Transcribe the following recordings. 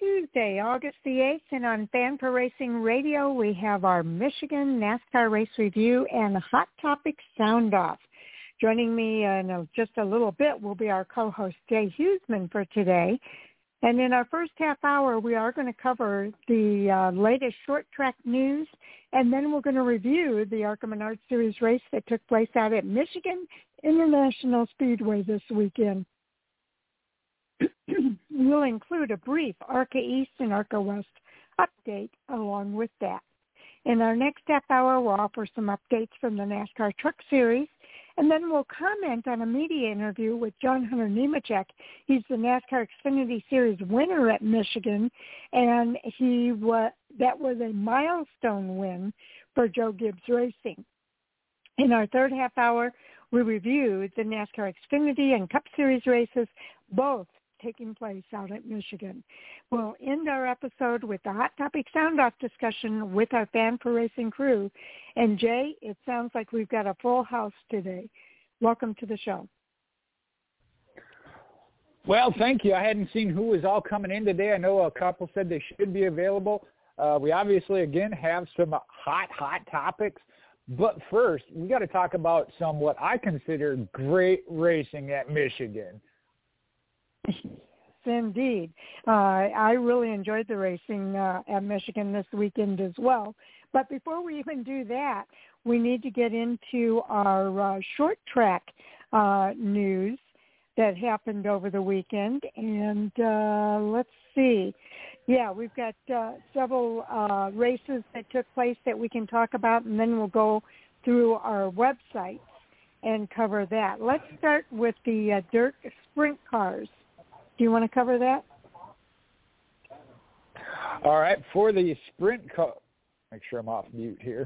Tuesday, August the 8th, and on Fan for Racing Radio, we have our Michigan NASCAR race review and Hot Topic Sound Off. Joining me in just a little bit will be our co-host, Jay Huseman, for today. And in our first half hour, we are going to cover the latest short track news, and then we're going to review the ARCA Menard Series race that took place out at Michigan International Speedway this weekend. We'll include a brief ARCA East and ARCA West update along with that. In our next half hour, we'll offer some updates from the NASCAR Truck Series, and then we'll comment on a media interview with John Hunter Nemechek. He's the NASCAR Xfinity Series winner at Michigan, and that was a milestone win for Joe Gibbs Racing. In our third half hour, we review the NASCAR Xfinity and Cup Series races, both taking place out at Michigan. We'll end our episode with the Hot Topic Sound-Off discussion with our Fan for Racing crew. And Jay, it sounds like we've got a full house today. Welcome to the show. Well, thank you. I hadn't seen who was all coming in today. I know a couple said they should be available. We obviously, again, have some hot topics. But first, we got to talk about some what I consider great racing at Michigan. Yes, indeed. I really enjoyed the racing at Michigan this weekend as well. But before we even do that, we need to get into our short track news that happened over the weekend. And let's see. Yeah, we've got several races that took place that we can talk about, and then we'll go through our website and cover that. Let's start with the dirt sprint cars. Do you want to cover that? All right. For the sprint car, make sure I'm off mute here.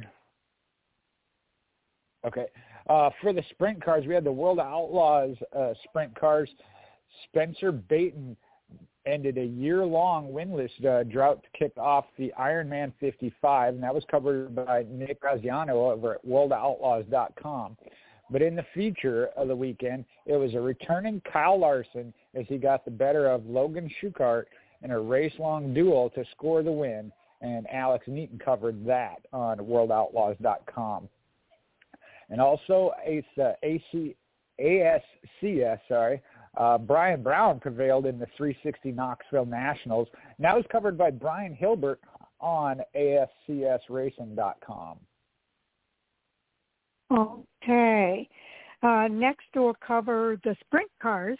Okay. For the sprint cars, we had the World of Outlaws sprint cars. Spencer Baton ended a year-long winless drought to kick off the Ironman 55, and that was covered by Nick Graziano over at worldoutlaws.com. But in the feature of the weekend, it was a returning Kyle Larson as he got the better of Logan Schuchart in a race-long duel to score the win, and Alex Neaton covered that on worldoutlaws.com. And also ASCS, Brian Brown prevailed in the 360 Knoxville Nationals. And that was covered by Brian Hilbert on ASCSracing.com. Okay. Next, we'll cover the sprint cars.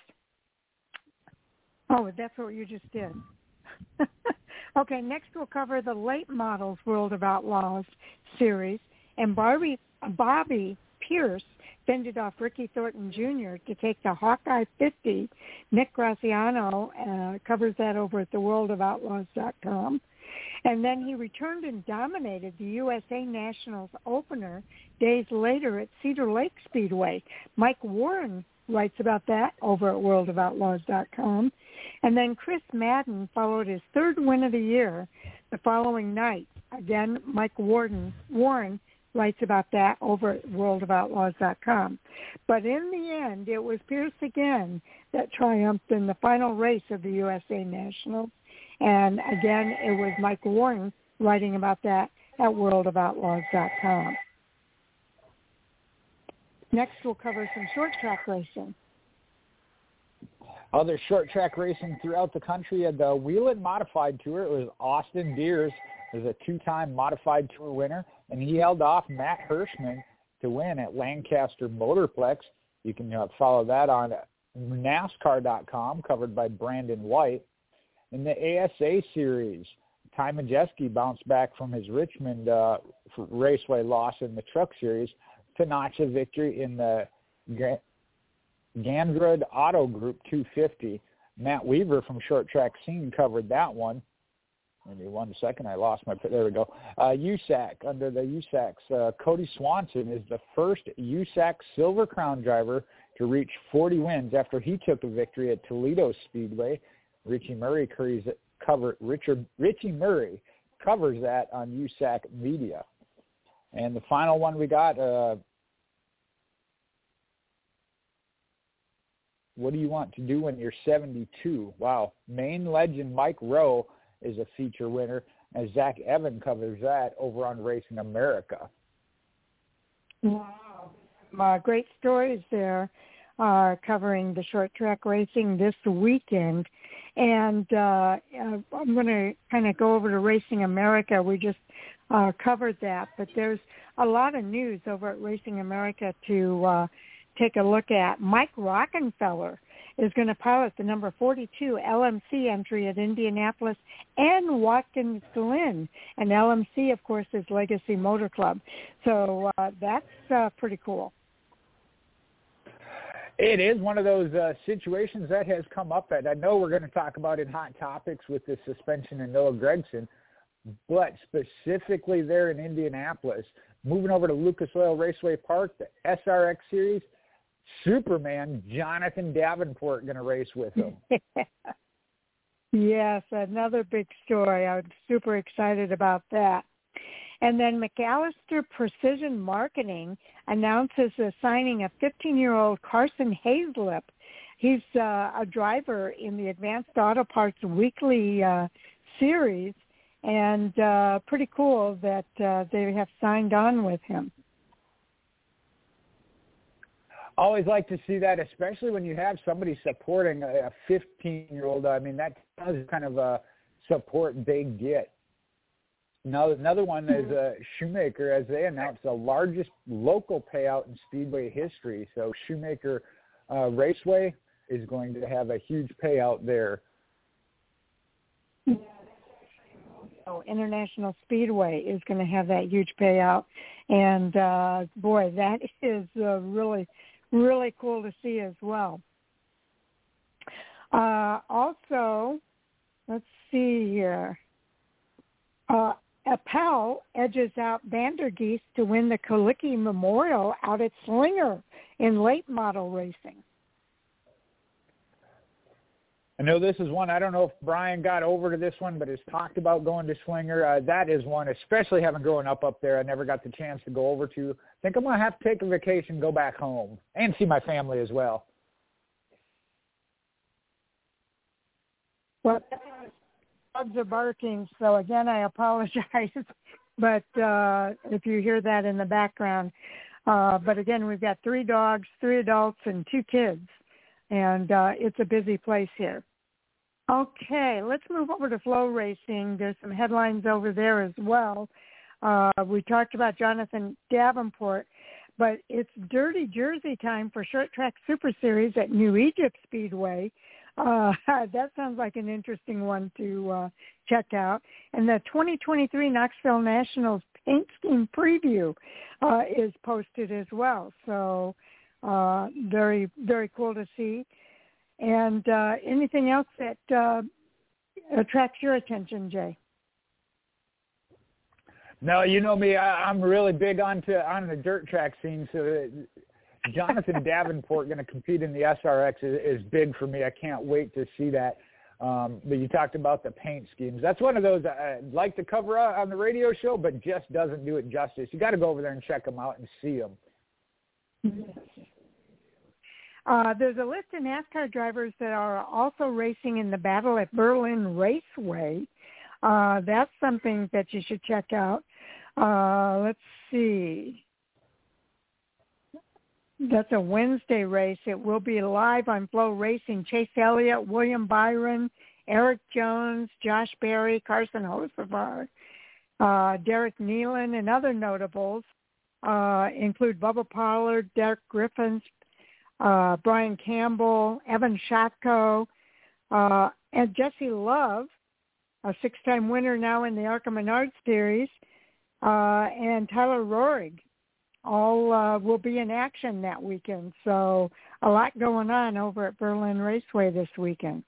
Oh, that's what you just did. Okay, next we'll cover the late models World of Outlaws series. And Bobby Pierce fended off Ricky Thornton Jr. to take the Hawkeye 50. Nick Graziano covers that over at theworldofoutlaws.com. And then he returned and dominated the USA Nationals opener days later at Cedar Lake Speedway. Mike Warren writes about that over at worldofoutlaws.com. And then Chris Madden followed his third win of the year the following night. Again, Mike Warren writes about that over at worldofoutlaws.com. But in the end, it was Pierce again that triumphed in the final race of the USA Nationals. And again, it was Mike Warren writing about that at worldofoutlaws.com. Next, we'll cover some short track racing. Other short track racing throughout the country at the Whelen Modified Tour. It was Austin Deers, was a two-time Modified Tour winner, and he held off Matt Hirschman to win at Lancaster Motorplex. You can follow that on NASCAR.com, covered by Brandon White. In the ASA Series, Ty Majeski bounced back from his Richmond Raceway loss in the Truck Series to notch a victory in the Gandrud Auto Group 250. Matt Weaver from Short Track Scene covered that one. Give me 1 second. I lost my – there we go. USAC, under the USACs, Cody Swanson is the first USAC Silver Crown driver to reach 40 wins after he took a victory at Toledo Speedway. Richie Murray covers that on USAC Media. And the final one we got, what do you want to do when you're 72? Wow. Maine legend Mike Rowe is a feature winner, as Zach Evan covers that over on Racing America. Wow. Great stories there covering the short track racing this weekend. And I'm going to kind of go over to Racing America. We just covered that, but there's a lot of news over at Racing America to take a look at. Mike Rockenfeller is going to pilot the number 42 LMC entry at Indianapolis and Watkins Glen. And LMC, of course, is Legacy Motor Club. So that's pretty cool. It is one of those situations that has come up that I know we're going to talk about in Hot Topics with the suspension of Noah Gragson, but specifically there in Indianapolis, moving over to Lucas Oil Raceway Park, the SRX Series, Superman Jonathan Davenport going to race with him. Yes, another big story. I'm super excited about that. And then McAllister Precision Marketing announces the signing of 15-year-old Carson Hayslip. He's a driver in the Advanced Auto Parts Weekly series, and pretty cool that they have signed on with him. Always like to see that, especially when you have somebody supporting a 15-year-old. I mean, that does kind of a support they get. Now, another one is Shoemaker, as they announced the largest local payout in Speedway history. So Shoemaker Raceway is going to have a huge payout there. Oh, International Speedway is going to have that huge payout. And, boy, that is really, really cool to see as well. Also, let's see here. Appel edges out Vandergeest to win the Kalicki Memorial out at Slinger in late model racing. I know this is one, I don't know if Brian got over to this one, but has talked about going to Slinger. That is one, especially having grown up there, I never got the chance to go over to. I think I'm going to have to take a vacation, go back home, and see my family as well. Well, dogs are barking, so again, I apologize. But if you hear that in the background. But again, we've got 3 dogs, 3 adults, and 2 kids. And it's a busy place here. Okay, let's move over to Flow Racing. There's some headlines over there as well. We talked about Jonathan Davenport, but it's Dirty Jersey time for Short Track Super Series at New Egypt Speedway. That sounds like an interesting one to check out. And the 2023 Knoxville Nationals paint scheme preview is posted as well. So very, very cool to see. And anything else that attracts your attention, Jay? No, you know me. I'm really big on the dirt track scene. So Jonathan Davenport going to compete in the SRX is big for me. I can't wait to see that. But you talked about the paint schemes. That's one of those I'd like to cover on the radio show, but just doesn't do it justice. You got to go over there and check them out and see them. There's a list of NASCAR drivers that are also racing in the Battle at Berlin Raceway. That's something that you should check out. Let's see. That's a Wednesday race. It will be live on Flow Racing. Chase Elliott, William Byron, Eric Jones, Josh Berry, Carson Hocevar, Derek Nealon, and other notables include Bubba Pollard, Derek Griffins, Brian Campbell, Evan Shatko, and Jesse Love, a 6-time winner now in the ARCA Menard Series, and Tyler Rohrig. All will be in action that weekend. So a lot going on over at Berlin Raceway this weekend.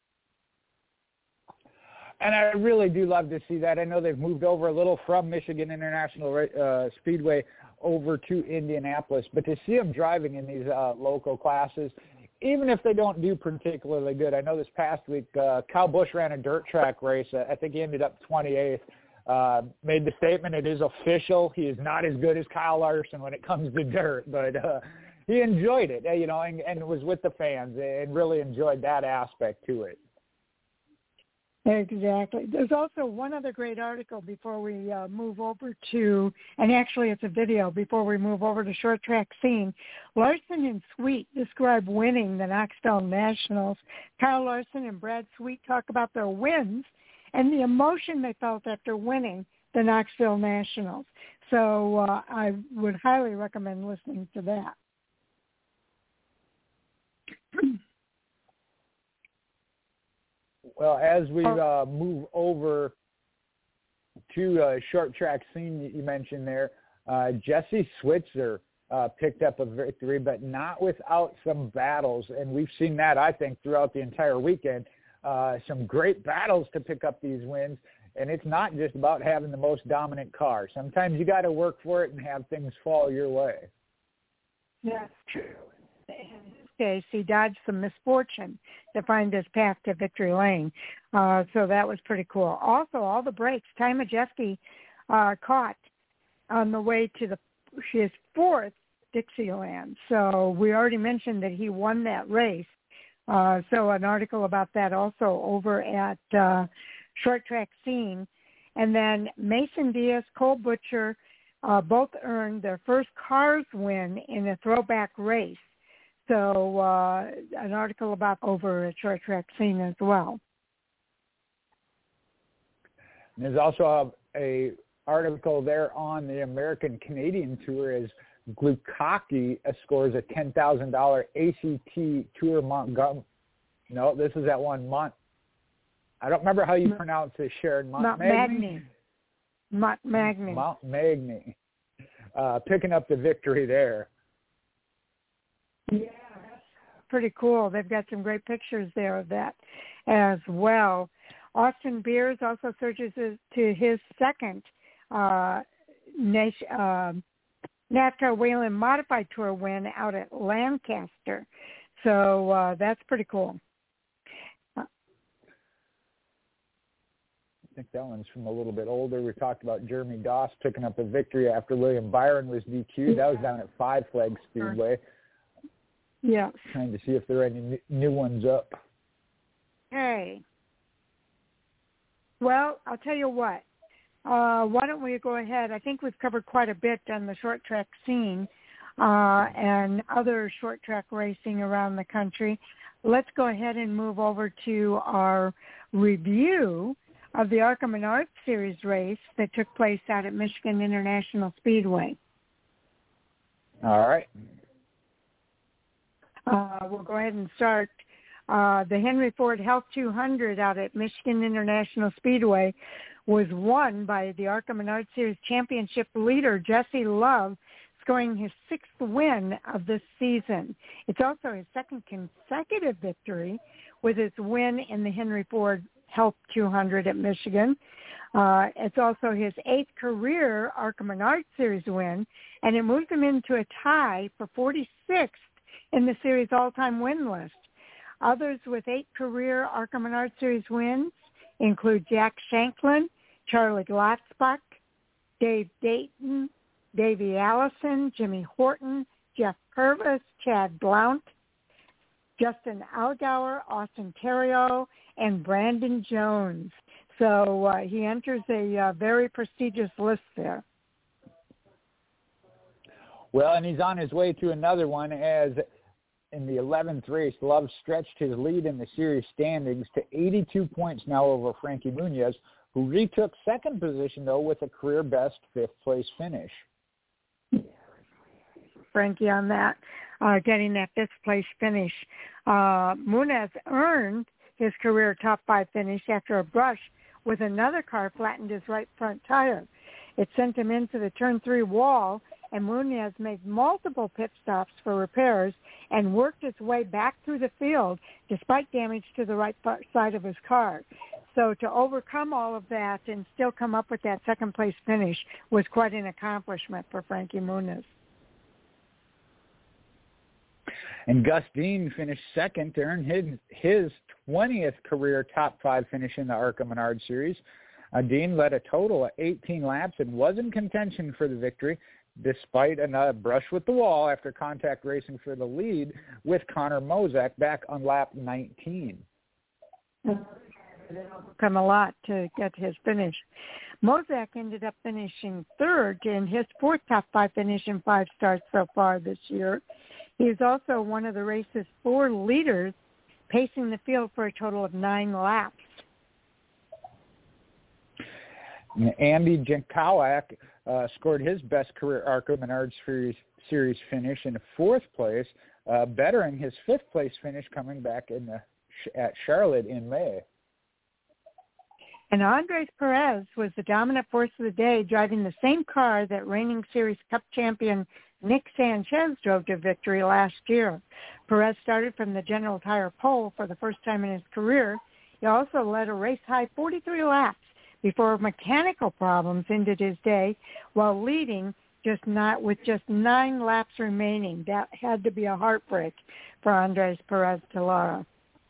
And I really do love to see that. I know they've moved over a little from Michigan International Speedway over to Indianapolis, but to see them driving in these local classes, even if they don't do particularly good. I know this past week, Kyle Busch ran a dirt track race. I think he ended up 28th. Made the statement, it is official. He is not as good as Kyle Larson when it comes to dirt, but he enjoyed it, and was with the fans and really enjoyed that aspect to it. Exactly. There's also one other great article before we move over to, and actually it's a video before we move over to short track scene. Larson and Sweet describe winning the Knoxville Nationals. Kyle Larson and Brad Sweet talk about their wins and the emotion they felt after winning the Knoxville Nationals. So I would highly recommend listening to that. Well, as we move over to short track scene you mentioned there, Jesse Switzer picked up a victory, but not without some battles. And we've seen that, I think, throughout the entire weekend. Some great battles to pick up these wins. And it's not just about having the most dominant car. Sometimes you got to work for it and have things fall your way. That's true. In this case, he dodged some misfortune to find his path to victory lane. So that was pretty cool. Also, all the breaks Ty Majeski caught on the way to his fourth Dixieland. So we already mentioned that he won that race. So an article about that also over at Short Track Scene. And then Mason Diaz, Cole Butcher, both earned their first Cars win in a throwback race. So an article about over at Short Track Scene as well. And there's also a article there on the American Canadian Tour as Glukaki scores a $10,000 ACT Tour Montgomery. No, this is at one month. I don't remember how you pronounce it, Sharon. Montmagny. Montmagny. Picking up the victory there. Yeah, that's pretty cool. They've got some great pictures there of that as well. Austin Beers also surges to his second NASCAR Whelen Modified Tour win out at Lancaster. So that's pretty cool. I think that one's from a little bit older. We talked about Jeremy Doss picking up a victory after William Byron was DQ'd. That was down at Five Flags Speedway. Yeah. Trying to see if there are any new ones up. Hey. Well, I'll tell you what. Why don't we go ahead? I think we've covered quite a bit on the short track scene and other short track racing around the country. Let's go ahead and move over to our review of the ARCA Menard Series race that took place out at Michigan International Speedway. All right. We'll go ahead and start. The Henry Ford Health 200 out at Michigan International Speedway was won by the ARCA Menard Series championship leader, Jesse Love, scoring his sixth win of this season. It's also his second consecutive victory with his win in the Henry Ford Health 200 at Michigan. It's also his eighth career ARCA Menard Series win, and it moved him into a tie for 46th in the series all-time win list. Others with 8 career ARCA Menard Series wins include Jack Shanklin, Charlie Glotzbach, Dave Dayton, Davey Allison, Jimmy Horton, Jeff Purvis, Chad Blount, Justin Allgaier, Austin Theriault, and Brandon Jones. So he enters a very prestigious list there. Well, and he's on his way to another one as in the 11th race, Love stretched his lead in the series standings to 82 points now over Frankie Muniz, who retook second position, though, with a career-best fifth-place finish. Frankie on that, getting that fifth-place finish. Muniz earned his career top 5 finish after a brush with another car flattened his right front tire. It sent him into the turn 3 wall, and Muniz made multiple pit stops for repairs and worked his way back through the field despite damage to the right side of his car. So to overcome all of that and still come up with that second-place finish was quite an accomplishment for Frankie Muniz. And Gus Dean finished second to earn his 20th career top 5 finish in the ARCA Menard Series. Dean led a total of 18 laps and was in contention for the victory, despite a brush with the wall after contact racing for the lead with Connor Mozak back on lap 19. It overcome a lot to get to his finish. Mozak ended up finishing third in his fourth top five finish in 5 starts so far this year. He is also one of the race's 4 leaders, pacing the field for a total of 9 laps. Andy Jankowak scored his best career ARCA Menards Series finish in 4th place, bettering his 5th place finish coming back at Charlotte in May. And Andres Perez was the dominant force of the day, driving the same car that reigning Series Cup champion Nick Sanchez drove to victory last year. Perez started from the General Tire pole for the first time in his career. He also led a race-high 43 laps before mechanical problems ended his day, while leading with just 9 laps remaining. That had to be a heartbreak for Andres Perez de Lara.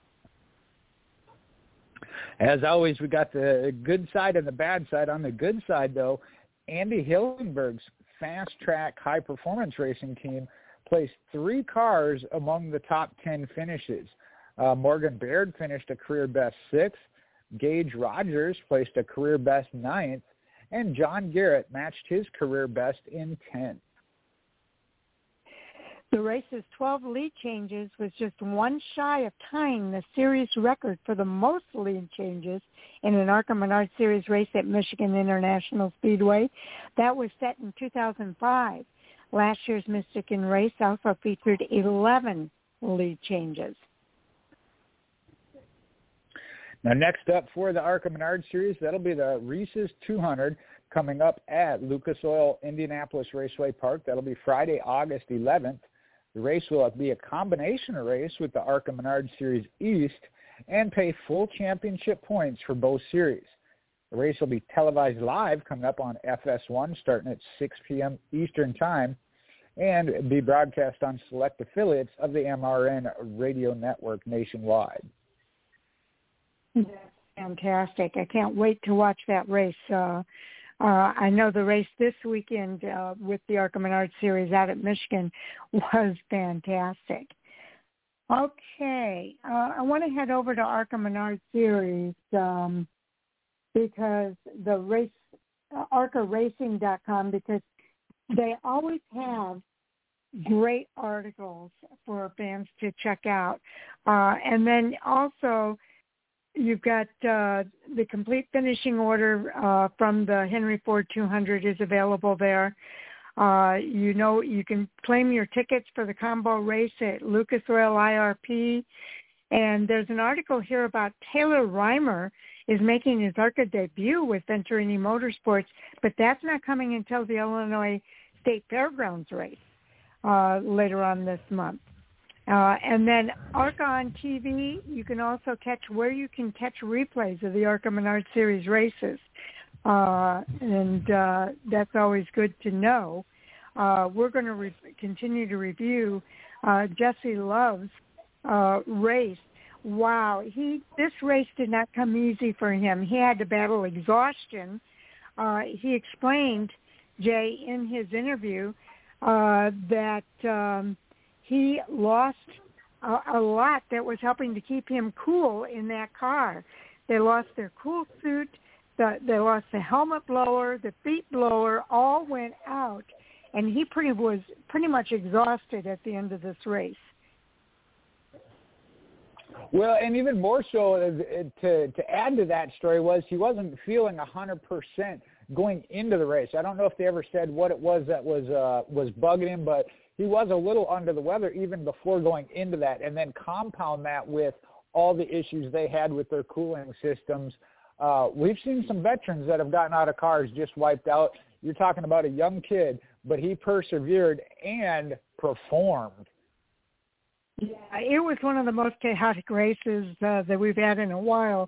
As always, we got the good side and the bad side. On the good side, though, Andy Hillenberg's Fast Track High Performance Racing team placed 3 cars among the top 10 finishes. Morgan Baird finished a career best 6th, Gage Rogers placed a career best 9th, and John Garrett matched his career best in 10th. The race's 12 lead changes was just one shy of tying the series record for the most lead changes in an ARCA Menards Series race at Michigan International Speedway. That was set in 2005. Last year's Michigan race also featured 11 lead changes. Now, next up for the ARCA Menards Series, that'll be the Reese's 200 coming up at Lucas Oil Indianapolis Raceway Park. That'll be Friday, August 11th. The race will be a combination race with the ARCA Menards Series East and pay full championship points for both series. The race will be televised live coming up on FS1 starting at 6 p.m. Eastern Time and be broadcast on select affiliates of the MRN radio network nationwide. That's fantastic. I can't wait to watch that race. I know the race this weekend with the ARCA Menards Series out at Michigan was fantastic. Okay, I want to head over to ARCA Menards Series because the race, ARCARacing.com, because they always have great articles for fans to check out. And then also, you've got the complete finishing order from the Henry Ford 200 is available there. You can claim your tickets for the combo race at Lucas Oil IRP. And there's an article here about Taylor Reimer is making his ARCA debut with Venturini Motorsports, but that's not coming until the Illinois State Fairgrounds race later on this month. And then ARCA on TV, you can also catch replays of the ARCA Menards Series races. And that's always good to know. We're going to continue to review Jesse Love's race. Wow, this race did not come easy for him. He had to battle exhaustion. He explained, Jay, in his interview that he lost a lot that was helping to keep him cool in that car. They lost their cool suit. They lost the helmet blower, the feet blower, all went out, and he was pretty much exhausted at the end of this race. Well, and even more so, to add to that story was he wasn't feeling 100% going into the race. I don't know if they ever said what it was that was bugging him, but he was a little under the weather even before going into that, and then compound that with all the issues they had with their cooling systems. We've seen some veterans that have gotten out of cars just wiped out. You're talking about a young kid, but he persevered and performed. Yeah, it was one of the most chaotic races that we've had in a while.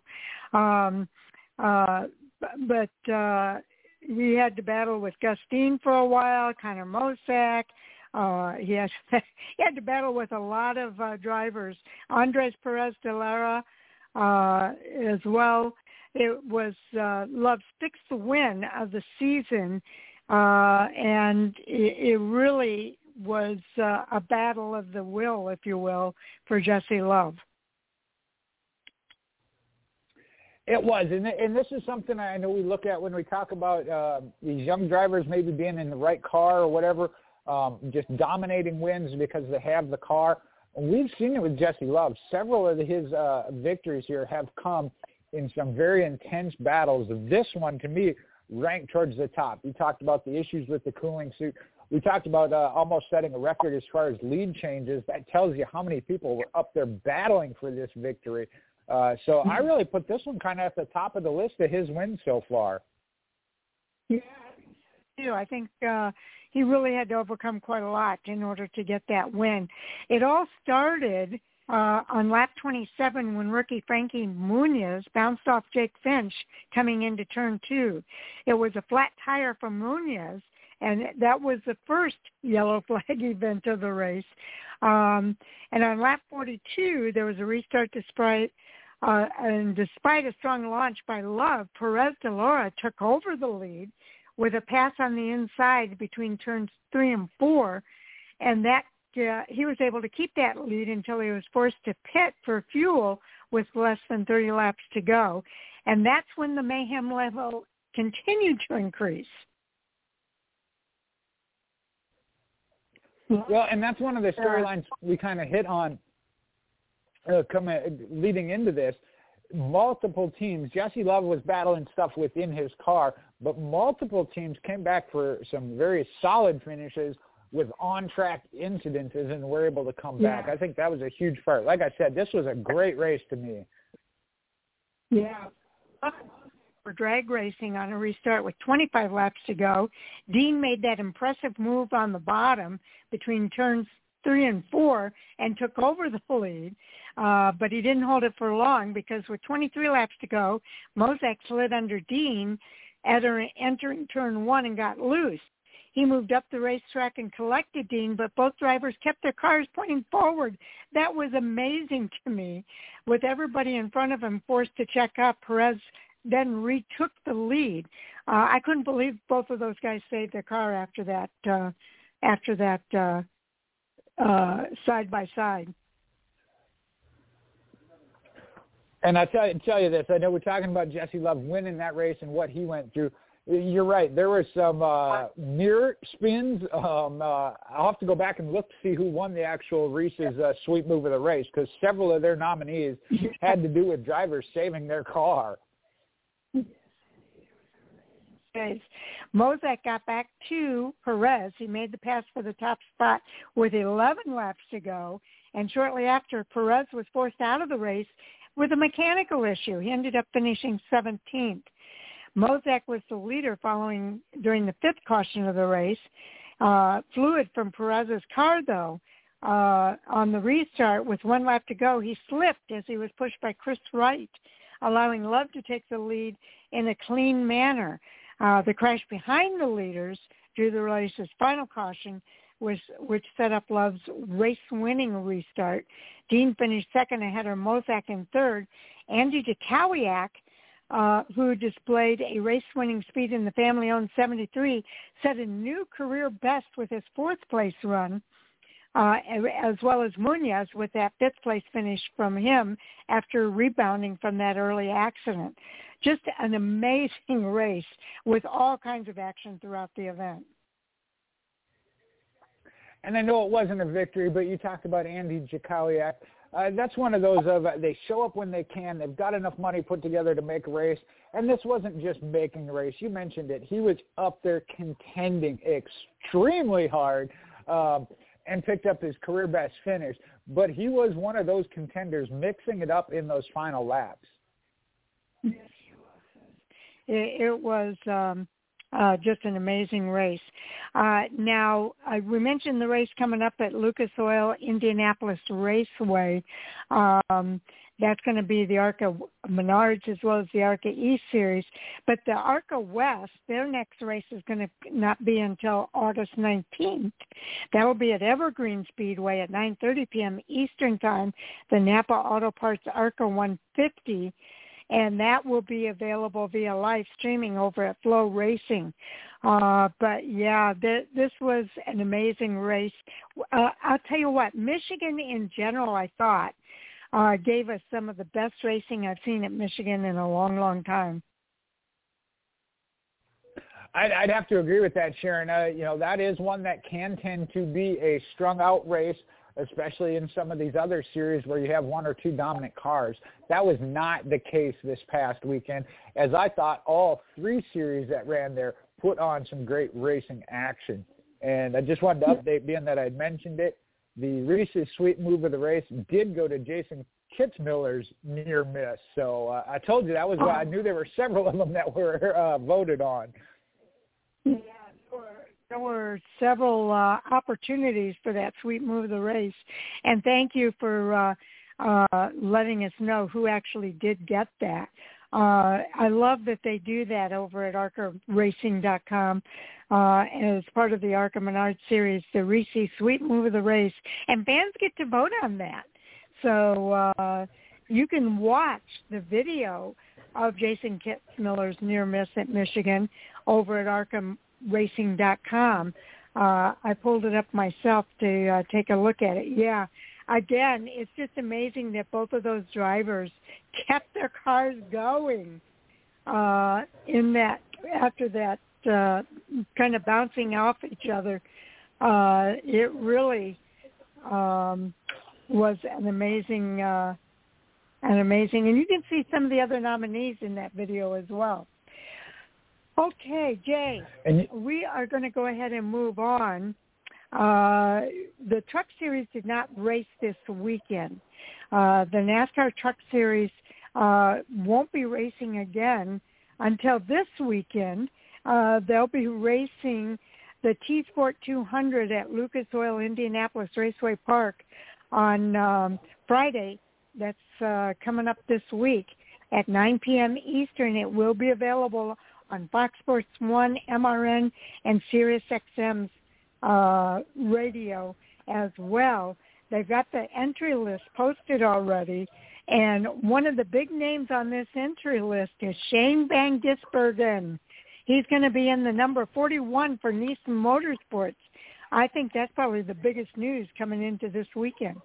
But he had to battle with Gustine for a while, Connor Mosak. He had to battle with a lot of drivers. Andres Perez de Lara as well. It was Love's 6th win of the season, and it really was a battle of the will, if you will, for Jesse Love. It was, and this is something I know we look at when we talk about these young drivers maybe being in the right car or whatever, just dominating wins because they have the car. We've seen it with Jesse Love. Several of his victories here have come in some very intense battles. This one, to me, ranked towards the top. We talked about the issues with the cooling suit. We talked about almost setting a record as far as lead changes. That tells you how many people were up there battling for this victory. So I really put this one kind of at the top of the list of his wins so far. Yeah, I think he really had to overcome quite a lot in order to get that win. It all started on lap 27 when rookie Frankie Muniz bounced off Jake Finch coming into turn 2. It was a flat tire from Muniz, and that was the first yellow flag event of the race. And on lap 42, there was a restart and despite a strong launch by Love, Perez de Lara took over the lead with a pass on the inside between turns 3 and 4, and that he was able to keep that lead until he was forced to pit for fuel with less than 30 laps to go. And that's when the mayhem level continued to increase. Well, and that's one of the storylines we kind of hit on leading into this. Multiple teams, Jesse Love was battling stuff within his car, but multiple teams came back for some very solid finishes with on-track incidences and were able to come back. I think that was a huge part. Like I said, this was a great race to me. Yeah. For drag racing on a restart with 25 laps to go, Dean made that impressive move on the bottom between turns 3 and 4 and took over the lead, but he didn't hold it for long because with 23 laps to go, Mozak slid under Dean entering turn 1 and got loose. He moved up the racetrack and collected Dean, but both drivers kept their cars pointing forward. That was amazing to me. With everybody in front of him forced to check up, Perez then retook the lead. I couldn't believe both of those guys saved their car after that side by side. And I tell you this, I know we're talking about Jesse Love winning that race and what he went through. You're right. There were some mirror spins. I'll have to go back and look to see who won the actual Reese's sweep move of the race, because several of their nominees had to do with drivers saving their car. Mozak got back to Perez. He made the pass for the top spot with 11 laps to go, and shortly after, Perez was forced out of the race with a mechanical issue. He ended up finishing 17th. Mozak was the leader during the 5th caution of the race. Fluid from Perez's car, though, on the restart with 1 lap to go, he slipped as he was pushed by Chris Wright, allowing Love to take the lead in a clean manner. The crash behind the leaders drew the race's final caution, which set up Love's race-winning restart. Dean finished second ahead of Mozak in third. Andy Jakowiak, who displayed a race-winning speed in the family-owned 73, set a new career best with his 4th-place run, as well as Muniz with that 5th-place finish from him after rebounding from that early accident. Just an amazing race with all kinds of action throughout the event. And I know it wasn't a victory, but you talked about Andy Jakowiak. That's one of those they show up when they can. They've got enough money put together to make a race. And this wasn't just making a race. You mentioned it. He was up there contending extremely hard and picked up his career best finish. But he was one of those contenders mixing it up in those final laps. Yes, he was. It was just an amazing race. Now, we mentioned the race coming up at Lucas Oil Indianapolis Raceway. That's going to be the ARCA Menards as well as the ARCA East Series. But the ARCA West, their next race is going to not be until August 19th. That will be at Evergreen Speedway at 9:30 p.m. Eastern Time, the Napa Auto Parts ARCA 150. And that will be available via live streaming over at Flow Racing. But, yeah, this was an amazing race. I'll tell you what, Michigan in general, I thought, gave us some of the best racing I've seen at Michigan in a long, long time. I'd have to agree with that, Sharon. That is one that can tend to be a strung-out race, especially in some of these other series where you have one or two dominant cars. That was not the case this past weekend, as I thought all three series that ran there put on some great racing action. And I just wanted to update, being that I'd mentioned it, the Reese's Sweet Move of the race did go to Jason Kitzmiller's near miss. So I told you that was why I knew there were several of them that were voted on. Yeah, there were several opportunities for that sweet move of the race. And thank you for letting us know who actually did get that. I love that they do that over at ARCAracing.com as part of the ARCA Menard series, the Reese's Sweet Move of the Race. And fans get to vote on that. So you can watch the video of Jason Kitzmiller's near miss at Michigan over at ARCAracing.com. I pulled it up myself to take a look at it. Yeah. Again, it's just amazing that both of those drivers kept their cars going in that, after that kind of bouncing off each other. It really was an amazing, and you can see some of the other nominees in that video as well. Okay, Jay, we are going to go ahead and move on. The Truck Series did not race this weekend. The NASCAR Truck Series won't be racing again until this weekend. They'll be racing the T-Sport 200 at Lucas Oil Indianapolis Raceway Park on Friday. That's coming up this week at 9 p.m. Eastern. It will be available on Fox Sports 1, MRN, and SiriusXM's radio as well. They've got the entry list posted already, and one of the big names on this entry list is Shane Van Gisbergen. He's going to be in the number 41 for Nissan Motorsports. I think that's probably the biggest news coming into this weekend.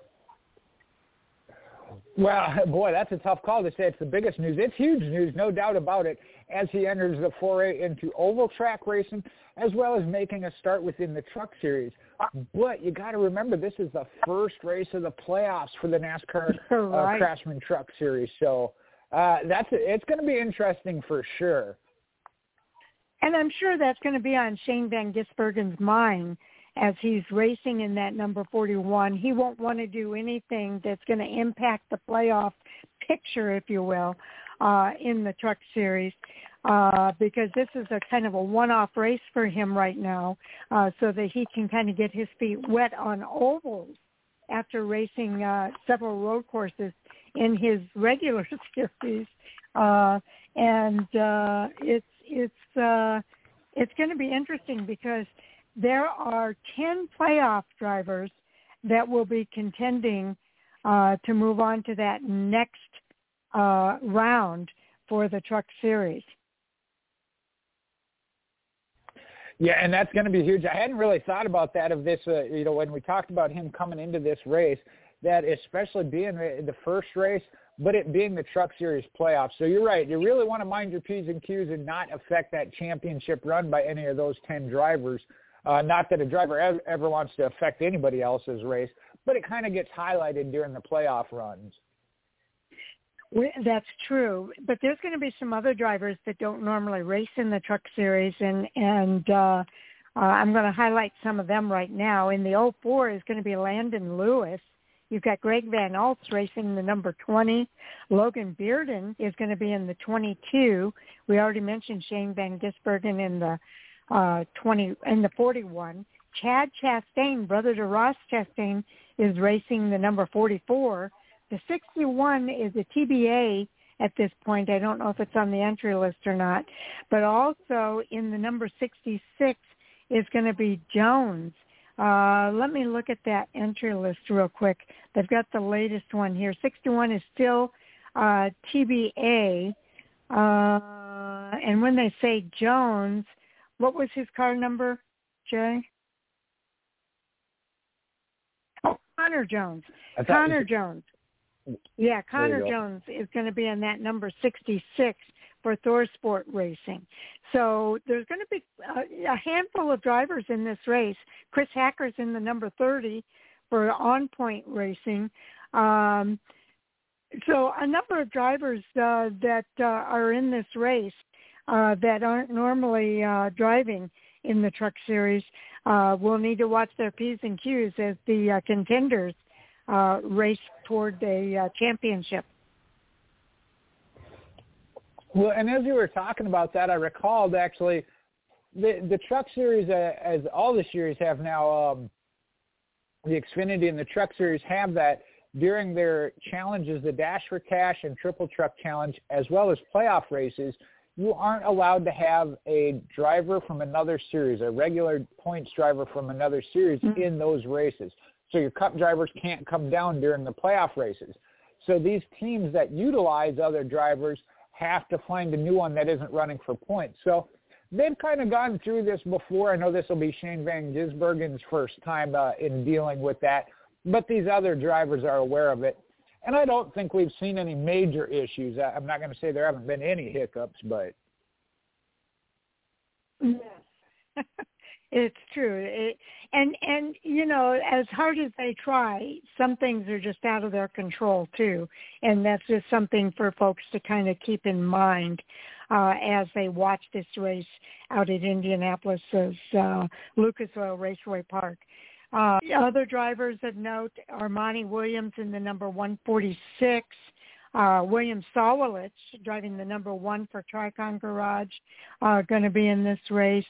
Well, boy, that's a tough call to say it's the biggest news. It's huge news, no doubt about it, as he enters the foray into oval track racing, as well as making a start within the Truck Series. But you got to remember, this is the first race of the playoffs for the NASCAR Craftsman Truck Series. So it's going to be interesting for sure. And I'm sure that's going to be on Shane Van Gisbergen's mind as he's racing in that number 41. He won't want to do anything that's going to impact the playoff picture, if you will, in the Truck Series, because this is a kind of a one-off race for him right now, so that he can kind of get his feet wet on ovals after racing several road courses in his regular series. And it's going to be interesting because there are 10 playoff drivers that will be contending to move on to that next round for the Truck Series. Yeah, and that's going to be huge. I hadn't really thought about that of this, when we talked about him coming into this race, that especially being the first race, but it being the Truck Series playoffs. So you're right. You really want to mind your P's and Q's and not affect that championship run by any of those 10 drivers. Not that a driver ever wants to affect anybody else's race, but it kind of gets highlighted during the playoff runs. That's true, but there's going to be some other drivers that don't normally race in the Truck Series, and I'm going to highlight some of them right now. In the 04 is going to be Landon Lewis. You've got Greg Van Alts racing the number 20. Logan Bearden is going to be in the 22. We already mentioned Shane Van Gisbergen in the 41. Chad Chastain, brother to Ross Chastain, is racing the number 44. The 61 is a TBA at this point. I don't know if it's on the entry list or not. But also in the number 66 is going to be Jones. Let me look at that entry list real quick. They've got the latest one here. 61 is still TBA. And when they say Jones, what was his car number, Jay? Oh, Connor Jones. Connor Jones. Yeah, Connor Jones is going to be in that number 66 for ThorSport Racing. So there's going to be a handful of drivers in this race. Chris Hacker's in the number 30 for On Point Racing. So a number of drivers that are in this race that aren't normally driving in the Truck Series will need to watch their P's and Q's as the contenders race toward a championship. Well, and as you were talking about that, I recalled actually the Truck Series, as all the series have now, the Xfinity and the Truck Series have that during their challenges, the Dash for Cash and Triple Truck Challenge, as well as playoff races. You aren't allowed to have a driver from another series, a regular points driver from another series in those races. So your Cup drivers can't come down during the playoff races. So these teams that utilize other drivers have to find a new one that isn't running for points. So they've kind of gone through this before. I know this will be Shane Van Gisbergen's first time in dealing with that, but these other drivers are aware of it. And I don't think we've seen any major issues. I'm not going to say there haven't been any hiccups, but. Yes, it's true. And you know, as hard as they try, some things are just out of their control too. And that's just something for folks to kind of keep in mind as they watch this race out at Indianapolis's Lucas Oil Raceway Park. Other drivers of note, Armani Williams in the number 146, William Sawalich driving the number 1 for Tricon Garage, going to be in this race.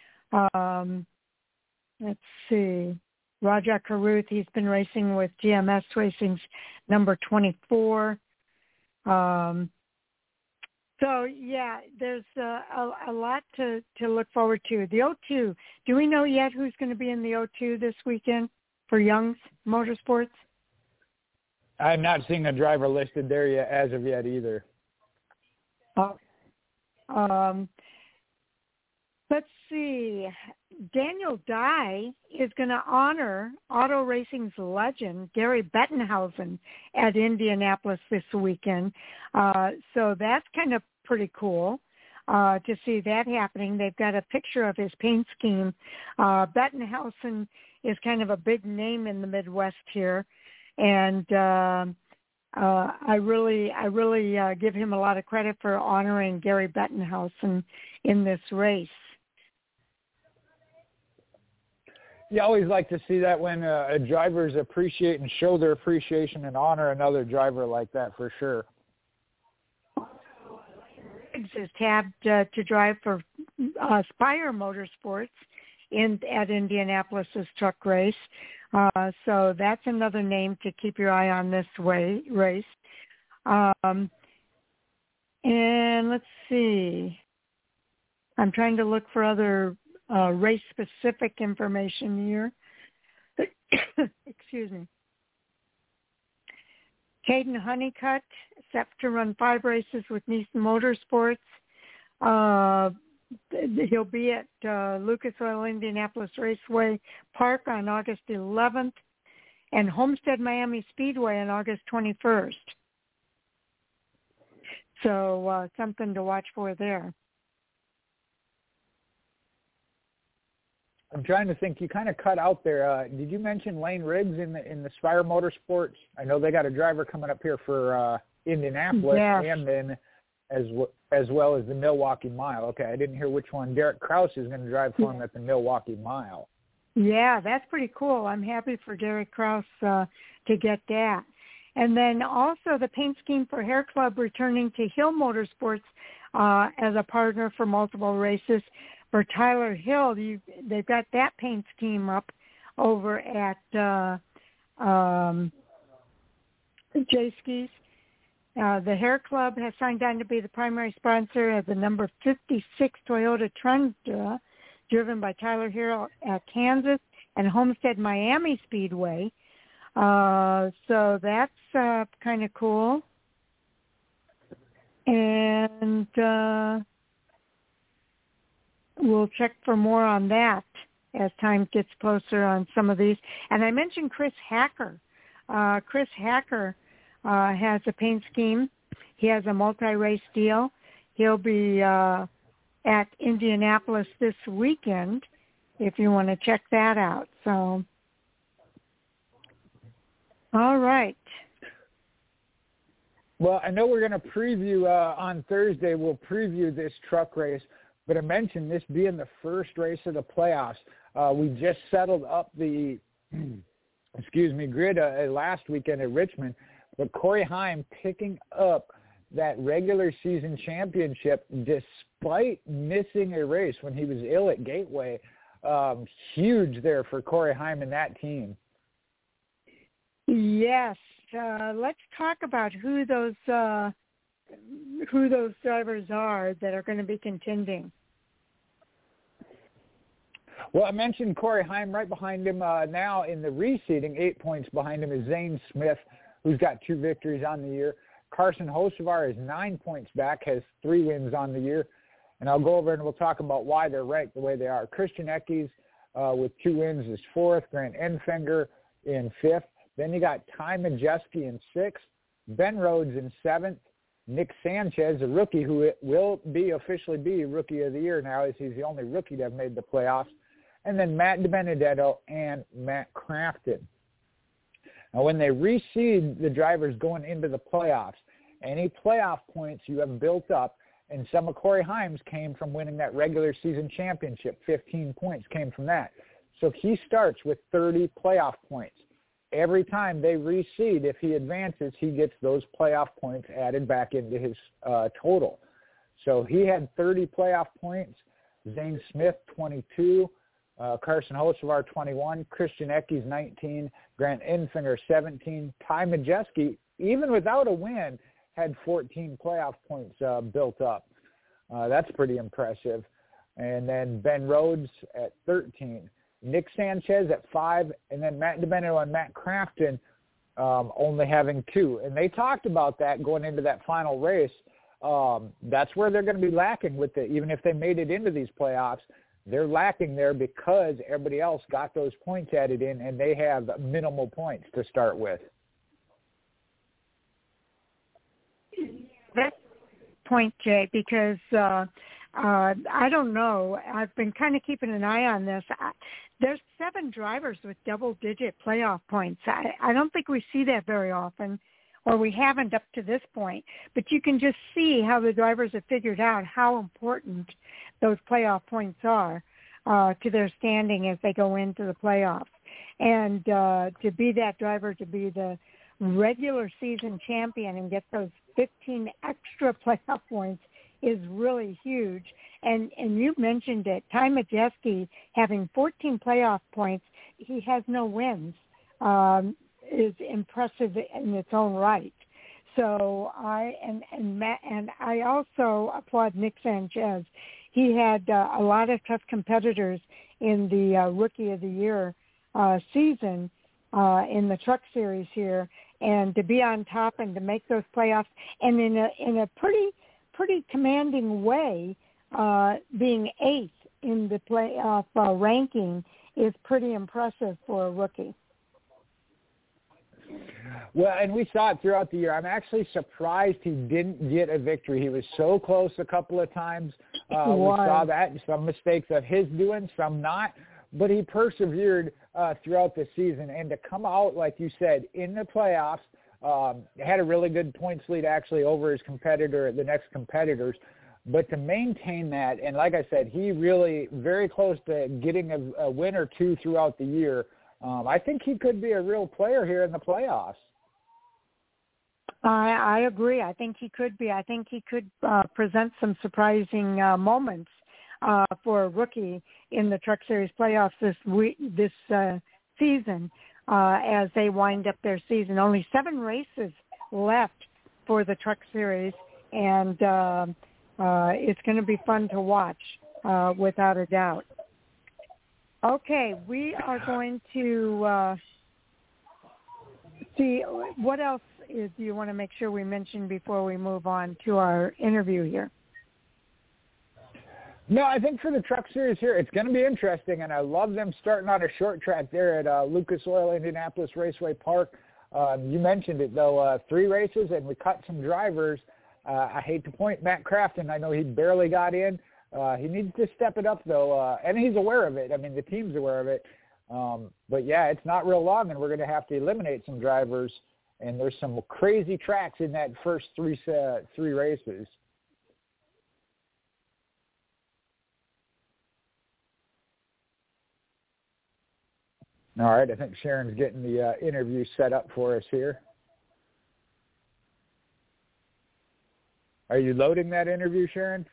Let's see, Raja Karuth, he's been racing with GMS Racing's number 24. So, yeah, there's a lot to look forward to. The O2, do we know yet who's going to be in the O2 this weekend for Young's Motorsports? I'm not seeing a driver listed there yet as of yet either. Let's see. Daniel Dye is going to honor auto racing's legend, Gary Bettenhausen, at Indianapolis this weekend. So that's kind of pretty cool to see that happening. They've got a picture of his paint scheme. Bettenhausen is kind of a big name in the Midwest here. And I really give him a lot of credit for honoring Gary Bettenhausen in this race. You always like to see that when drivers appreciate and show their appreciation and honor another driver like that, for sure. Riggs is tabbed to drive for Spire Motorsports at Indianapolis's truck race. So that's another name to keep your eye on this race. And let's see. I'm trying to look for other race-specific information here. Excuse me. Caden Honeycutt, set to run 5 races with Nissan Motorsports. He'll be at Lucas Oil Indianapolis Raceway Park on August 11th and Homestead Miami Speedway on August 21st. So something to watch for there. I'm trying to think. You kind of cut out there. Did you mention Lane Riggs in the Spire Motorsports? I know they got a driver coming up here for Indianapolis, and then as well as the Milwaukee Mile. Okay, I didn't hear which one. Derek Kraus is going to drive for him at the Milwaukee Mile. Yeah, that's pretty cool. I'm happy for Derek Kraus to get that. And then also the paint scheme for Hair Club returning to Hill Motorsports as a partner for multiple races. For Tyler Hill, they've got that paint scheme up over at J-Skis. The Hair Club has signed on to be the primary sponsor of the number 56 Toyota Tundra, driven by Tyler Hill at Kansas and Homestead Miami Speedway. So that's kind of cool. And we'll check for more on that as time gets closer on some of these. And I mentioned Chris Hacker. Chris Hacker has a paint scheme. He has a multi-race deal. He'll be at Indianapolis this weekend if you want to check that out. So, all right. Well, I know we're going to preview on Thursday. We'll preview this truck race, but I mentioned this being the first race of the playoffs. We just settled up the, grid last weekend at Richmond, but Corey Heim picking up that regular season championship despite missing a race when he was ill at Gateway. Huge there for Corey Heim and that team. Yes. Let's talk about who those drivers are that are going to be contending. Well, I mentioned Corey Heim. Right behind him now in the reseeding, 8 points behind him is Zane Smith, who's got 2 victories on the year. Carson Hocevar is 9 points back, has 3 wins on the year. And I'll go over and we'll talk about why they're ranked the way they are. Christian Eckes with 2 wins is 4th. Grant Enfinger in 5th. Then you got Ty Majeski in 6th. Ben Rhodes in 7th. Nick Sanchez, a rookie who will officially be Rookie of the Year now, as he's the only rookie to have made the playoffs. And then Matt DiBenedetto and Matt Crafton. Now, when they reseed the drivers going into the playoffs, any playoff points you have built up, and some of Corey Heim's came from winning that regular season championship. 15 points came from that. So he starts with 30 playoff points. Every time they reseed, if he advances, he gets those playoff points added back into his total. So he had 30 playoff points. Zane Smith, 22. Carson Hocevar, 21. Christian Eckes, 19. Grant Enfinger, 17. Ty Majeski, even without a win, had 14 playoff points built up. That's pretty impressive. And then Ben Rhodes at 13. Nick Sanchez at 5, and then Matt DiBenedetto and Matt Crafton only having 2. And they talked about that going into that final race. That's where they're going to be lacking with it. Even if they made it into these playoffs, they're lacking there because everybody else got those points added in, and they have minimal points to start with. That point, Jay, because I don't know. I've been kind of keeping an eye on this. There's 7 drivers with double-digit playoff points. I don't think we see that very often, or we haven't up to this point. But you can just see how the drivers have figured out how important those playoff points are to their standing as they go into the playoffs. And to be that driver, to be the regular season champion and get those 15 extra playoff points is really huge. And you mentioned it, Ty Majeski having 14 playoff points, he has no wins, is impressive in its own right. So I also applaud Nick Sanchez. He had a lot of tough competitors in the Rookie of the Year season in the Truck Series here, and to be on top and to make those playoffs, and in a pretty commanding way, being 8th in the playoff ranking is pretty impressive for a rookie. Well, and we saw it throughout the year. I'm actually surprised he didn't get a victory. He was so close a couple of times. We saw that, some mistakes of his doing, some not. But he persevered throughout the season. And to come out, like you said, in the playoffs, had a really good points lead actually over his competitor, the next competitors. But to maintain that, and like I said, he really very close to getting a win or 2 throughout the year. I think he could be a real player here in the playoffs. I agree. I think he could be. I think he could present some surprising moments for a rookie in the Truck Series playoffs this season as they wind up their season. Only 7 races left for the Truck Series, and it's going to be fun to watch without a doubt. Okay, we are going to see what else do you want to make sure we mention before we move on to our interview here? No, I think for the Truck Series here, it's going to be interesting, and I love them starting on a short track there at Lucas Oil Indianapolis Raceway Park. You mentioned it, though, 3 races, and we cut some drivers. I hate to point Matt Crafton. I know he barely got in. He needs to step it up, though, and he's aware of it. I mean, the team's aware of it. But, yeah, it's not real long, and we're going to have to eliminate some drivers, and there's some crazy tracks in that first three races. All right, I think Sharon's getting the interview set up for us here. Are you loading that interview, Sharon?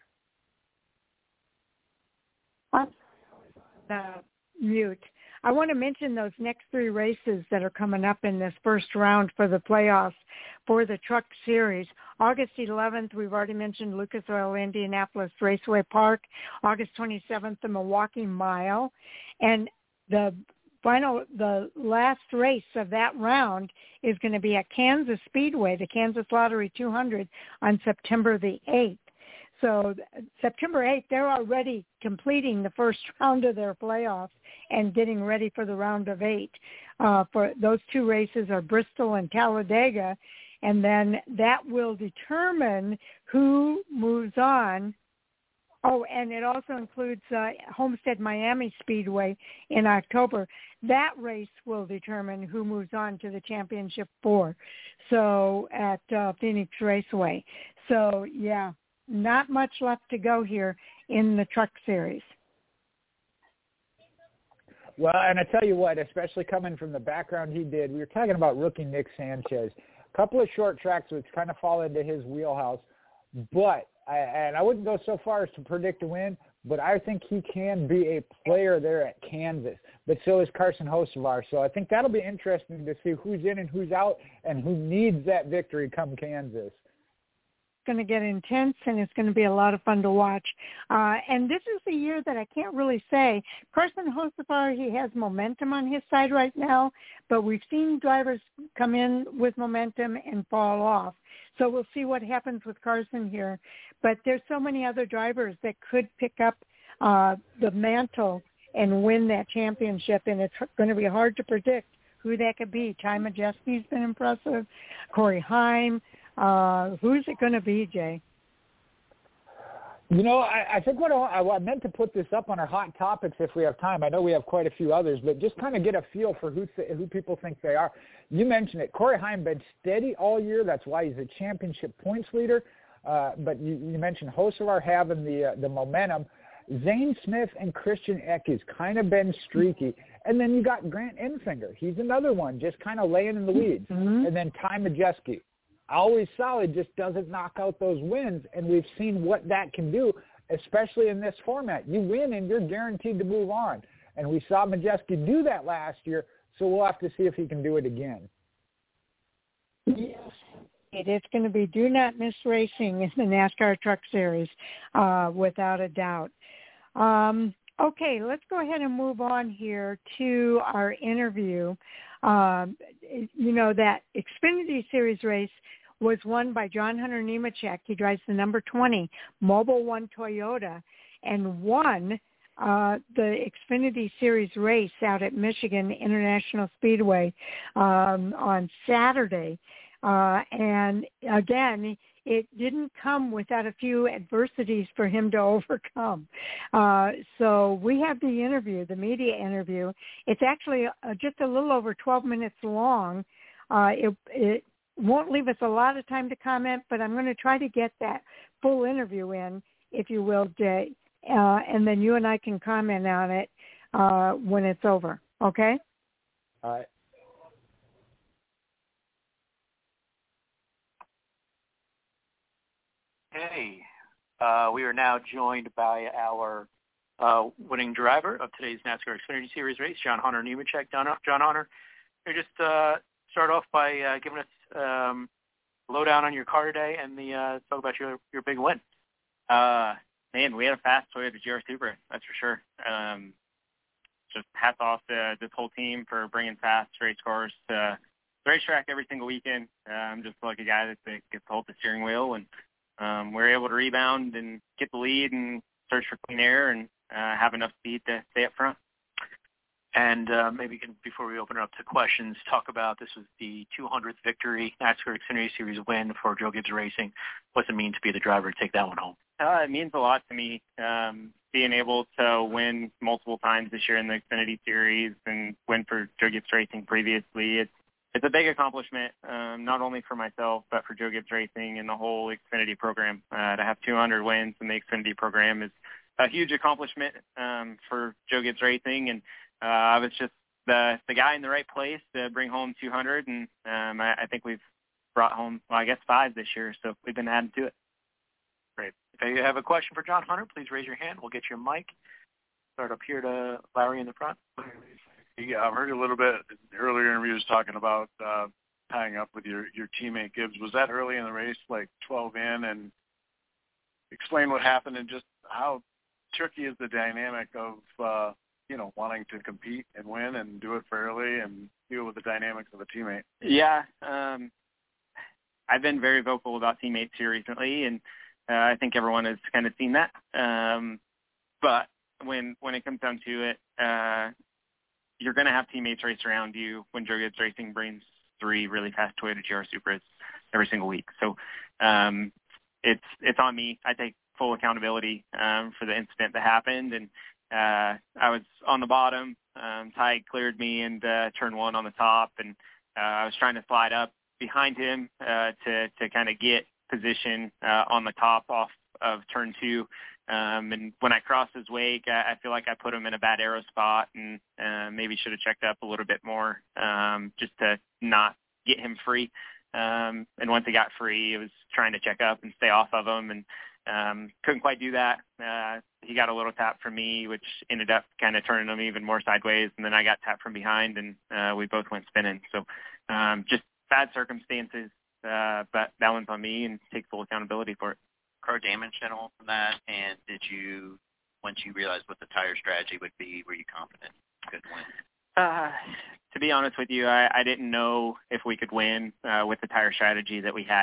Mute. I want to mention those next 3 races that are coming up in this first round for the playoffs for the Truck Series. August 11th, we've already mentioned Lucas Oil Indianapolis Raceway Park. August 27th, the Milwaukee Mile. And the last race of that round is going to be at Kansas Speedway, the Kansas Lottery 200 on September the 8th. So September 8th, they're already completing the first round of their playoffs and getting ready for the round of 8. For those 2 races are Bristol and Talladega, and then that will determine who moves on. Oh, and it also includes Homestead Miami Speedway in October. That race will determine who moves on to the Championship 4, so at Phoenix Raceway. So, yeah, not much left to go here in the Truck Series. Well, and I tell you what, especially coming from the background he did, we were talking about rookie Nick Sanchez. A couple of short tracks which kind of fall into his wheelhouse, but I wouldn't go so far as to predict a win, but I think he can be a player there at Kansas. But so is Carson Hocevar. So I think that'll be interesting to see who's in and who's out and who needs that victory come Kansas. It's going to get intense, and it's going to be a lot of fun to watch. And this is the year that I can't really say. Carson Hocevar, he has momentum on his side right now, but we've seen drivers come in with momentum and fall off. So we'll see what happens with Carson here. But there's so many other drivers that could pick up the mantle and win that championship, and it's going to be hard to predict who that could be. Ty Majeski's been impressive. Corey Heim. Who's it going to be, Jay? You know, I think I meant to put this up on our hot topics if we have time. I know we have quite a few others, but just kind of get a feel for who people think they are. You mentioned it. Corey Heim been steady all year. That's why he's a championship points leader. But you mentioned Hocevar having the momentum. Zane Smith and Christian Eck has kind of been streaky. And then you got Grant Enfinger. He's another one, just kind of laying in the weeds. Mm-hmm. And then Ty Majeski. Always solid, just doesn't knock out those wins, and we've seen what that can do, especially in this format. You win, and you're guaranteed to move on. And we saw Majeski do that last year, so we'll have to see if he can do it again. Yes, it is going to be do not miss racing in the NASCAR Truck Series, without a doubt. Okay, let's go ahead and move on here to our interview. You know, that Xfinity Series race was won by John Hunter Nemechek. He drives the number 20 Mobil 1 Toyota and won the Xfinity Series race out at Michigan International Speedway on Saturday. And again, it didn't come without a few adversities for him to overcome. So we have the interview, the media interview. It's actually just a little over 12 minutes long. It won't leave us a lot of time to comment, but I'm going to try to get that full interview in, if you will, Jay, and then you and I can comment on it when it's over. Okay? All right. Hey, we are now joined by our winning driver of today's NASCAR Xfinity Series race, John Hunter Nemechek. John Hunter, can you just start off by giving us a lowdown on your car today and talk about your big win. Man, we had a fast Toyota GR Supra, that's for sure. Just hats off to this whole team for bringing fast race cars to the racetrack every single weekend. I'm just like a guy that gets to hold the steering wheel, and we're able to rebound and get the lead and search for clean air and have enough speed to stay up front. And maybe you can, before we open it up to questions, talk about this was the 200th victory, NASCAR Xfinity Series win for Joe Gibbs Racing. What's it mean to be the driver to take that one home? It means a lot to me, being able to win multiple times this year in the Xfinity Series and win for Joe Gibbs Racing previously. It's a big accomplishment, not only for myself, but for Joe Gibbs Racing and the whole Xfinity program. To have 200 wins in the Xfinity program is a huge accomplishment for Joe Gibbs Racing, and I was just the guy in the right place to bring home 200, and I think we've brought home, 5 this year, so we've been adding to it. Great. If you have a question for John Hunter, please raise your hand. We'll get you a mic. Start up here to Larry in the front. Yeah, I've heard a little bit earlier interviews talking about tying up with your teammate Gibbs. Was that early in the race, like 12 in? And explain what happened and just how tricky is the dynamic of wanting to compete and win and do it fairly and deal with the dynamics of a teammate. Yeah, I've been very vocal about teammates here recently, and I think everyone has kind of seen that. But when it comes down to it, you're going to have teammates race around you when Joe Gibbs Racing brings 3 really fast Toyota GR Supras every single week. So it's on me. I take full accountability for the incident that happened, and I was on the bottom. Ty cleared me in turn 1 on the top, and I was trying to slide up behind him to kind of get position on the top off of turn 2. And when I crossed his wake, I feel like I put him in a bad aero spot, and maybe should have checked up a little bit more just to not get him free. And once he got free, it was trying to check up and stay off of him, and couldn't quite do that. He got a little tap from me, which ended up kind of turning him even more sideways, and then I got tapped from behind, and we both went spinning. So just bad circumstances, but that one's on me, and take full accountability for it. Car damage at all from that? And once you realized what the tire strategy would be, were you confident you could win? To be honest with you, I didn't know if we could win with the tire strategy that we had.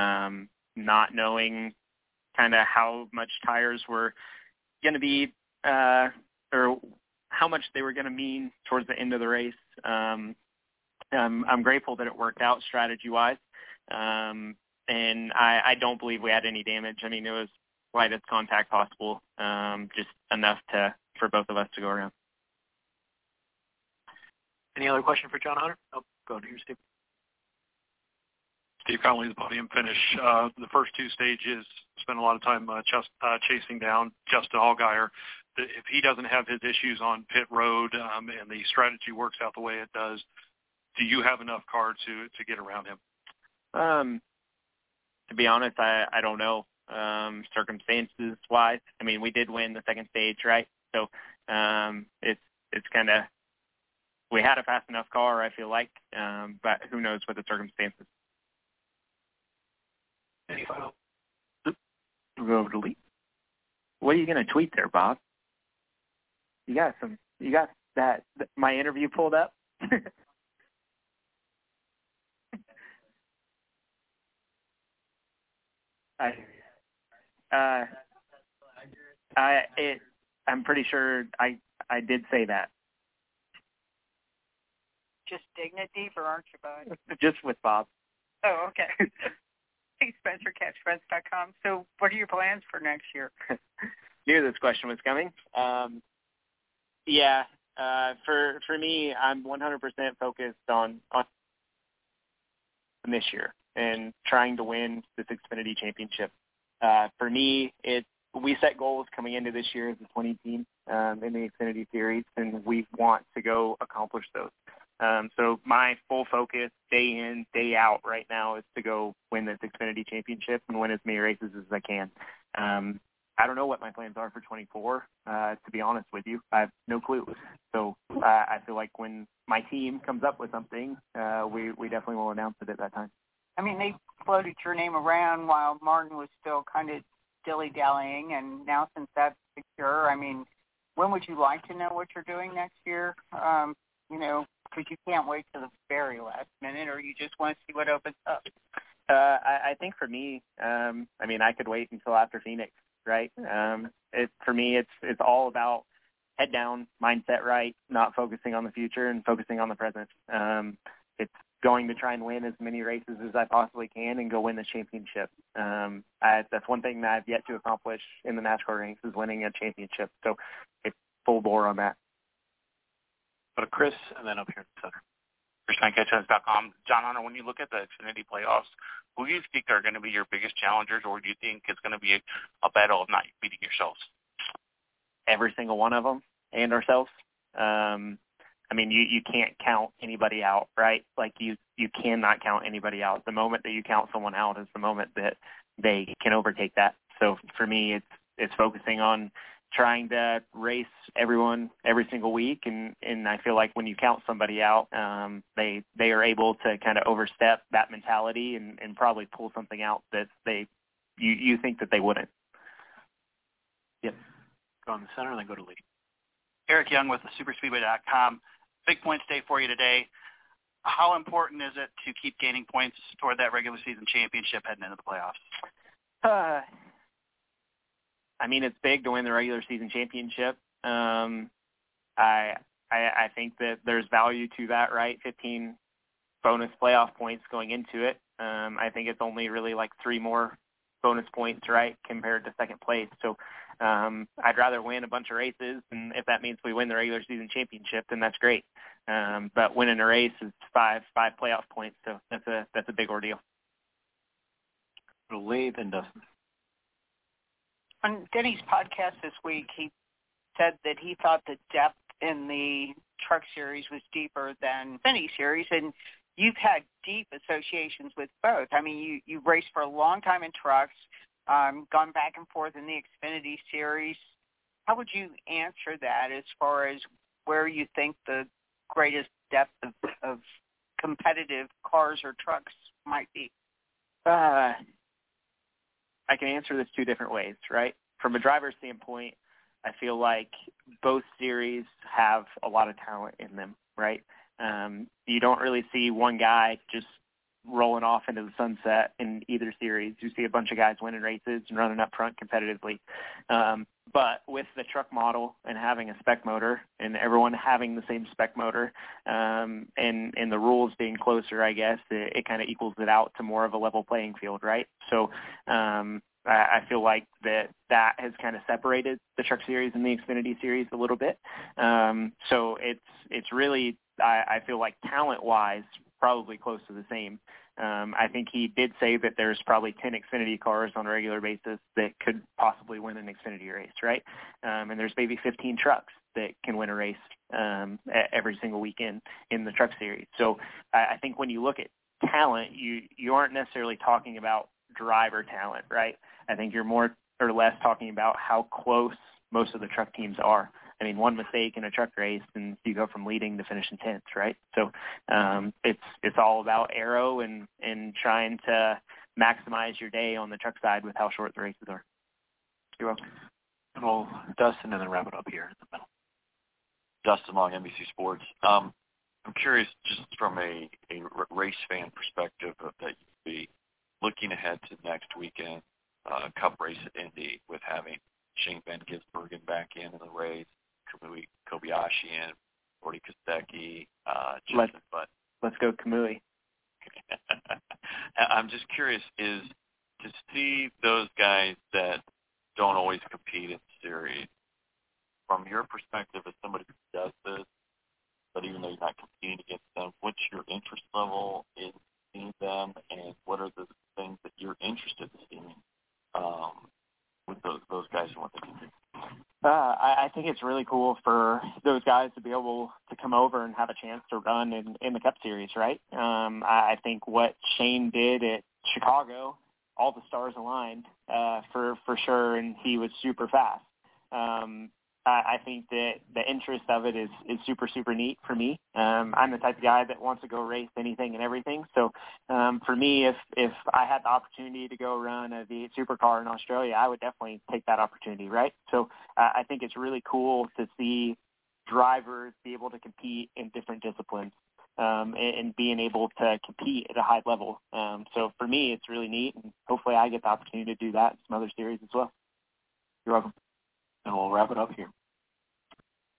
Not knowing kind of how much tires were going to be or how much they were going to mean towards the end of the race. I'm grateful that it worked out strategy-wise. And I don't believe we had any damage. I mean, it was lightest contact possible, just enough for both of us to go around. Any other question for John Hunter? Oh, go to you, Steve. Steve Conley, the podium finish. The first 2 stages, spent a lot of time chasing down Justin Allgaier. If he doesn't have his issues on pit road and the strategy works out the way it does, do you have enough car to get around him? To be honest, I don't know, circumstances-wise. I mean, we did win the second stage, right? So it's kind of, we had a fast enough car, I feel like, but who knows what the circumstances. Any final? We'll go over to Lee. What are you going to tweet there, Bob? You got that my interview pulled up? I'm pretty sure I did say that. Just dignity, or aren't you, bud? Just with Bob. Oh, okay. Hey, SpencerCatchFriends.com. So what are your plans for next year? Knew this question was coming. For me, I'm 100% focused on this year and trying to win this Xfinity championship. For me, we set goals coming into this year as a 20 team in the Xfinity Series, and we want to go accomplish those. So my full focus day in, day out right now is to go win this Xfinity championship and win as many races as I can. I don't know what my plans are for 24, to be honest with you. I have no clue. So I feel like when my team comes up with something, we definitely will announce it at that time. I mean, they floated your name around while Martin was still kind of dilly-dallying, and now since that's secure, I mean, when would you like to know what you're doing next year? Because you can't wait till the very last minute, or you just want to see what opens up? I think for me, I could wait until after Phoenix, right? For me, it's all about head down, mindset right, not focusing on the future and focusing on the present. It's going to try and win as many races as I possibly can and go win the championship. That's one thing that I've yet to accomplish in the NASCAR ranks is winning a championship. So it's full bore on that. Go to Chris, and then up here in the center. ChrisTimeCatchers.com. John Hunter, when you look at the Xfinity playoffs, who do you think are going to be your biggest challengers, or do you think it's going to be a battle of not beating yourselves? Every single one of them and ourselves. I mean, you can't count anybody out, right? Like you cannot count anybody out. The moment that you count someone out is the moment that they can overtake that. So for me, it's focusing on trying to race everyone every single week, and I feel like when you count somebody out, they are able to kind of overstep that mentality and probably pull something out that you think that they wouldn't. Yep. Go in the center and then go to Lee. Eric Young with SuperSpeedway.com. Big points day for you today. How important is it to keep gaining points toward that regular season championship heading into the playoffs? I mean, it's big to win the regular season championship. I think that there's value to that, right? 15 bonus playoff points going into it. I think it's only really like 3 more bonus points, right, compared to second place. So I'd rather win a bunch of races, and if that means we win the regular season championship, then that's great. But winning a race is five playoff points, so that's a big ordeal. Lee, then Dustin. On Denny's podcast this week, he said that he thought the depth in the truck series was deeper than Xfinity series, and you've had deep associations with both. I mean, you raced for a long time in trucks, gone back and forth in the Xfinity series. How would you answer that as far as where you think the greatest depth of competitive cars or trucks might be? I can answer this 2 different ways, right? From a driver's standpoint, I feel like both series have a lot of talent in them, right? You don't really see one guy just rolling off into the sunset in either series. You see a bunch of guys winning races and running up front competitively. But with the truck model and having a spec motor and everyone having the same spec motor and the rules being closer, I guess, it kind of equals it out to more of a level playing field, right? So I feel like that has kind of separated the truck series and the Xfinity series a little bit. So it's really, I feel like talent-wise, probably close to the same. I think he did say that there's probably 10 Xfinity cars on a regular basis that could possibly win an Xfinity race, right? And there's maybe 15 trucks that can win a race every single weekend in the truck series. So I think when you look at talent, you aren't necessarily talking about driver talent, right? I think you're more or less talking about how close most of the truck teams are. I mean, one mistake in a truck race and you go from leading to finishing 10th, right? So it's all about aero and trying to maximize your day on the truck side with how short the races are. You're welcome. And we'll Dustin and then wrap it up here in the middle. Dustin Long, NBC Sports. I'm curious, just from a race fan perspective, that you'd be looking ahead to next weekend, Cup race at Indy with having Shane Van Gisbergen back in the race, Kamui Kobayashi and Gordy Kostecki, Justin Butt. Let's go Kamui. I'm just curious, is to see those guys that don't always compete in series, from your perspective as somebody who does this, but even though you're not competing against them, what's your interest level in seeing them, and what are the things that you're interested in seeing with those guys and what they can do? I think it's really cool for those guys to be able to come over and have a chance to run in the Cup Series, right? I think what Shane did at Chicago, all the stars aligned for sure, and he was super fast. I think that the interest of it is super, super neat for me. I'm the type of guy that wants to go race anything and everything. So for me, if I had the opportunity to go run a V8 supercar in Australia, I would definitely take that opportunity, right? So I think it's really cool to see drivers be able to compete in different disciplines and being able to compete at a high level. So for me, it's really neat, and hopefully I get the opportunity to do that in some other series as well. You're welcome. And we'll wrap it up here.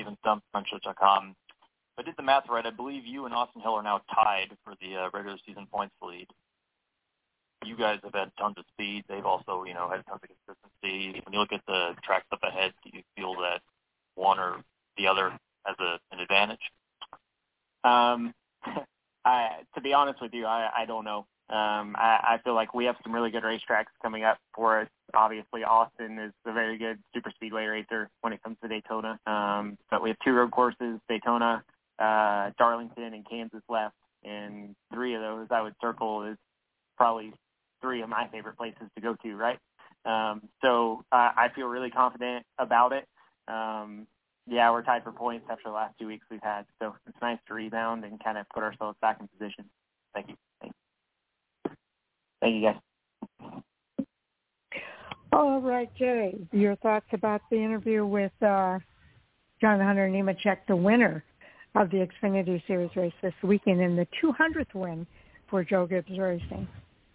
even stumped Frenchlift.com. If I did the math right, I believe you and Austin Hill are now tied for the regular season points lead. You guys have had tons of speed. They've also, had tons of consistency. When you look at the tracks up ahead, do you feel that one or the other has an advantage? To be honest with you, I don't know. I feel like we have some really good racetracks coming up for us. Obviously, Austin is a very good super speedway racer when it comes to Daytona. But we have 2 road courses, Daytona, Darlington, and Kansas left. And 3 of those I would circle as probably 3 of my favorite places to go to, right? So I feel really confident about it. Yeah, we're tied for points after the last 2 weeks we've had. So it's nice to rebound and kind of put ourselves back in position. Thank you. Thank you, guys. All right, Jay, your thoughts about the interview with John Hunter Nemechek, the winner of the Xfinity Series race this weekend, and the 200th win for Joe Gibbs Racing.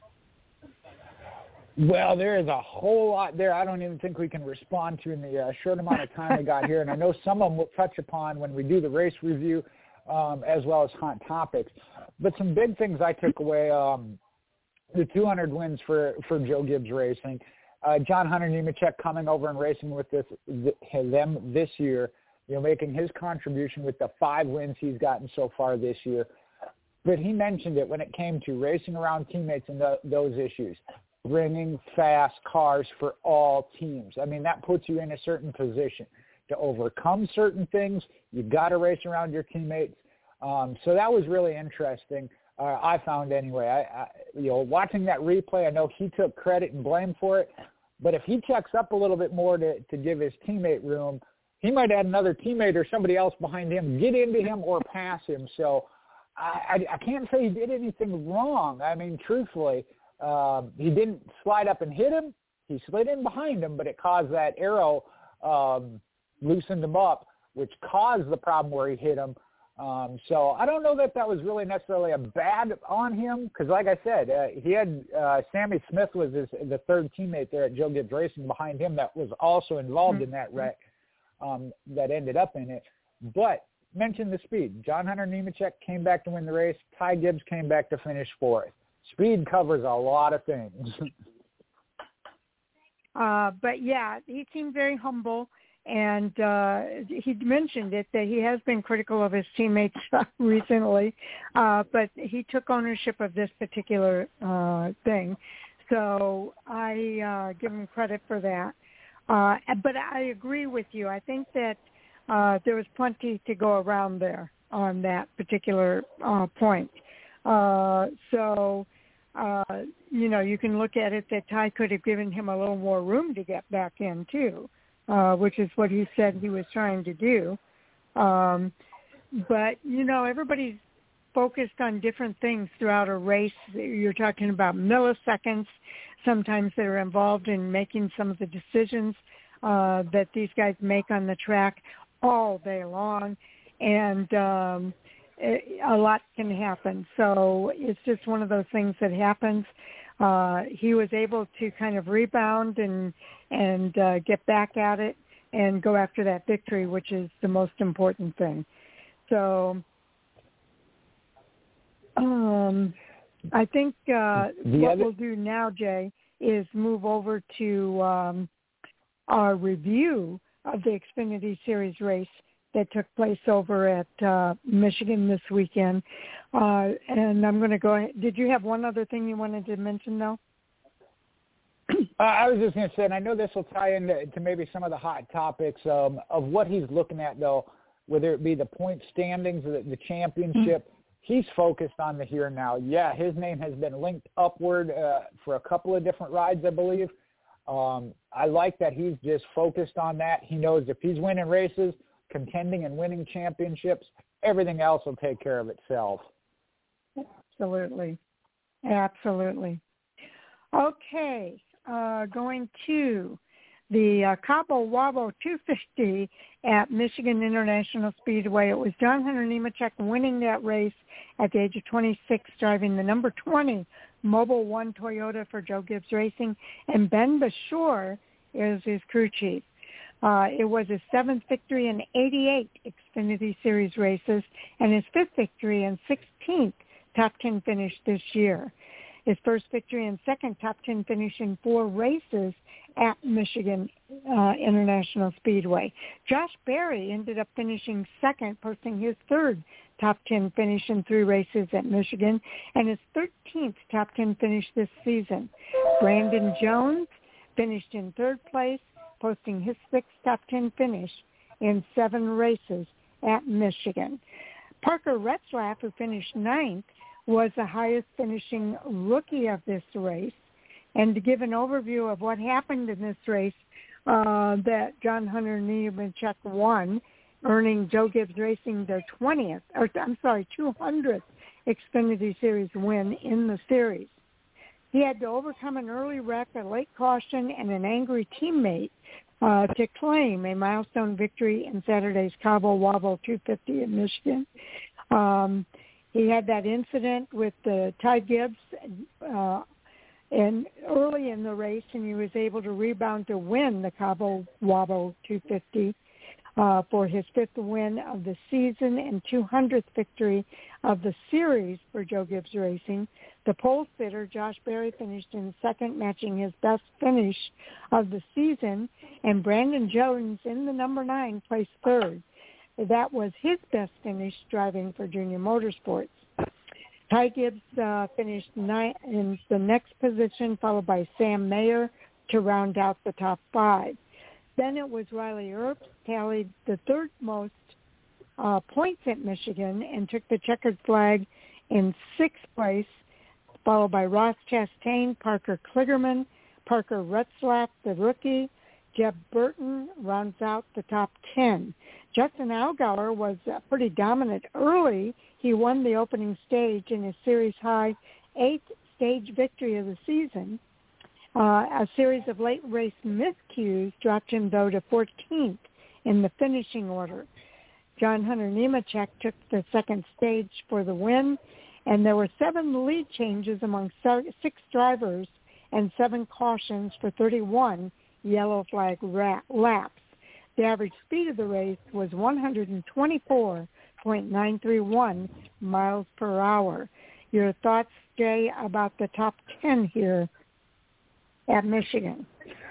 Well, there is a whole lot there I don't even think we can respond to in the short amount of time we got here. And I know some of them we'll touch upon when we do the race review as well as hot topics. But some big things I took away, the 200 wins for Joe Gibbs Racing. John Hunter Nemechek coming over and racing with them this year, making his contribution with the 5 wins he's gotten so far this year. But he mentioned it when it came to racing around teammates and those issues. Bringing fast cars for all teams. I mean, that puts you in a certain position to overcome certain things. You've got to race around your teammates. So that was really interesting. I found anyway. Watching that replay, I know he took credit and blame for it. But if he checks up a little bit more to give his teammate room, he might add another teammate or somebody else behind him, get into him or pass him. So I can't say he did anything wrong. I mean, truthfully. He didn't slide up and hit him. He slid in behind him, but it caused that arrow, loosened him up, which caused the problem where he hit him. So I don't know that was really necessarily a bad on him because, like I said, he had Sammy Smith was the 3rd teammate there at Joe Gibbs Racing behind him that was also involved in that wreck that ended up in it. But mention the speed. John Hunter Nemechek came back to win the race. Ty Gibbs came back to finish 4th. Speed covers a lot of things. But, yeah, he seemed very humble, and he mentioned it that he has been critical of his teammates recently, but he took ownership of this particular thing. So I give him credit for that. But I agree with you. I think that there was plenty to go around there on that particular point. You can look at it that Ty could have given him a little more room to get back in too, which is what he said he was trying to do. But, everybody's focused on different things throughout a race. You're talking about milliseconds sometimes that are involved in making some of the decisions that these guys make on the track all day long. And, a lot can happen. So it's just one of those things that happens. He was able to kind of rebound and get back at it and go after that victory, which is the most important thing. So I think what we'll do now, Jay, is move over to our review of the Xfinity Series race that took place over at Michigan this weekend. And I'm going to go ahead. Did you have one other thing you wanted to mention, though? I was just going to say, and I know this will tie into maybe some of the hot topics of what he's looking at, though, whether it be the point standings or the championship. He's focused on the here and now. Yeah, his name has been linked upward for a couple of different rides, I believe. I like that he's just focused on that. He knows if he's winning races, contending and winning championships, everything else will take care of itself. Absolutely. Okay, going to the Cabo Wabo 250 at Michigan International Speedway. It was John Hunter Nemechek winning that race at the age of 26, driving the number 20 Mobil 1 Toyota for Joe Gibbs Racing, and Ben Bashore is his crew chief. It was his 7th victory in 88 Xfinity Series races and his 5th victory and 16th top 10 finish this year. His first victory and second top 10 finish in 4 races at Michigan International Speedway. Josh Berry ended up finishing second, posting his 3rd top 10 finish in 3 races at Michigan and his 13th top 10 finish this season. Brandon Jones finished in 3rd place, posting his 6th top 10 finish in 7 races at Michigan. Parker Retzlaff, who finished 9th, was the highest finishing rookie of this race. And to give an overview of what happened in this race that John Hunter Nemechek won, earning Joe Gibbs Racing their 200th Xfinity Series win in the series. He had to overcome an early wreck, a late caution, and an angry teammate to claim a milestone victory in Saturday's Cabo Wabo 250 in Michigan. He had that incident with Ty Gibbs and early in the race, and he was able to rebound to win the Cabo Wabo 250 for his 5th win of the season and 200th victory of the series for Joe Gibbs Racing. The pole sitter, Josh Berry, finished in 2nd, matching his best finish of the season, and Brandon Jones in the number 9 placed 3rd. That was his best finish driving for Junior Motorsports. Ty Gibbs finished 9th in the next position, followed by Sam Mayer to round out the top 5. Then it was Riley Earps, tallied the 3rd most points at Michigan and took the checkered flag in 6th place, followed by Ross Chastain, Parker Kligerman, Parker Retzlaff, the rookie. Jeb Burton rounds out the top 10. Justin Allgaier was pretty dominant early. He won the opening stage in his series-high 8th stage victory of the season. A series of late race miscues dropped him, though, to 14th in the finishing order. John Hunter Nemechek took the 2nd stage for the win, and there were 7 lead changes among 6 drivers and 7 cautions for 31 yellow flag laps. The average speed of the race was 124.931 miles per hour. Your thoughts, Jay, about the top 10 here at Michigan?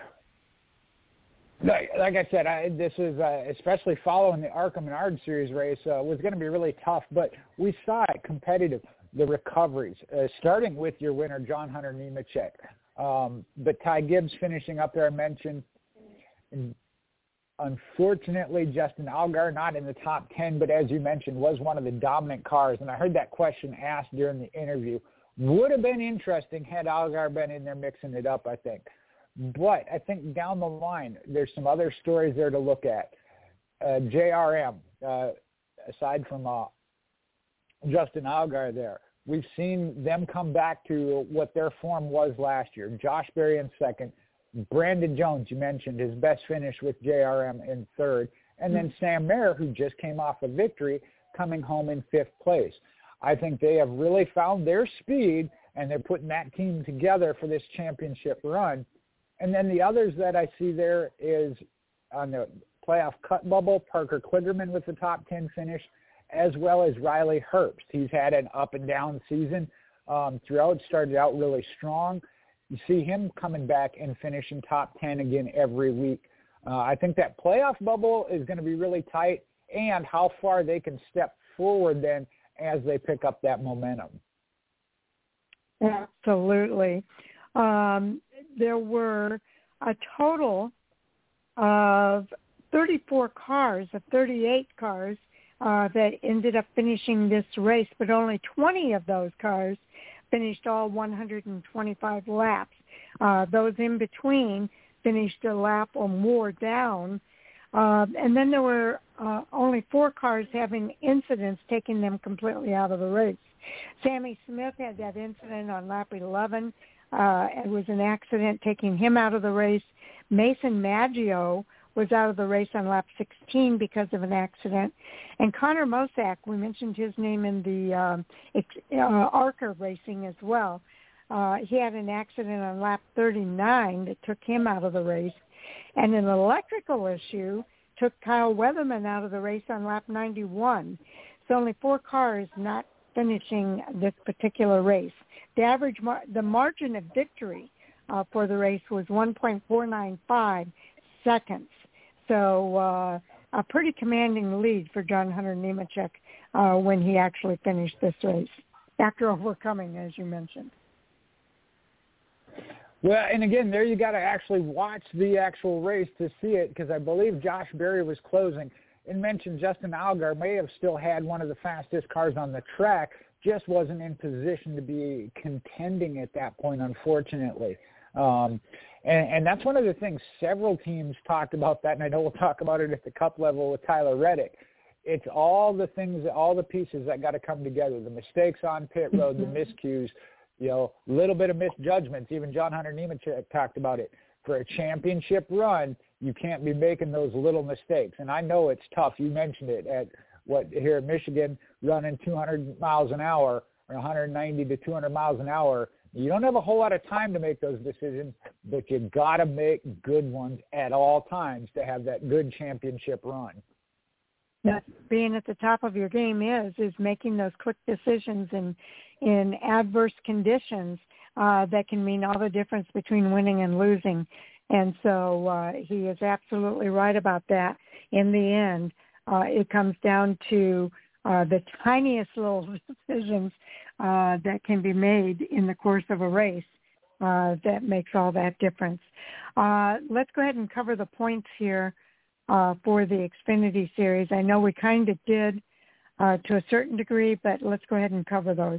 Like I said, this is, especially following the Arkham and Ard Series race, was going to be really tough, but we saw it competitive, the recoveries, starting with your winner, John Hunter Nemechek. But Ty Gibbs finishing up there, I mentioned. And unfortunately, Justin Allgaier not in the top 10, but as you mentioned, was one of the dominant cars. And I heard that question asked during the interview. Would have been interesting had Allgaier been in there mixing it up, I think. But I think down the line, there's some other stories there to look at. JRM, aside from Justin Allgaier there, we've seen them come back to what their form was last year. Josh Berry in 2nd. Brandon Jones, you mentioned, his best finish with JRM in 3rd. And then Sam Mayer, who just came off a victory, coming home in 5th place. I think they have really found their speed, and they're putting that team together for this championship run. And then the others that I see there is on the playoff cut bubble, Parker Kligerman with the top 10 finish, as well as Riley Herbst. He's had an up-and-down season throughout, started out really strong. You see him coming back and finishing top 10 again every week. I think that playoff bubble is going to be really tight, and how far they can step forward then as they pick up that momentum. Absolutely. There were a total of 34 cars, of 38 cars, that ended up finishing this race, but only 20 of those cars finished all 125 laps. Those in between finished a lap or more down. And then there were only 4 cars having incidents, taking them completely out of the race. Sammy Smith had that incident on lap 11. It was an accident taking him out of the race. Mason Maggio was out of the race on lap 16 because of an accident. And Connor Mosack, we mentioned his name in the ARCA racing as well. He had an accident on lap 39 that took him out of the race. And an electrical issue took Kyle Weatherman out of the race on lap 91. So only 4 cars not finishing this particular race. The margin of victory for the race was 1.495 seconds. So a pretty commanding lead for John Hunter Nemechek when he actually finished this race after overcoming, as you mentioned. Well, and again, there you got to actually watch the actual race to see it, because I believe Josh Berry was closing and mentioned Justin Allgaier may have still had one of the fastest cars on the track, just wasn't in position to be contending at that point, unfortunately. And that's one of the things several teams talked about that, and I know we'll talk about it at the Cup level with Tyler Reddick. It's all the things, all the pieces that got to come together, the mistakes on pit road, the miscues, little bit of misjudgments. Even John Hunter Nemechek talked about it. For a championship run, you can't be making those little mistakes. And I know it's tough. You mentioned it here in Michigan, running 200 miles an hour or 190 to 200 miles an hour. You don't have a whole lot of time to make those decisions, but you got to make good ones at all times to have that good championship run. That's being at the top of your game is making those quick decisions in adverse conditions that can mean all the difference between winning and losing. And so he is absolutely right about that. In the end, it comes down to the tiniest little decisions that can be made in the course of a race that makes all that difference. Let's go ahead and cover the points here for the Xfinity Series. I know we kind of did to a certain degree, but let's go ahead and cover those.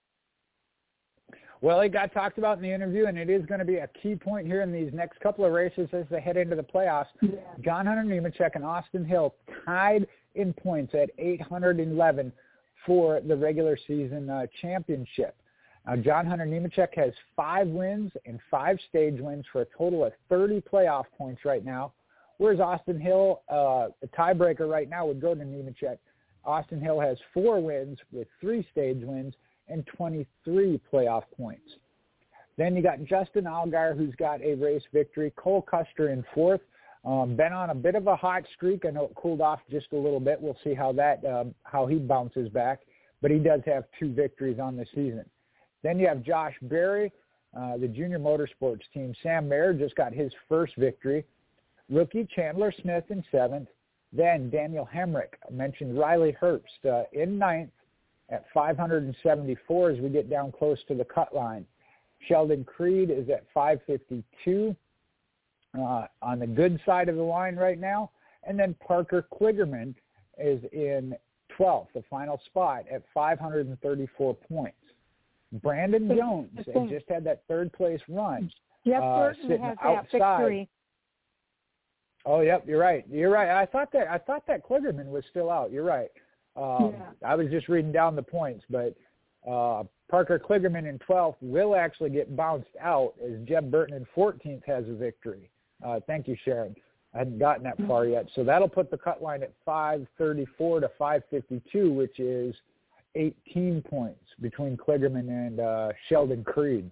Well, it got talked about in the interview, and it is going to be a key point here in these next couple of races as they head into the playoffs. Yeah. John Hunter Nemechek and Austin Hill tied in points at 811 for the regular season championship. Now, John Hunter Nemechek has 5 wins and 5 stage wins for a total of 30 playoff points right now, whereas Austin Hill, a tiebreaker right now would go to Nemechek. Austin Hill has 4 wins with 3 stage wins and 23 playoff points. Then you got Justin Allgaier, who's got a race victory. Cole Custer in 4th. Been on a bit of a hot streak. I know it cooled off just a little bit. We'll see how he bounces back. But he does have 2 victories on the season. Then you have Josh Berry, the Junior Motorsports team. Sam Mayer just got his first victory. Rookie Chandler Smith in 7th. Then Daniel Hemrick. I mentioned Riley Herbst in 9th at 574 as we get down close to the cut line. Sheldon Creed is at 552 on the good side of the line right now. And then Parker Kligerman is in 12th, the final spot, at 534 points. Brandon Jones just had that 3rd place run. Jeff Burton has that victory. Oh, yep, you're right. I thought that Kligerman was still out. You're right. I was just reading down the points, but Parker Kligerman in 12th will actually get bounced out as Jeb Burton in 14th has a victory. Thank you, Sharon. I hadn't gotten that far yet. So that'll put the cut line at 534 to 552, which is 18 points between Kligerman and Sheldon Creed.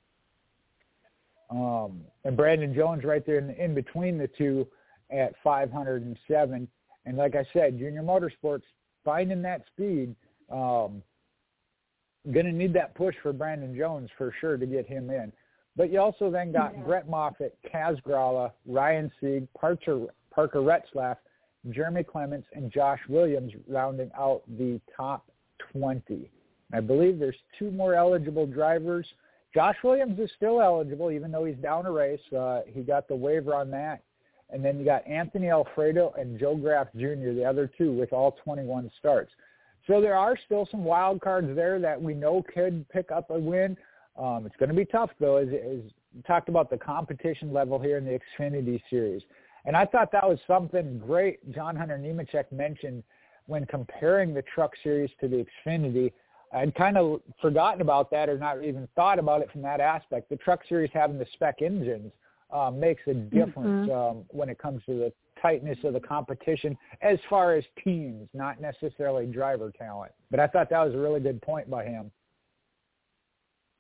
And Brandon Jones right there in between the two at 507. And like I said, Junior Motorsports finding that speed. Going to need that push for Brandon Jones for sure to get him in. But you also then got Brett Moffitt, Kaz Grala, Ryan Sieg, Parker Retzlaff, Jeremy Clements, and Josh Williams rounding out the top 20. I believe there's 2 more eligible drivers. Josh Williams is still eligible, even though he's down a race. He got the waiver on that. And then you got Anthony Alfredo and Joe Graf Jr., the other 2, with all 21 starts. So there are still some wild cards there that we know could pick up a win. It's going to be tough, though, as we talked about the competition level here in the Xfinity Series. And I thought that was something great John Hunter Nemechek mentioned when comparing the Truck Series to the Xfinity. I'd kind of forgotten about that or not even thought about it from that aspect. The Truck Series having the spec engines makes a difference when it comes to the tightness of the competition as far as teams, not necessarily driver talent. But I thought that was a really good point by him. Yes,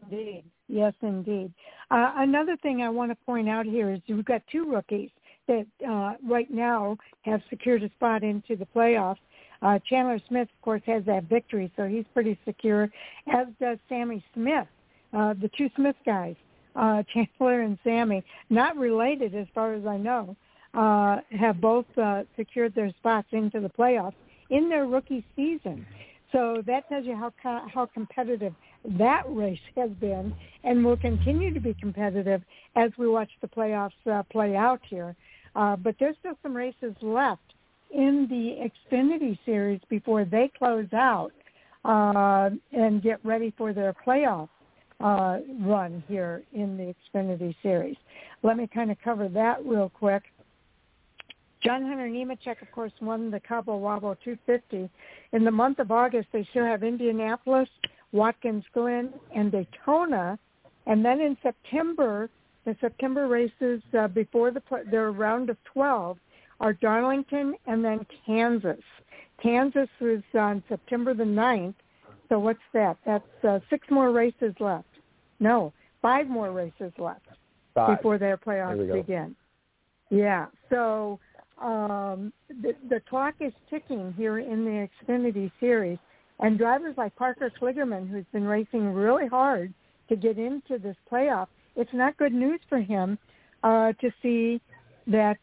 indeed. Yes, indeed. Another thing I want to point out here is we've got two rookies that right now have secured a spot into the playoffs. Chandler Smith, of course, has that victory, so he's pretty secure, as does Sammy Smith, the two Smith guys, Chandler and Sammy, not related as far as I know, have both secured their spots into the playoffs in their rookie season. So that tells you how competitive that race has been and will continue to be competitive as we watch the playoffs play out here. But there's still some races left in the Xfinity Series before they close out and get ready for their playoff run here in the Xfinity Series. Let me kind of cover that real quick. John Hunter Nemechek, of course, won the Cabo Wabo 250. In the month of August, they still have Indianapolis, Watkins Glen, and Daytona. And then in September, the September races before their round of 12 are Darlington and then Kansas. Kansas was on September the 9th. So what's that? That's 6 more races left. No, 5 more races left before their playoffs begin. Yeah, so the clock is ticking here in the Xfinity Series, and drivers like Parker Kligerman, who's been racing really hard to get into this playoff, it's not good news for him to see that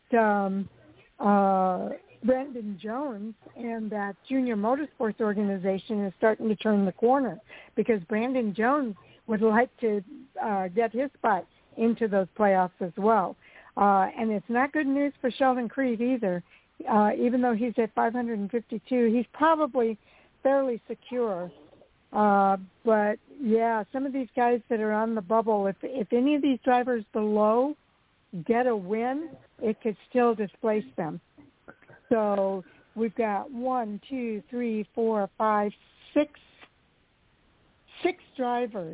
Brandon Jones and that Junior Motorsports organization is starting to turn the corner, because Brandon Jones would like to get his spot into those playoffs as well. And it's not good news for Sheldon Creed either. Even though he's at 552, he's probably fairly secure. But, yeah, some of these guys that are on the bubble, if any of these drivers below get a win, it could still displace them. So we've got 6 drivers.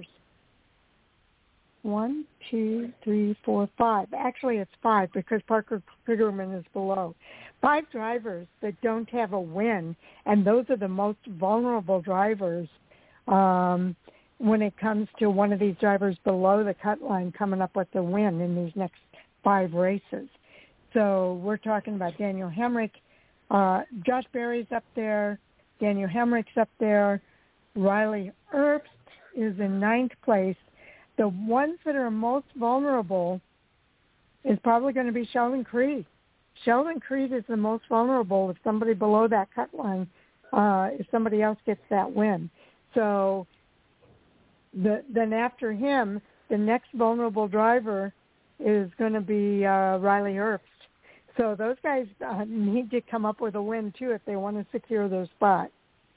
1, 2, 3, 4, 5. Actually, it's 5 because Parker Kligerman is below. 5 drivers that don't have a win, and those are the most vulnerable drivers when it comes to one of these drivers below the cut line coming up with the win in these next 5 races. So we're talking about Daniel Hemrick. Josh Berry's up there. Daniel Hemrick's up there. Riley Herbst is in 9th place. The ones that are most vulnerable is probably going to be Sheldon Creed. Sheldon Creed is the most vulnerable if somebody below that cut line, if somebody else gets that win. So then after him, the next vulnerable driver is going to be Riley Herbst. So those guys need to come up with a win, too, if they want to secure their spot.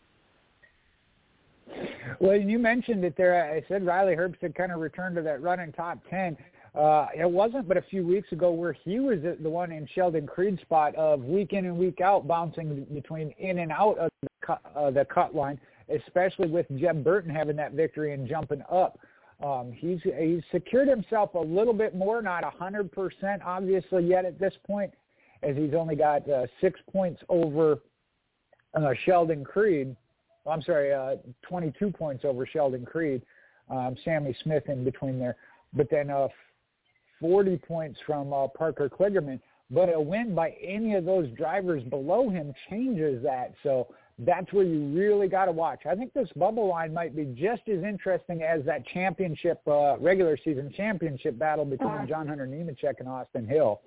Well, you mentioned it there. I said Riley Herbst had kind of returned to that running top 10. It wasn't but a few weeks ago where he was the one in Sheldon Creed's spot of week in and week out, bouncing between in and out of the cut line, especially with Jeb Burton having that victory and jumping up. He's secured himself a little bit more, not 100% obviously yet at this point, as he's only got 6 points over Sheldon Creed. 22 points over Sheldon Creed, Sammy Smith in between there. But then 40 points from Parker Kligerman. But a win by any of those drivers below him changes that. So that's where you really got to watch. I think this bubble line might be just as interesting as that championship, regular season championship battle between John Hunter Nemechek and Austin Hill.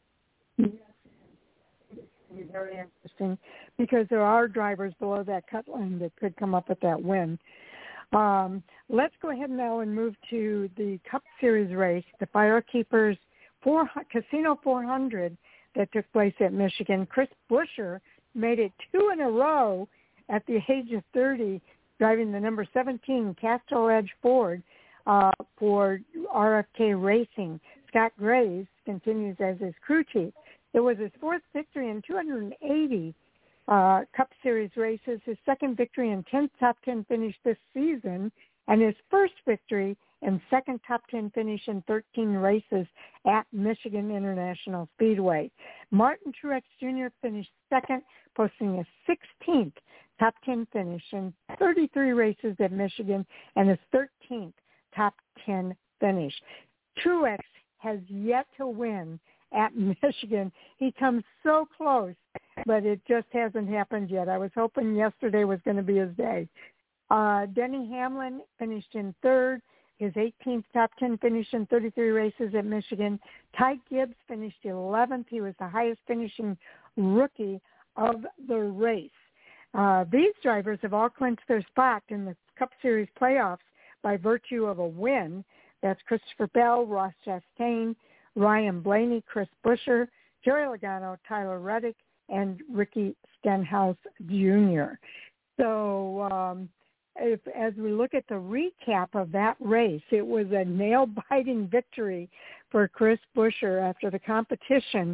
Be very interesting because there are drivers below that cut line that could come up with that win. Let's go ahead now and move to the Cup Series race, the Firekeepers Casino 400 that took place at Michigan. Chris Buescher made it 2 in a row at the age of 30, driving the number 17 Castrol Edge Ford for RFK Racing. Scott Graves continues as his crew chief. It was his 4th victory in 280 Cup Series races, his 2nd victory and 10th top 10 finish this season, and his 1st victory and 2nd top 10 finish in 13 races at Michigan International Speedway. Martin Truex Jr. finished 2nd, posting a 16th top 10 finish in 33 races at Michigan and his 13th top 10 finish. Truex has yet to win at Michigan. He comes so close, but it just hasn't happened yet. I was hoping yesterday was going to be his day. Denny Hamlin finished in third, his 18th top 10 finish in 33 races at Michigan. Ty Gibbs finished 11th. He was the highest finishing rookie of the race. These drivers have all clinched their spot in the Cup Series playoffs by virtue of a win. That's Christopher Bell, Ross Chastain, Ryan Blaney, Chris Buescher, Joey Logano, Tyler Reddick, and Ricky Stenhouse Jr. So as we look at the recap of that race, it was a nail-biting victory for Chris Buescher after the competition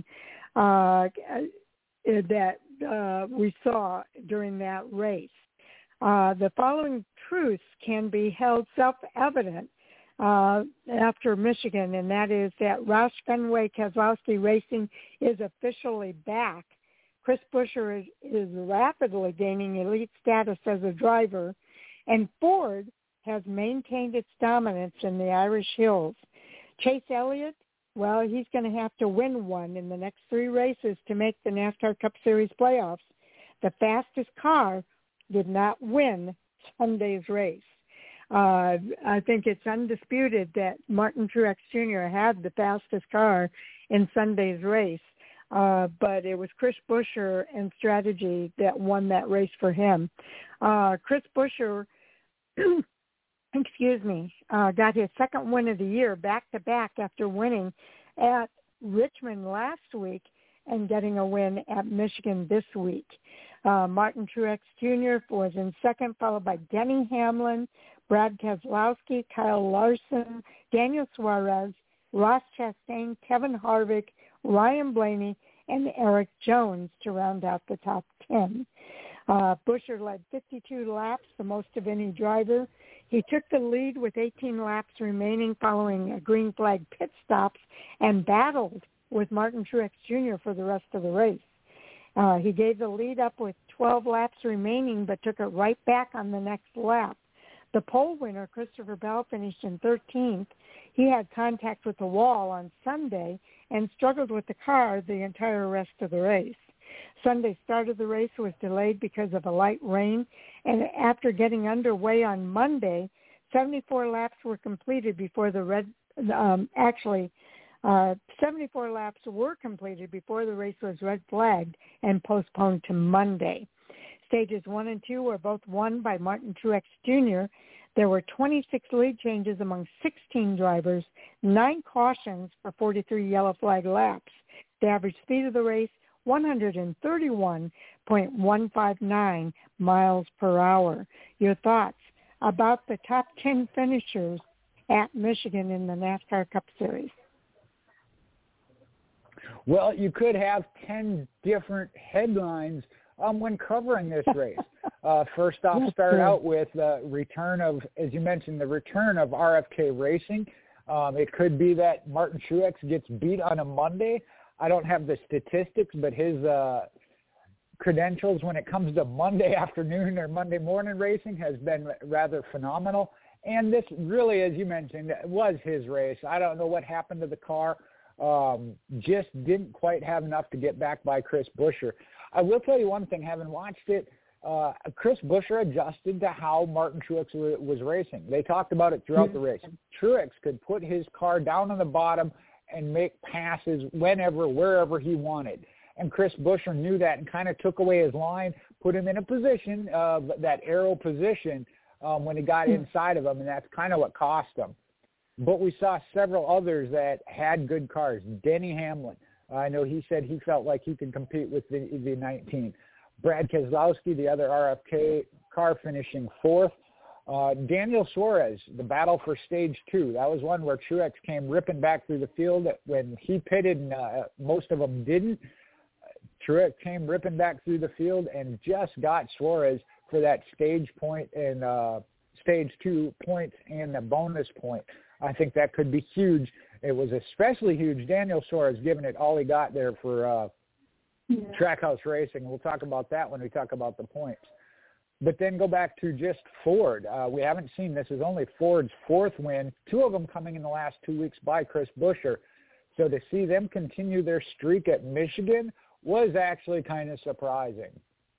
that we saw during that race. The following truths can be held self-evident after Michigan, and that is that Roush Fenway Keselowski Racing is officially back. Chris Buescher is rapidly gaining elite status as a driver, and Ford has maintained its dominance in the Irish Hills. Chase Elliott, well, he's going to have to win one in the next 3 races to make the NASCAR Cup Series playoffs. The fastest car did not win Sunday's race. I think it's undisputed that Martin Truex Jr. had the fastest car in Sunday's race, but it was Chris Buescher and strategy that won that race for him. Chris Buescher, got his second win of the year back-to-back after winning at Richmond last week and getting a win at Michigan this week. Martin Truex Jr. was in second, followed by Denny Hamlin, Brad Keselowski, Kyle Larson, Daniel Suarez, Ross Chastain, Kevin Harvick, Ryan Blaney, and Eric Jones to round out the top 10. Buescher led 52 laps, the most of any driver. He took the lead with 18 laps remaining following a green flag pit stops and battled with Martin Truex Jr. for the rest of the race. He gave the lead up with 12 laps remaining but took it right back on the next lap. The pole winner, Christopher Bell, finished in 13th. He had contact with the wall on Sunday and struggled with the car the entire rest of the race. Sunday's start of the race was delayed because of a light rain, and after getting underway on Monday, 74 laps were completed before the 74 laps were completed before the race was red flagged and postponed to Monday. Stages 1 and 2 were both won by Martin Truex Jr. There were 26 lead changes among 16 drivers, 9 cautions for 43 yellow flag laps. The average speed of the race, 131.159 miles per hour. Your thoughts about the top 10 finishers at Michigan in the NASCAR Cup Series? Well, you could have 10 different headlines when covering this race. First off, start out with the return of, as you mentioned, the return of RFK Racing. It could be that Martin Truex gets beat on a Monday. I don't have the statistics, but his credentials when it comes to Monday afternoon or Monday morning racing has been rather phenomenal. And this really, as you mentioned, was his race. I don't know what happened to the car. Just didn't quite have enough to get back by Chris Buescher. I will tell you one thing, having watched it, Chris Buescher adjusted to how Martin Truex was racing. They talked about it throughout the race. Truex could put his car down on the bottom and make passes whenever, wherever he wanted. And Chris Buescher knew that and kind of took away his line, put him in a position, that arrow position when he got inside of him, and that's kind of what cost him. But we saw several others that had good cars. Denny Hamlin, I know he said he felt like he could compete with the 19. Brad Keselowski, the other RFK car, finishing 4th. Daniel Suarez, the battle for stage 2. That was one where Truex came ripping back through the field. When he pitted and most of them didn't, Truex came ripping back through the field and just got Suarez for that stage point and stage 2 points and the bonus point. I think that could be huge. It was especially huge. Daniel Suarez giving it all he got there for Trackhouse Racing. We'll talk about that when we talk about the points. But then go back to just Ford. We haven't seen, this is only Ford's fourth win, two of them coming in the last 2 weeks by Chris Buescher. So to see them continue their streak at Michigan was actually kind of surprising.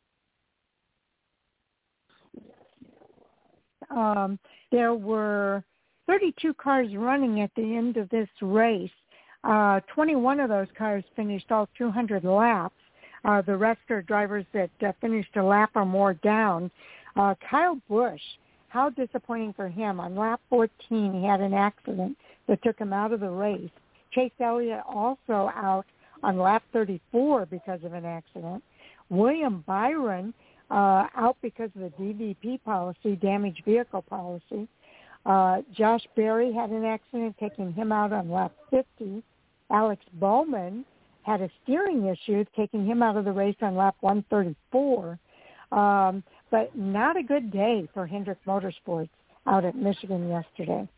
There were 32 cars running at the end of this race. 21 of those cars finished all 200 laps. The rest are drivers that finished a lap or more down. Kyle Busch, how disappointing for him. On lap 14, he had an accident that took him out of the race. Chase Elliott also out on lap 34 because of an accident. William Byron out because of the DVP policy, damaged vehicle policy. Josh Berry had an accident, taking him out on lap 50. Alex Bowman had a steering issue, taking him out of the race on lap 134. But not a good day for Hendrick Motorsports out at Michigan yesterday.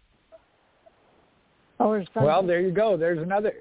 Well, there you go. There's another.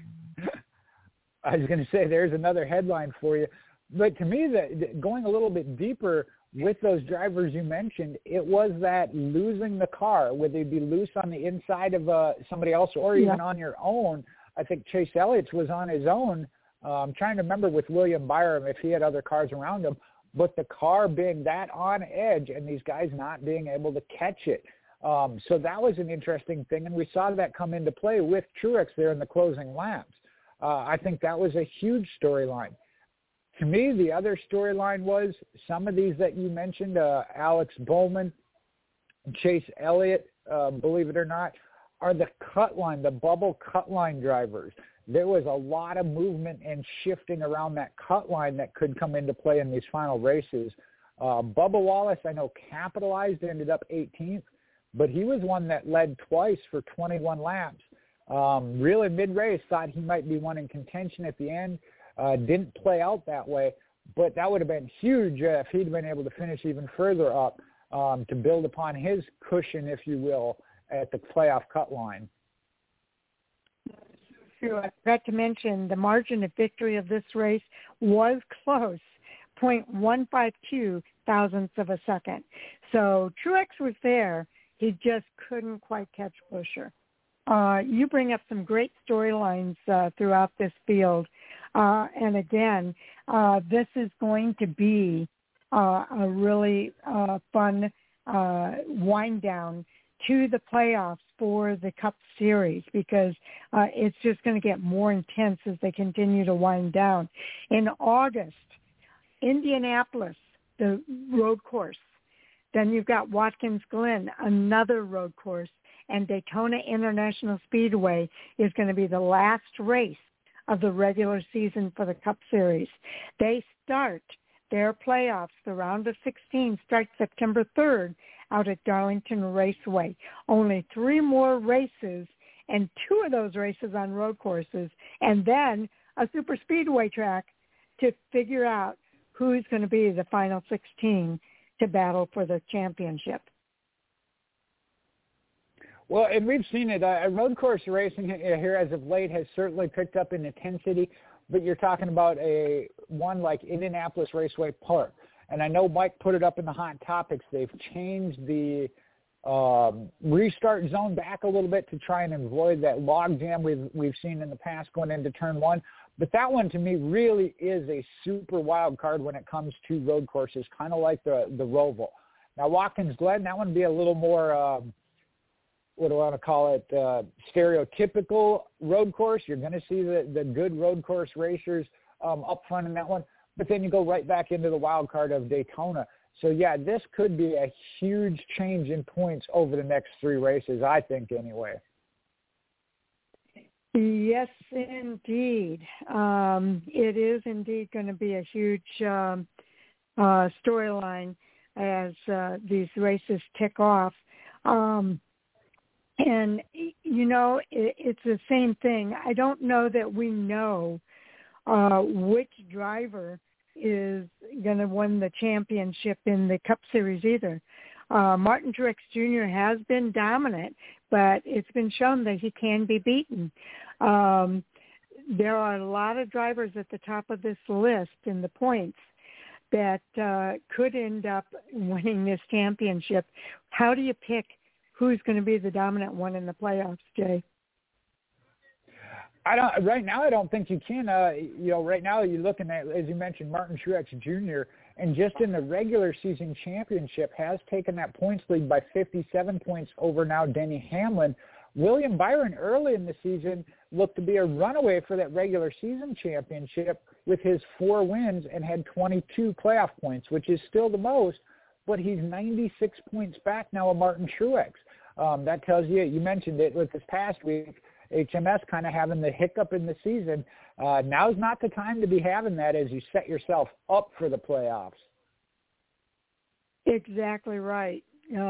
I was going to say there's another headline for you. But to me, going a little bit deeper with those drivers you mentioned, it was that losing the car, whether it be loose on the inside of somebody else or even on your own. I think Chase Elliott was on his own. I'm trying to remember with William Byron if he had other cars around him, but the car being that on edge and these guys not being able to catch it. So that was an interesting thing, and we saw that come into play with Truex there in the closing laps. I think that was a huge storyline. To me, the other storyline was some of these that you mentioned, Alex Bowman, Chase Elliott, believe it or not, are the cut line, the bubble cut line drivers. There was a lot of movement and shifting around that cut line that could come into play in these final races. Bubba Wallace, I know, capitalized, ended up 18th, but he was one that led twice for 21 laps. Really mid-race, thought he might be one in contention at the end. Didn't play out that way, but that would have been huge if he'd been able to finish even further up to build upon his cushion, if you will, at the playoff cut line. True. I forgot to mention the margin of victory of this race was close, 0.152 thousandths of a second. So Truex was there. He just couldn't quite catch Buescher. You bring up some great storylines throughout this field. And again, this is going to be a really fun wind down to the playoffs for the Cup Series, because it's just going to get more intense as they continue to wind down. In August, Indianapolis, the road course. Then you've got Watkins Glen, another road course, and Daytona International Speedway is going to be the last race of the regular season for the Cup Series. They start their playoffs, the round of 16 starts September 3rd out at Darlington Raceway. Only 3 more races, and 2 of those races on road courses, and then a super speedway track to figure out who's going to be the final 16 to battle for the championship. Well, and we've seen it. Road course racing here as of late has certainly picked up in intensity, but you're talking about one like Indianapolis Raceway Park. And I know Mike put it up in the Hot Topics. They've changed the restart zone back a little bit to try and avoid that log jam we've seen in the past going into turn one. But that one, to me, really is a super wild card when it comes to road courses, kind of like the Roval. Now, Watkins Glen, that one would be a little more, what do I want to call it, stereotypical road course. You're going to see the good road course racers up front in that one. But then you go right back into the wild card of Daytona. So, yeah, this could be a huge change in points over the next 3 races, I think, anyway. Yes, indeed. It is indeed going to be a huge storyline as these races tick off. And, you know, it's the same thing. I don't know that we know which driver is going to win the championship in the Cup Series either. Martin Truex Jr. has been dominant, but it's been shown that he can be beaten. There are a lot of drivers at the top of this list in the points, that could end up winning this championship. How do you pick who's going to be the dominant one in the playoffs, Jay? Right now, I don't think you can. Right now you're looking at, as you mentioned, Martin Truex Jr., and just in the regular season championship has taken that points lead by 57 points over now Denny Hamlin. William Byron early in the season looked to be a runaway for that regular season championship with his 4 wins and had 22 playoff points, which is still the most, but he's 96 points back now of Martin Truex. That tells you, you mentioned it with this past week, HMS kind of having the hiccup in the season. Now's not the time to be having that as you set yourself up for the playoffs. Exactly right.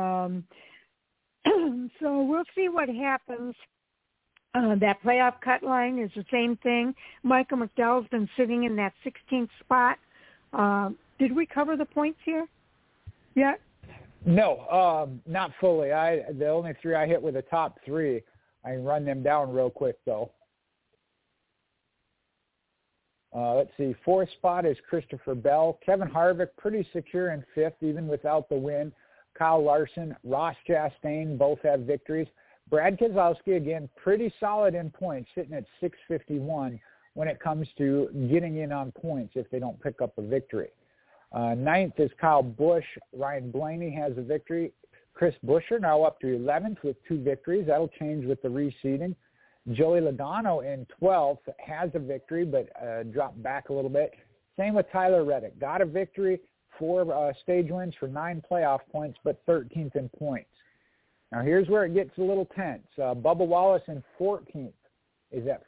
So we'll see what happens. That playoff cut line is the same thing. Michael McDowell's been sitting in that 16th spot. Did we cover the points here yet? No, not fully. The only 3 I hit were the top 3. I can run them down real quick, though. Let's see. 4th spot is Christopher Bell. Kevin Harvick, pretty secure in 5th, even without the win. Kyle Larson, Ross Chastain, both have victories. Brad Keselowski, again, pretty solid in points, sitting at 651 when it comes to getting in on points if they don't pick up a victory. 9th is Kyle Busch. Ryan Blaney has a victory. Chris Buescher now up to 11th with 2 victories. That'll change with the reseeding. Joey Logano in 12th has a victory, but dropped back a little bit. Same with Tyler Reddick. Got a victory, 4 stage wins for 9 playoff points, but 13th in points. Now here's where it gets a little tense. Bubba Wallace in 14th is at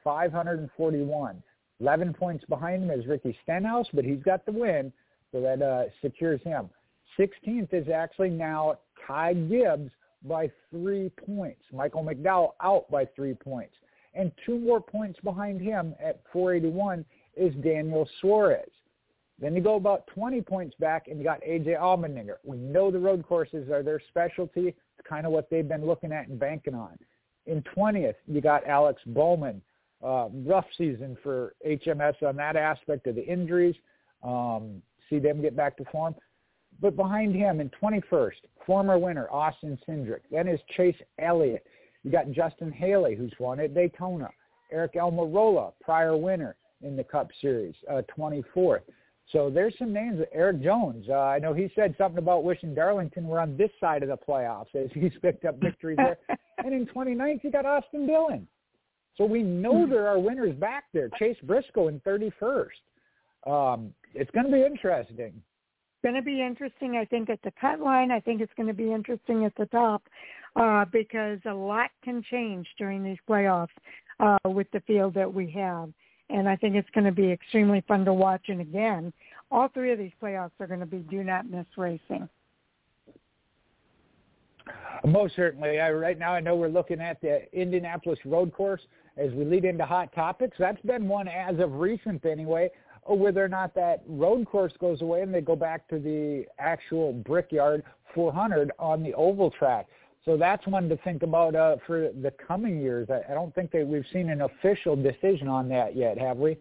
541. 11 points behind him is Ricky Stenhouse, but he's got the win, so that secures him. 16th is actually now Ty Gibbs by 3 points. Michael McDowell out by 3 points. And 2 more points behind him at 481 is Daniel Suarez. Then you go about 20 points back and you got A.J. Allmendinger. We know the road courses are their specialty. It's kind of what they've been looking at and banking on. In 20th, you got Alex Bowman. Rough season for HMS on that aspect of the injuries. See them get back to form. But behind him in 21st, former winner Austin Cindric. Then is Chase Elliott. You got Justin Haley, who's won at Daytona. Eric Almirola, prior winner in the Cup Series, 24th. So there's some names. Eric Jones, I know he said something about wishing Darlington were on this side of the playoffs as he's picked up victories there. And in 29th, you got Austin Dillon. So we know there are winners back there. Chase Briscoe in 31st. It's going to be interesting. Going to be interesting, I think, at the cut line. I think it's going to be interesting at the top because a lot can change during these playoffs with the field that we have. And I think it's going to be extremely fun to watch. And again, all 3 of these playoffs are going to be do not miss racing. Most certainly. Right now I know we're looking at the Indianapolis road course as we lead into Hot Topics. That's been one as of recent anyway, whether or not that road course goes away and they go back to the actual Brickyard 400 on the oval track. So that's one to think about for the coming years. I don't think that we've seen an official decision on that yet, have we?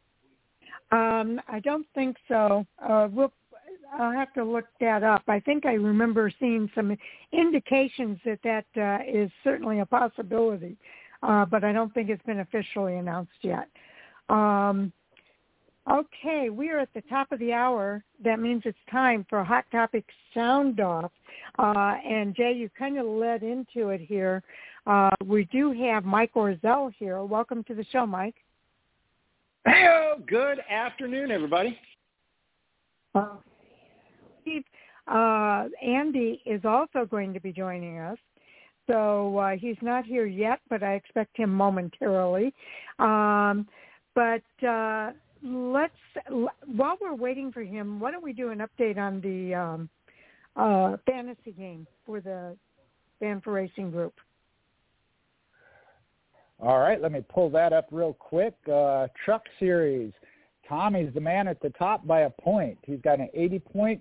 I don't think so. I'll have to look that up. I think I remember seeing some indications that is certainly a possibility, but I don't think it's been officially announced yet. Okay, we are at the top of the hour. That means it's time for Hot Topics Sound Off. And, Jay, you kind of led into it here. We do have Mike Orzel here. Welcome to the show, Mike. Hey, good afternoon, everybody. Andy is also going to be joining us. So he's not here yet, but I expect him momentarily. But while we're waiting for him, why don't we do an update on the fantasy game for the Fan for Racing group? All right, let me pull that up real quick. Truck Series. Tommy's the man at the top by a point. He's got an 80 point.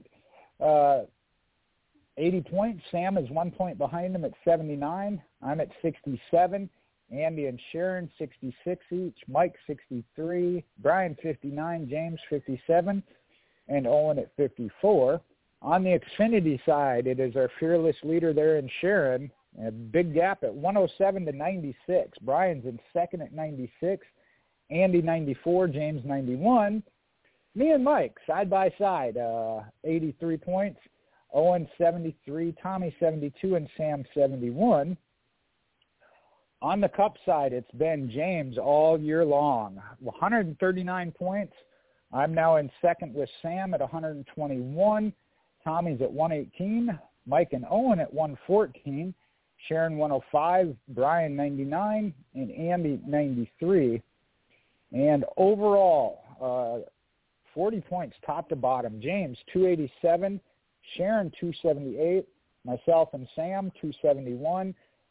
Sam is 1 point behind him at 79. I'm at 67. Andy and Sharon, 66 each. Mike, 63. Brian, 59. James, 57. and Owen at 54. On the Xfinity side, it is our fearless leader there in Sharon, a big gap at 107 to 96. Brian's in second at 96, Andy 94, James 91. Me and Mike, side by side, 83 points. Owen 73, Tommy 72, and Sam 71. On the Cup side, it's been James all year long, 139 points. I'm now in second with Sam at 121. Tommy's at 118. Mike and Owen at 114. Sharon 105. Brian 99. And Andy 93. And overall, 40 points top to bottom. James 287. Sharon 278. Myself and Sam 271.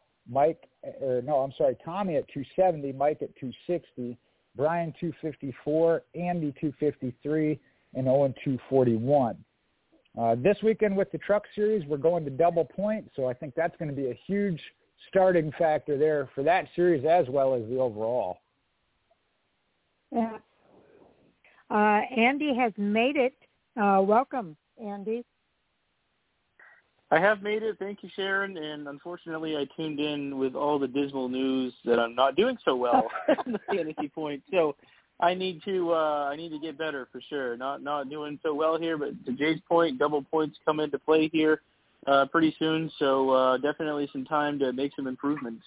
Tommy at 270. Mike at 260. Brian 254. Andy 253. And Owen 241. This weekend with the Truck Series, we're going to double point, so I think that's going to be a huge starting factor there for that series as well as the overall. Yeah. Andy has made it. Welcome, Andy. I have made it. Thank you, Sharon. And unfortunately, I tuned in with all the dismal news that I'm not doing so well on the fantasy point. So I need to get better for sure. Not doing so well here, but to Jay's point, double points come into play here pretty soon. So definitely some time to make some improvements.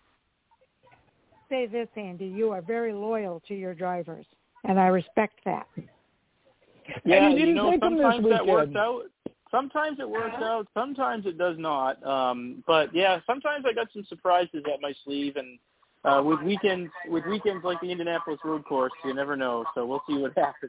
Say this, Andy, you are very loyal to your drivers, and I respect that. Yeah, sometimes that works out. Sometimes it works out. Sometimes it does not. But yeah, sometimes I got some surprises up my sleeve, and with weekends like the Indianapolis Road Course, you never know. So we'll see what happens.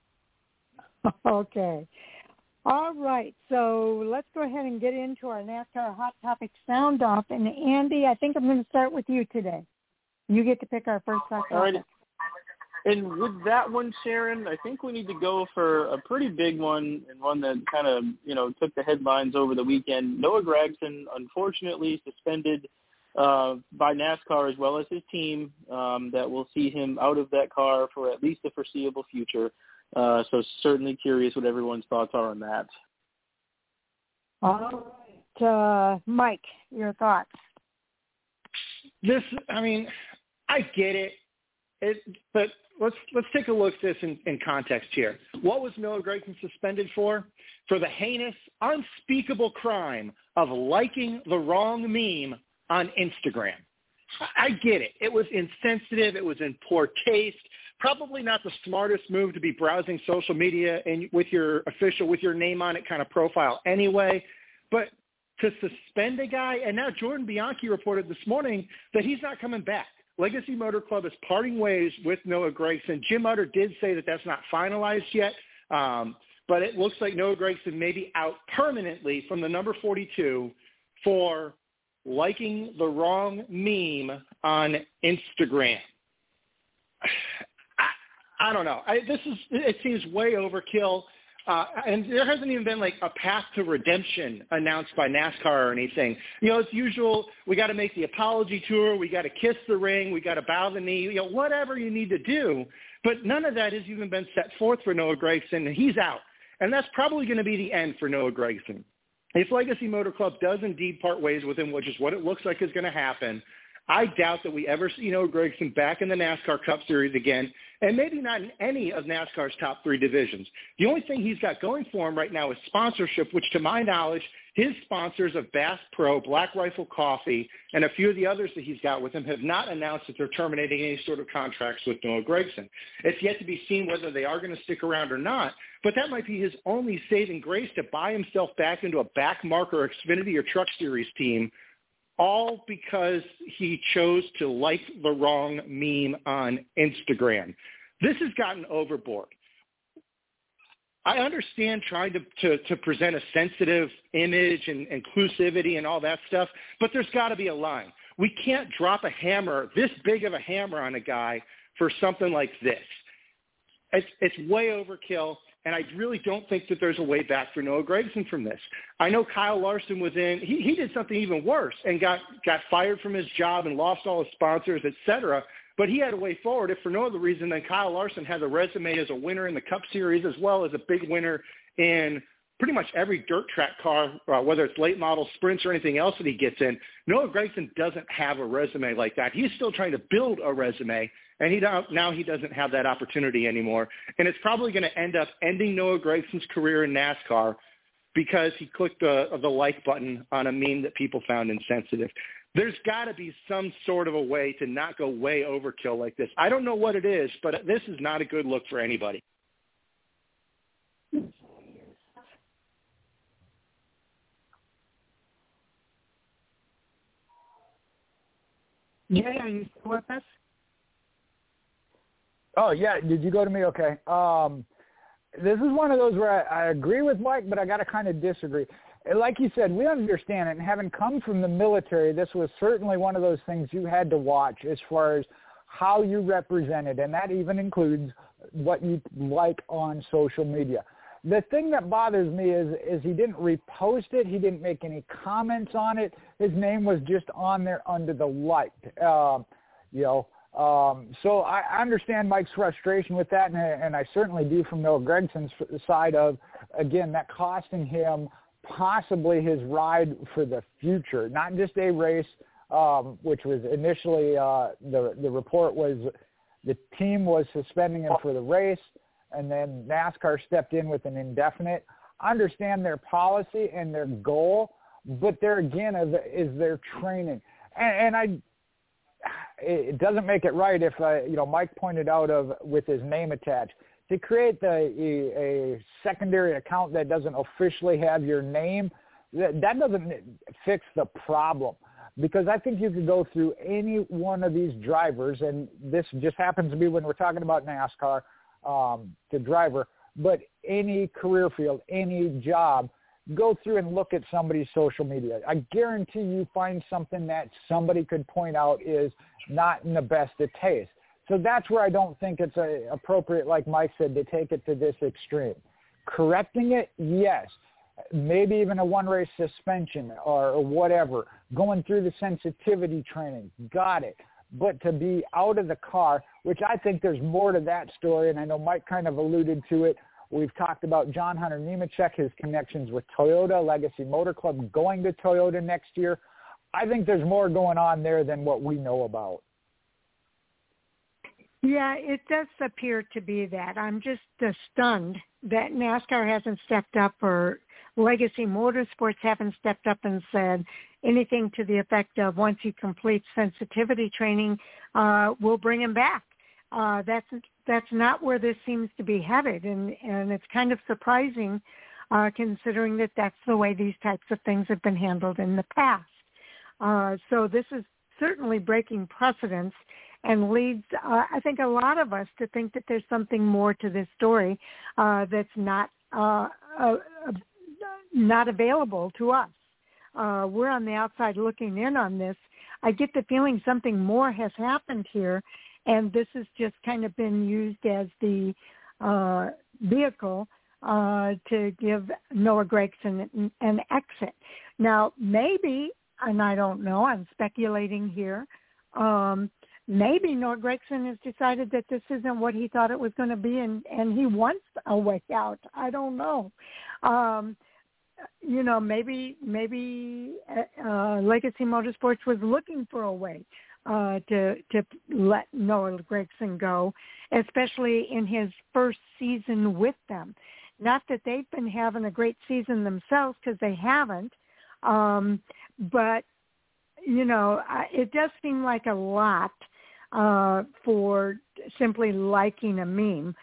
Okay. All right. So let's go ahead and get into our NASCAR Hot Topic Sound Off. And Andy, I think I'm going to start with you today. You get to pick our first Hot Topic. All right. And with that one, Sharon, I think we need to go for a pretty big one and one that kind of, took the headlines over the weekend. Noah Gragson, unfortunately, suspended by NASCAR as well as his team, that will see him out of that car for at least the foreseeable future. So certainly curious what everyone's thoughts are on that. All right. Mike, your thoughts? I get it. But let's take a look at this in context here. What was Noah Gragson suspended for? For the heinous, unspeakable crime of liking the wrong meme on Instagram. I get it. It was insensitive. It was in poor taste. Probably not the smartest move to be browsing social media and with your name on it kind of profile anyway. But to suspend a guy, and now Jordan Bianchi reported this morning that he's not coming back. Legacy Motor Club is parting ways with Noah Gragson. Jim Utter did say that that's not finalized yet, but it looks like Noah Gragson may be out permanently from the number 42 for liking the wrong meme on Instagram. I don't know. It seems way overkill. And there hasn't even been like a path to redemption announced by NASCAR or anything. It's usual. We got to make the apology tour. We got to kiss the ring. We got to bow the knee. Whatever you need to do. But none of that has even been set forth for Noah Gragson, and he's out. And that's probably going to be the end for Noah Gragson. If Legacy Motor Club does indeed part ways with him, which is what it looks like is going to happen, I doubt that we ever see Noah Gragson back in the NASCAR Cup Series again, and maybe not in any of NASCAR's top three divisions. The only thing he's got going for him right now is sponsorship, which to my knowledge, his sponsors of Bass Pro, Black Rifle Coffee, and a few of the others that he's got with him have not announced that they're terminating any sort of contracts with Noah Gragson. It's yet to be seen whether they are going to stick around or not, but that might be his only saving grace to buy himself back into a back marker Xfinity or Truck Series team, all because he chose to like the wrong meme on Instagram. This has gotten overboard. I understand trying to present a sensitive image and inclusivity and all that stuff, but there's got to be a line. We can't drop a hammer, this big of a hammer on a guy for something like this. It's way overkill. And I really don't think that there's a way back for Noah Gragson from this. I know Kyle Larson was he did something even worse and got fired from his job and lost all his sponsors, et cetera. But he had a way forward, if for no other reason than Kyle Larson has a resume as a winner in the Cup Series as well as a big winner in pretty much every dirt track car, whether it's late model sprints or anything else that he gets in. Noah Gragson doesn't have a resume like that. He's still trying to build a resume, and now he doesn't have that opportunity anymore. And it's probably going to end up ending Noah Gragson's career in NASCAR because he clicked the like button on a meme that people found insensitive. There's got to be some sort of a way to not go way overkill like this. I don't know what it is, but this is not a good look for anybody. Jay, are you still with us? Oh, yeah. Did you go to me? Okay. This is one of those where I agree with Mike, but I got to kind of disagree. Like you said, we understand it, and having come from the military, this was certainly one of those things you had to watch as far as how you represented, and that even includes what you like on social media. The thing that bothers me is he didn't repost it. He didn't make any comments on it. His name was just on there under the light, So I understand Mike's frustration with that, and I certainly do from Noah Gragson's side of, again, that costing him possibly his ride for the future, not just a race, which was initially the report was the team was suspending him for the race, and then NASCAR stepped in with an indefinite. I understand their policy and their goal, but there again is their training, and it doesn't make it right if Mike pointed out with his name attached. To create a secondary account that doesn't officially have your name, that doesn't fix the problem. Because I think you could go through any one of these drivers, and this just happens to be when we're talking about NASCAR, the driver, but any career field, any job, go through and look at somebody's social media. I guarantee you find something that somebody could point out is not in the best of taste. So that's where I don't think it's appropriate, like Mike said, to take it to this extreme. Correcting it, yes. Maybe even a one-race suspension or whatever. Going through the sensitivity training, got it. But to be out of the car, which I think there's more to that story, and I know Mike kind of alluded to it. We've talked about John Hunter Nemechek, his connections with Toyota, Legacy Motor Club, going to Toyota next year. I think there's more going on there than what we know about. Yeah, it does appear to be that. I'm just stunned that NASCAR hasn't stepped up or Legacy Motorsports haven't stepped up and said anything to the effect of once he completes sensitivity training, we'll bring him back. That's not where this seems to be headed, and it's kind of surprising considering that that's the way these types of things have been handled in the past. So this is certainly breaking precedents and leads, I think, a lot of us to think that there's something more to this story that's not available to us. We're on the outside looking in on this. I get the feeling something more has happened here, and this has just kind of been used as the vehicle to give Noah Gragson an exit. Now, maybe, and I don't know, I'm speculating here, maybe Noah Gragson has decided that this isn't what he thought it was going to be, and he wants a way out. I don't know. Maybe Legacy Motorsports was looking for a way to let Noah Gragson go, especially in his first season with them. Not that they've been having a great season themselves, because they haven't, but it does seem like a lot for simply liking a meme.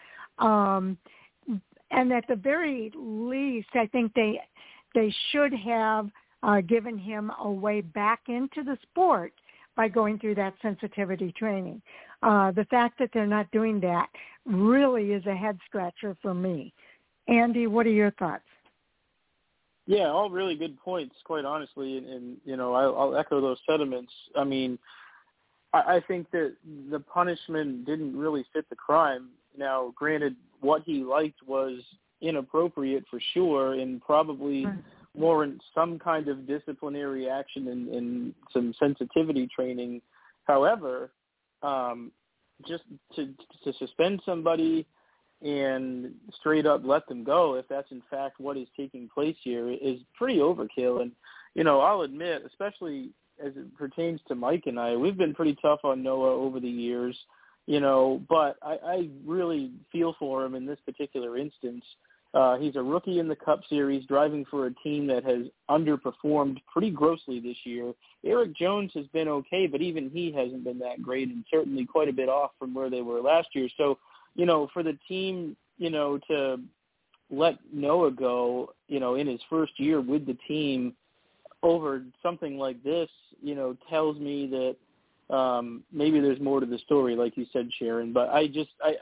And at the very least, I think they should have given him a way back into the sport by going through that sensitivity training. The fact that they're not doing that really is a head-scratcher for me. Andy, what are your thoughts? Yeah, all really good points, quite honestly, and I'll echo those sentiments. I mean, I think that the punishment didn't really fit the crime. Now, granted, what he liked was inappropriate for sure, and probably warrant some kind of disciplinary action and some sensitivity training. However, just to suspend somebody and straight up let them go, if that's in fact what is taking place here, is pretty overkill. And, I'll admit, especially as it pertains to Mike and I, we've been pretty tough on Noah over the years, but I really feel for him in this particular instance. He's a rookie in the Cup Series, driving for a team that has underperformed pretty grossly this year. Eric Jones has been okay, but even he hasn't been that great, and certainly quite a bit off from where they were last year. So, for the team, to let Noah go, in his first year with the team over something like this, tells me that maybe there's more to the story, like you said, Sharon. But I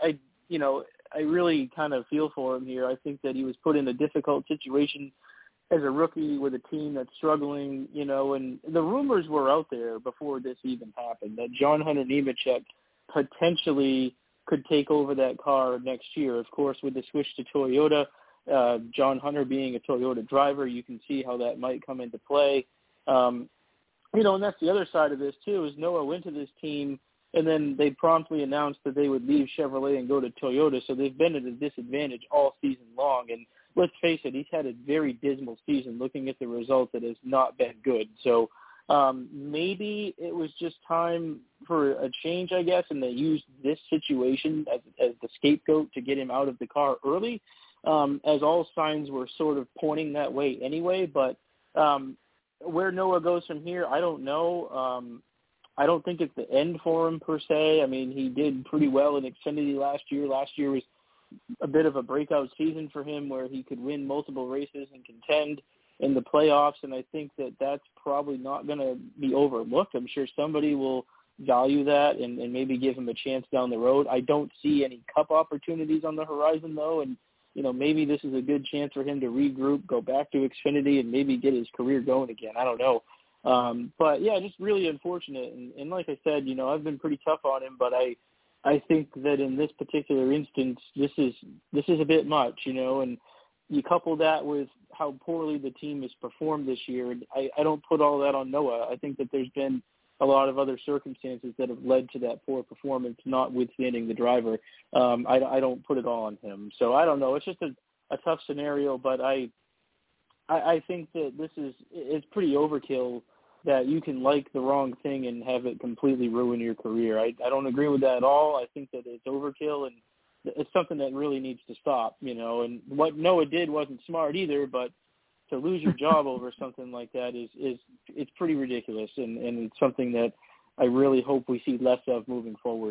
really kind of feel for him here. I think that he was put in a difficult situation as a rookie with a team that's struggling, and the rumors were out there before this even happened that John Hunter Nemechek potentially could take over that car next year. Of course, with the switch to Toyota, John Hunter being a Toyota driver, you can see how that might come into play. And that's the other side of this too, is Noah went to this team and then they promptly announced that they would leave Chevrolet and go to Toyota. So they've been at a disadvantage all season long. And let's face it, he's had a very dismal season. Looking at the results, it has not been good. So maybe it was just time for a change, I guess, and they used this situation as the scapegoat to get him out of the car early, as all signs were sort of pointing that way anyway. But where Noah goes from here, I don't know. I don't think it's the end for him per se. I mean, he did pretty well in Xfinity last year. Last year was a bit of a breakout season for him where he could win multiple races and contend in the playoffs, and I think that that's probably not going to be overlooked. I'm sure somebody will value that and maybe give him a chance down the road. I don't see any Cup opportunities on the horizon, though, and maybe this is a good chance for him to regroup, go back to Xfinity, and maybe get his career going again. I don't know. But, yeah, just really unfortunate. And like I said, I've been pretty tough on him, but I think that in this particular instance, this is a bit much, and you couple that with how poorly the team has performed this year. And I don't put all that on Noah. I think that there's been a lot of other circumstances that have led to that poor performance, notwithstanding the driver. I don't put it all on him. So I don't know. It's just a tough scenario, but I think that it's pretty overkill that you can like the wrong thing and have it completely ruin your career. I don't agree with that at all. I think that it's overkill, and it's something that really needs to stop, and what Noah did wasn't smart either, but to lose your job over something like that it's pretty ridiculous, and it's something that I really hope we see less of moving forward.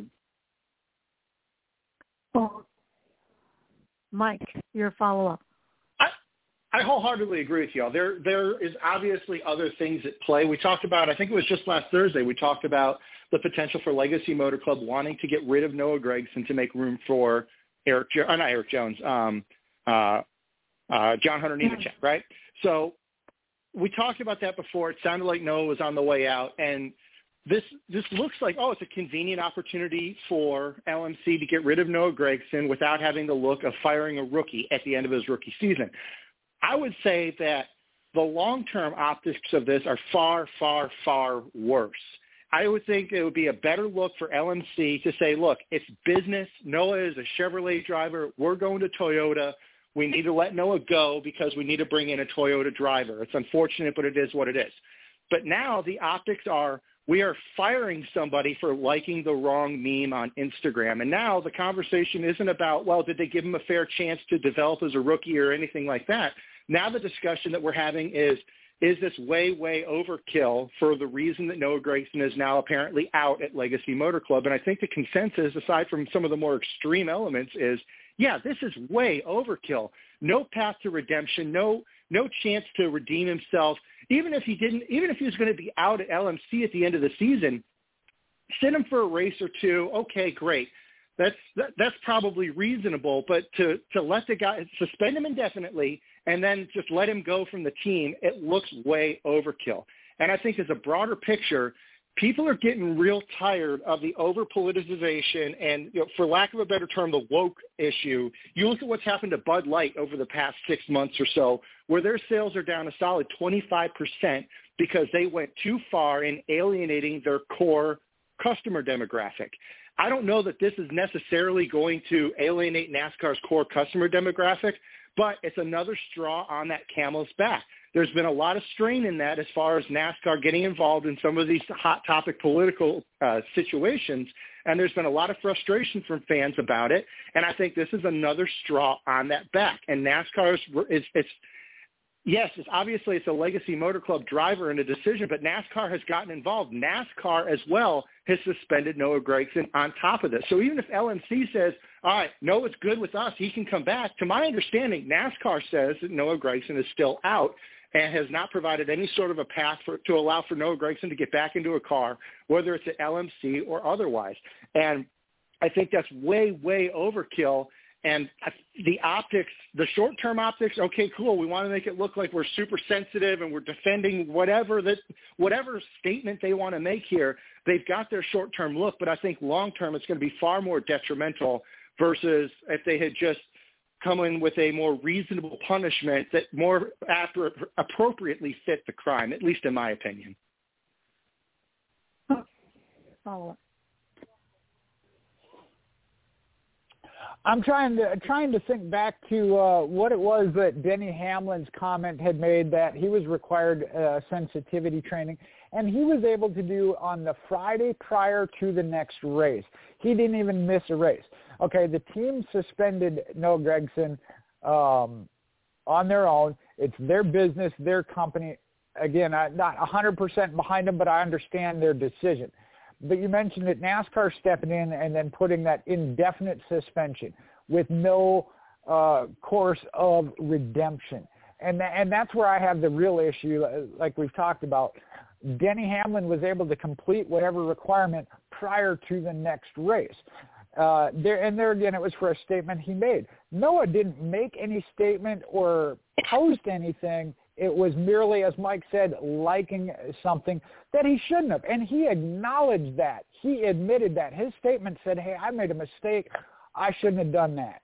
Well, Mike, your follow-up. I wholeheartedly agree with y'all. There is obviously other things at play. We talked about, I think it was just last Thursday, we talked about the potential for Legacy Motor Club wanting to get rid of Noah Gragson to make room for John Hunter Nemechek, right? So we talked about that before. It sounded like Noah was on the way out, and this looks like, it's a convenient opportunity for LMC to get rid of Noah Gragson without having the look of firing a rookie at the end of his rookie season. I would say that the long-term optics of this are far, far, far worse. I would think it would be a better look for LMC to say, look, it's business. Noah is a Chevrolet driver. We're going to Toyota. We need to let Noah go because we need to bring in a Toyota driver. It's unfortunate, but it is what it is. But now the optics are, we are firing somebody for liking the wrong meme on Instagram. And now the conversation isn't about, well, did they give him a fair chance to develop as a rookie or anything like that? Now the discussion that we're having is this way, way overkill for the reason that Noah Gragson is now apparently out at Legacy Motor Club? And I think the consensus, aside from some of the more extreme elements, is, yeah, this is way overkill. No path to redemption, no chance to redeem himself. Even if he was going to be out at LMC at the end of the season, sit him for a race or two. Okay, great. That's probably reasonable, but to let the guy, suspend him indefinitely and then just let him go from the team, it looks way overkill. And I think as a broader picture, people are getting real tired of the over-politicization and, for lack of a better term, the woke issue. You look at what's happened to Bud Light over the past 6 months or so, where their sales are down a solid 25% because they went too far in alienating their core customer demographic. I don't know that this is necessarily going to alienate NASCAR's core customer demographic, but it's another straw on that camel's back. There's been a lot of strain in that as far as NASCAR getting involved in some of these hot topic political situations, and there's been a lot of frustration from fans about it, and I think this is another straw on that back. And NASCAR it's obviously it's a legacy motor club driver and a decision, but NASCAR has gotten involved. NASCAR as well has suspended Noah Gragson on top of this. So even if LMC says, all right, Noah's good with us, he can come back, to my understanding, NASCAR says that Noah Gragson is still out and has not provided any sort of a path to allow for Noah Gragson to get back into a car, whether it's at LMC or otherwise. And I think that's way, way overkill. And the optics, the short-term optics, okay, cool. We want to make it look like we're super sensitive and we're defending whatever statement they want to make here. They've got their short-term look, but I think long-term it's going to be far more detrimental versus if they had just come in with a more reasonable punishment that more appropriately fit the crime, at least in my opinion. Follow-up. I'm trying to think back to what it was that Denny Hamlin's comment had made, that he was required sensitivity training, and he was able to do on the Friday prior to the next race. He didn't even miss a race. Okay, the team suspended Noah Gragson on their own. It's their business, their company. Again, I'm not 100% behind them, but I understand their decision. But you mentioned that NASCAR stepping in and then putting that indefinite suspension with no course of redemption. And that's where I have the real issue, like we've talked about. Denny Hamlin was able to complete whatever requirement prior to the next race. There again, it was for a statement he made. Noah didn't make any statement or post anything. It was merely, as Mike said, liking something that he shouldn't have. And he acknowledged that. He admitted that. His statement said, hey, I made a mistake. I shouldn't have done that.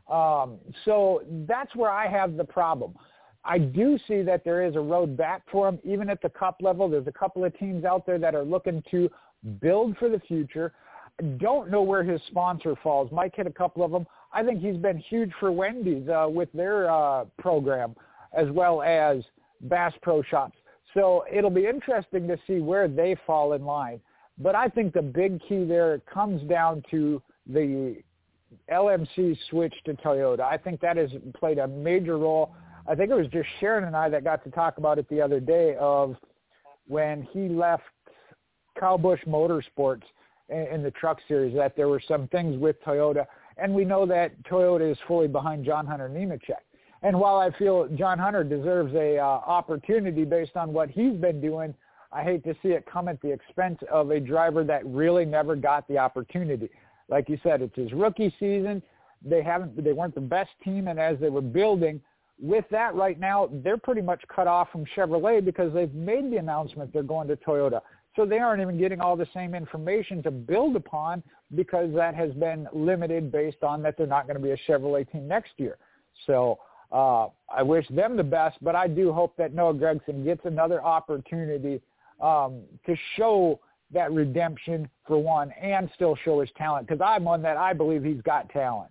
So that's where I have the problem. I do see that there is a road back for him, even at the Cup level. There's a couple of teams out there that are looking to build for the future. Don't know where his sponsor falls. Mike hit a couple of them. I think he's been huge for Wendy's with their program, as well as Bass Pro Shops. So it'll be interesting to see where they fall in line. But I think the big key there comes down to the LMC switch to Toyota. I think that has played a major role. I think it was just Sharon and I that got to talk about it the other day, of when he left Kyle Busch Motorsports in the Truck Series, that there were some things with Toyota. And we know that Toyota is fully behind John Hunter Nemechek. And while I feel John Hunter deserves a opportunity based on what he's been doing, I hate to see it come at the expense of a driver that really never got the opportunity. Like you said, it's his rookie season. They weren't the best team, and as they were building, with that right now, they're pretty much cut off from Chevrolet because they've made the announcement they're going to Toyota. So they aren't even getting all the same information to build upon, because that has been limited based on that they're not going to be a Chevrolet team next year. So I wish them the best, but I do hope that Noah Gragson gets another opportunity to show that redemption, for one, and still show his talent, because I'm one that I believe he's got talent.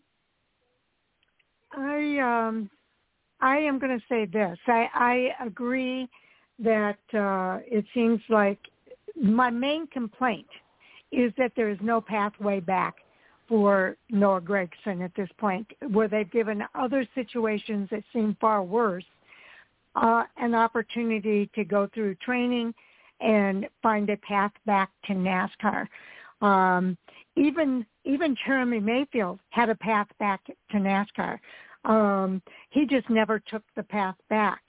I am going to say this. I agree that it seems like my main complaint is that there is no pathway back for Noah Gragson at this point, where they've given other situations that seem far worse an opportunity to go through training and find a path back to NASCAR. Even Jeremy Mayfield had a path back to NASCAR. He just never took the path back.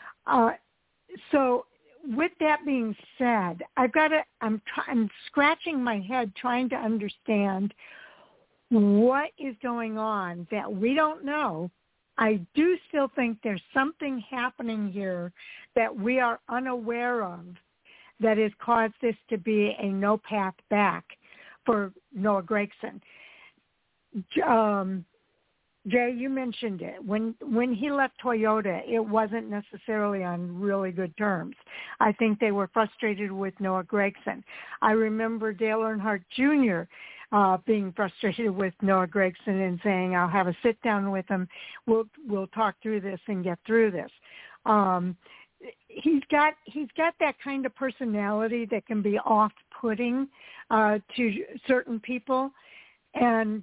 So with that being said, I'm scratching my head trying to understand what is going on that we don't know. I do still think there's something happening here that we are unaware of that has caused this to be a no path back for Noah Gragson. Jay, you mentioned it. When he left Toyota, it wasn't necessarily on really good terms. I think they were frustrated with Noah Gragson. I remember Dale Earnhardt Jr. being frustrated with Noah Gragson and saying, I'll have a sit down with him. We'll talk through this and get through this. He's got that kind of personality that can be off-putting to certain people, and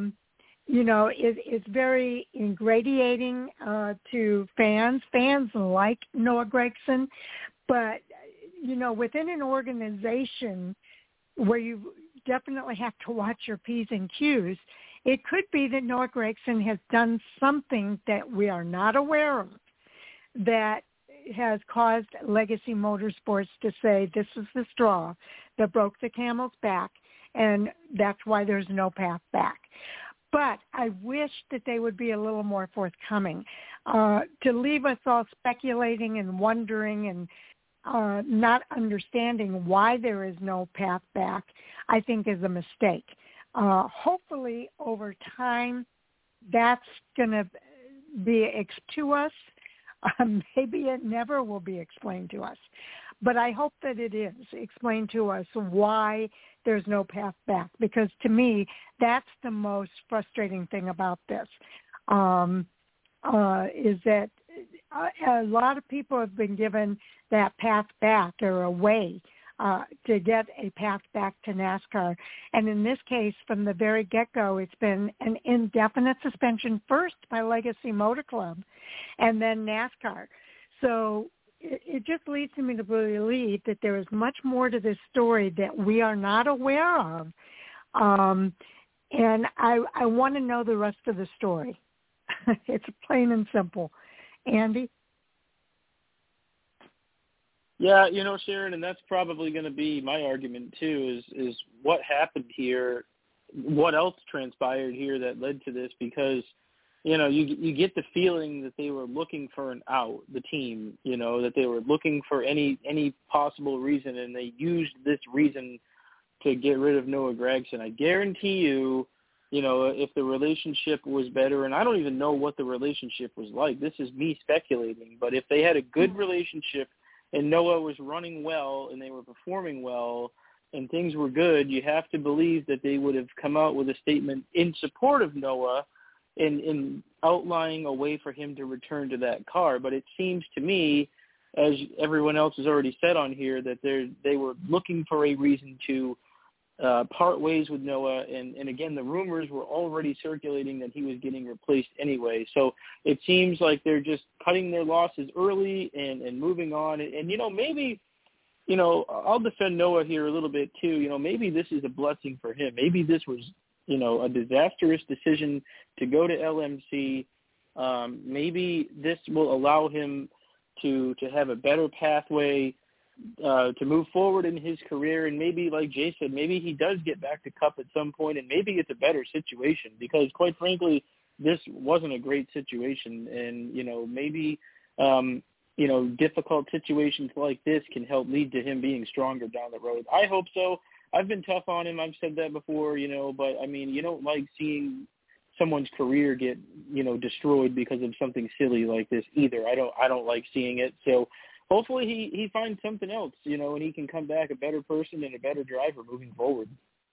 it's very ingratiating to fans. Fans like Noah Gragson, but within an organization where you definitely have to watch your P's and Q's, it could be that Noah Gragson has done something that we are not aware of that has caused Legacy Motorsports to say this is the straw that broke the camel's back, and that's why there's no path back. But I wish that they would be a little more forthcoming. To leave us all speculating and wondering and not understanding why there is no path back, I think is a mistake. Hopefully, over time, that's going to be to us. Maybe it never will be explained to us. But I hope that it is explained to us why there's no path back, because to me, that's the most frustrating thing about this, is that a lot of people have been given that path back or a way to get a path back to NASCAR. And in this case, from the very get-go, it's been an indefinite suspension first by Legacy Motor Club and then NASCAR. So it just leads me to believe that there is much more to this story that we are not aware of. And I want to know the rest of the story. It's plain and simple. Andy? Yeah, Sharon, and that's probably going to be my argument too, is what happened here, what else transpired here that led to this, because, you get the feeling that they were looking for an out, the team, that they were looking for any possible reason, and they used this reason to get rid of Noah Gragson. I guarantee you, if the relationship was better, and I don't even know what the relationship was like, this is me speculating, but if they had a good relationship and Noah was running well and they were performing well and things were good, you have to believe that they would have come out with a statement in support of Noah and outlining a way for him to return to that car. But it seems to me, as everyone else has already said on here, that they were looking for a reason to part ways with Noah. And again, the rumors were already circulating that he was getting replaced anyway. So it seems like they're just cutting their losses early and moving on. And maybe, I'll defend Noah here a little bit too. Maybe this is a blessing for him. Maybe this was, a disastrous decision to go to LMC. Maybe this will allow him to have a better pathway to move forward in his career, and maybe, like Jay said, maybe he does get back to Cup at some point, and maybe it's a better situation, because quite frankly, this wasn't a great situation, and maybe difficult situations like this can help lead to him being stronger down the road. I hope so. I've been tough on him. I've said that before, but I mean, you don't like seeing someone's career get destroyed because of something silly like this either. I don't like seeing it. So hopefully he finds something else, and he can come back a better person and a better driver moving forward.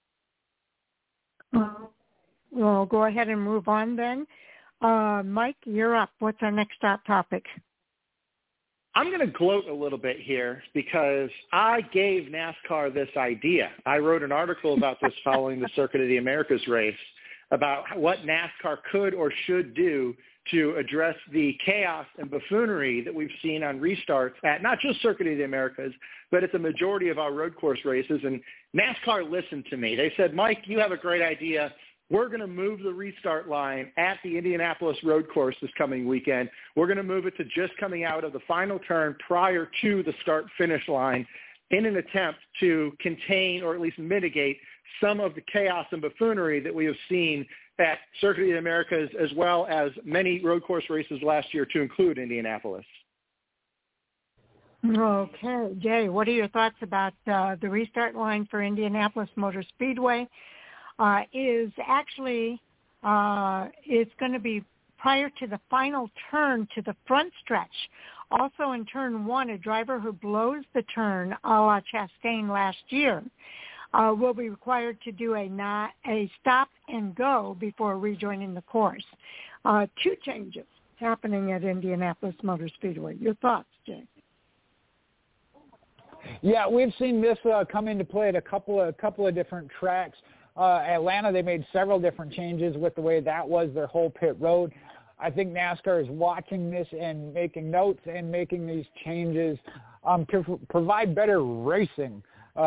Well, go ahead and move on then. Mike, you're up. What's our next topic? I'm going to gloat a little bit here because I gave NASCAR this idea. I wrote an article about this following the Circuit of the Americas race about what NASCAR could or should do to address the chaos and buffoonery that we've seen on restarts at not just Circuit of the Americas, but at the majority of our road course races. And NASCAR listened to me. They said, Mike, you have a great idea. We're going to move the restart line at the Indianapolis road course this coming weekend. We're going to move it to just coming out of the final turn prior to the start-finish line in an attempt to contain or at least mitigate some of the chaos and buffoonery that we have seen at Circuit of the Americas, as well as many road course races last year, to include Indianapolis. Okay. Jay, what are your thoughts about the restart line for Indianapolis Motor Speedway? Is actually, it's going to be prior to the final turn to the front stretch. Also in turn one, a driver who blows the turn a la Chastain last year will be required to do a stop and go before rejoining the course. 2 changes happening at Indianapolis Motor Speedway. Your thoughts, Jay? Yeah, we've seen this come into play at a couple of different tracks. Atlanta, they made several different changes with the way that was their whole pit road. I think NASCAR is watching this and making notes and making these changes to provide better racing.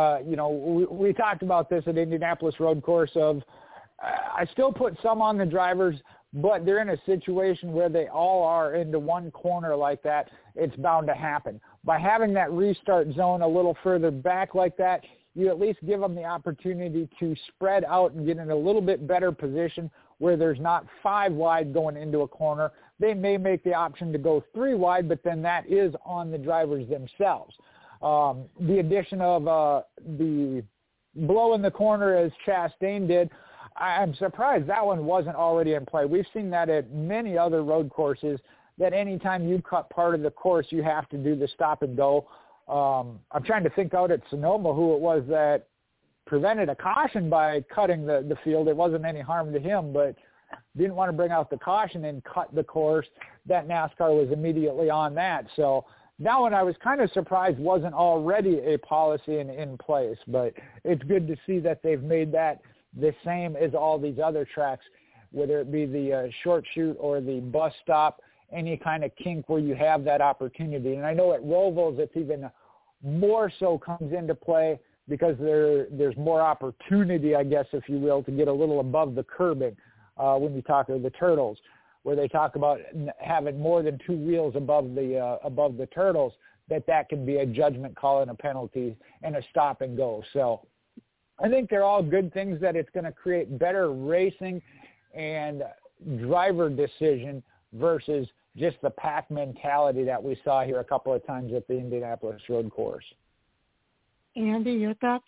We talked about this at Indianapolis Road Course of I still put some on the drivers, but they're in a situation where they all are into one corner like that. It's bound to happen. By having that restart zone a little further back like that, you at least give them the opportunity to spread out and get in a little bit better position where there's not 5 wide going into a corner. They may make the option to go 3 wide, but then that is on the drivers themselves. The addition of the blow in the corner as Chastain did, I'm surprised that one wasn't already in play. We've seen that at many other road courses, that anytime you cut part of the course, you have to do the stop and go. I'm trying to think out at Sonoma who it was that prevented a caution by cutting the field. It wasn't any harm to him, but didn't want to bring out the caution and cut the course. That NASCAR was immediately on that. So that one I was kind of surprised wasn't already a policy in place, but it's good to see that they've made that the same as all these other tracks, whether it be the short chute or the bus stop, any kind of kink where you have that opportunity. And I know at Roval's it's even more so comes into play because there's more opportunity, I guess, if you will, to get a little above the curbing when you talk to the turtles, where they talk about having more than 2 wheels above the turtles, that can be a judgment call and a penalty and a stop and go. So I think they're all good things that it's going to create better racing and driver decision versus just the pack mentality that we saw here a couple of times at the Indianapolis Road Course. Andy, your thoughts?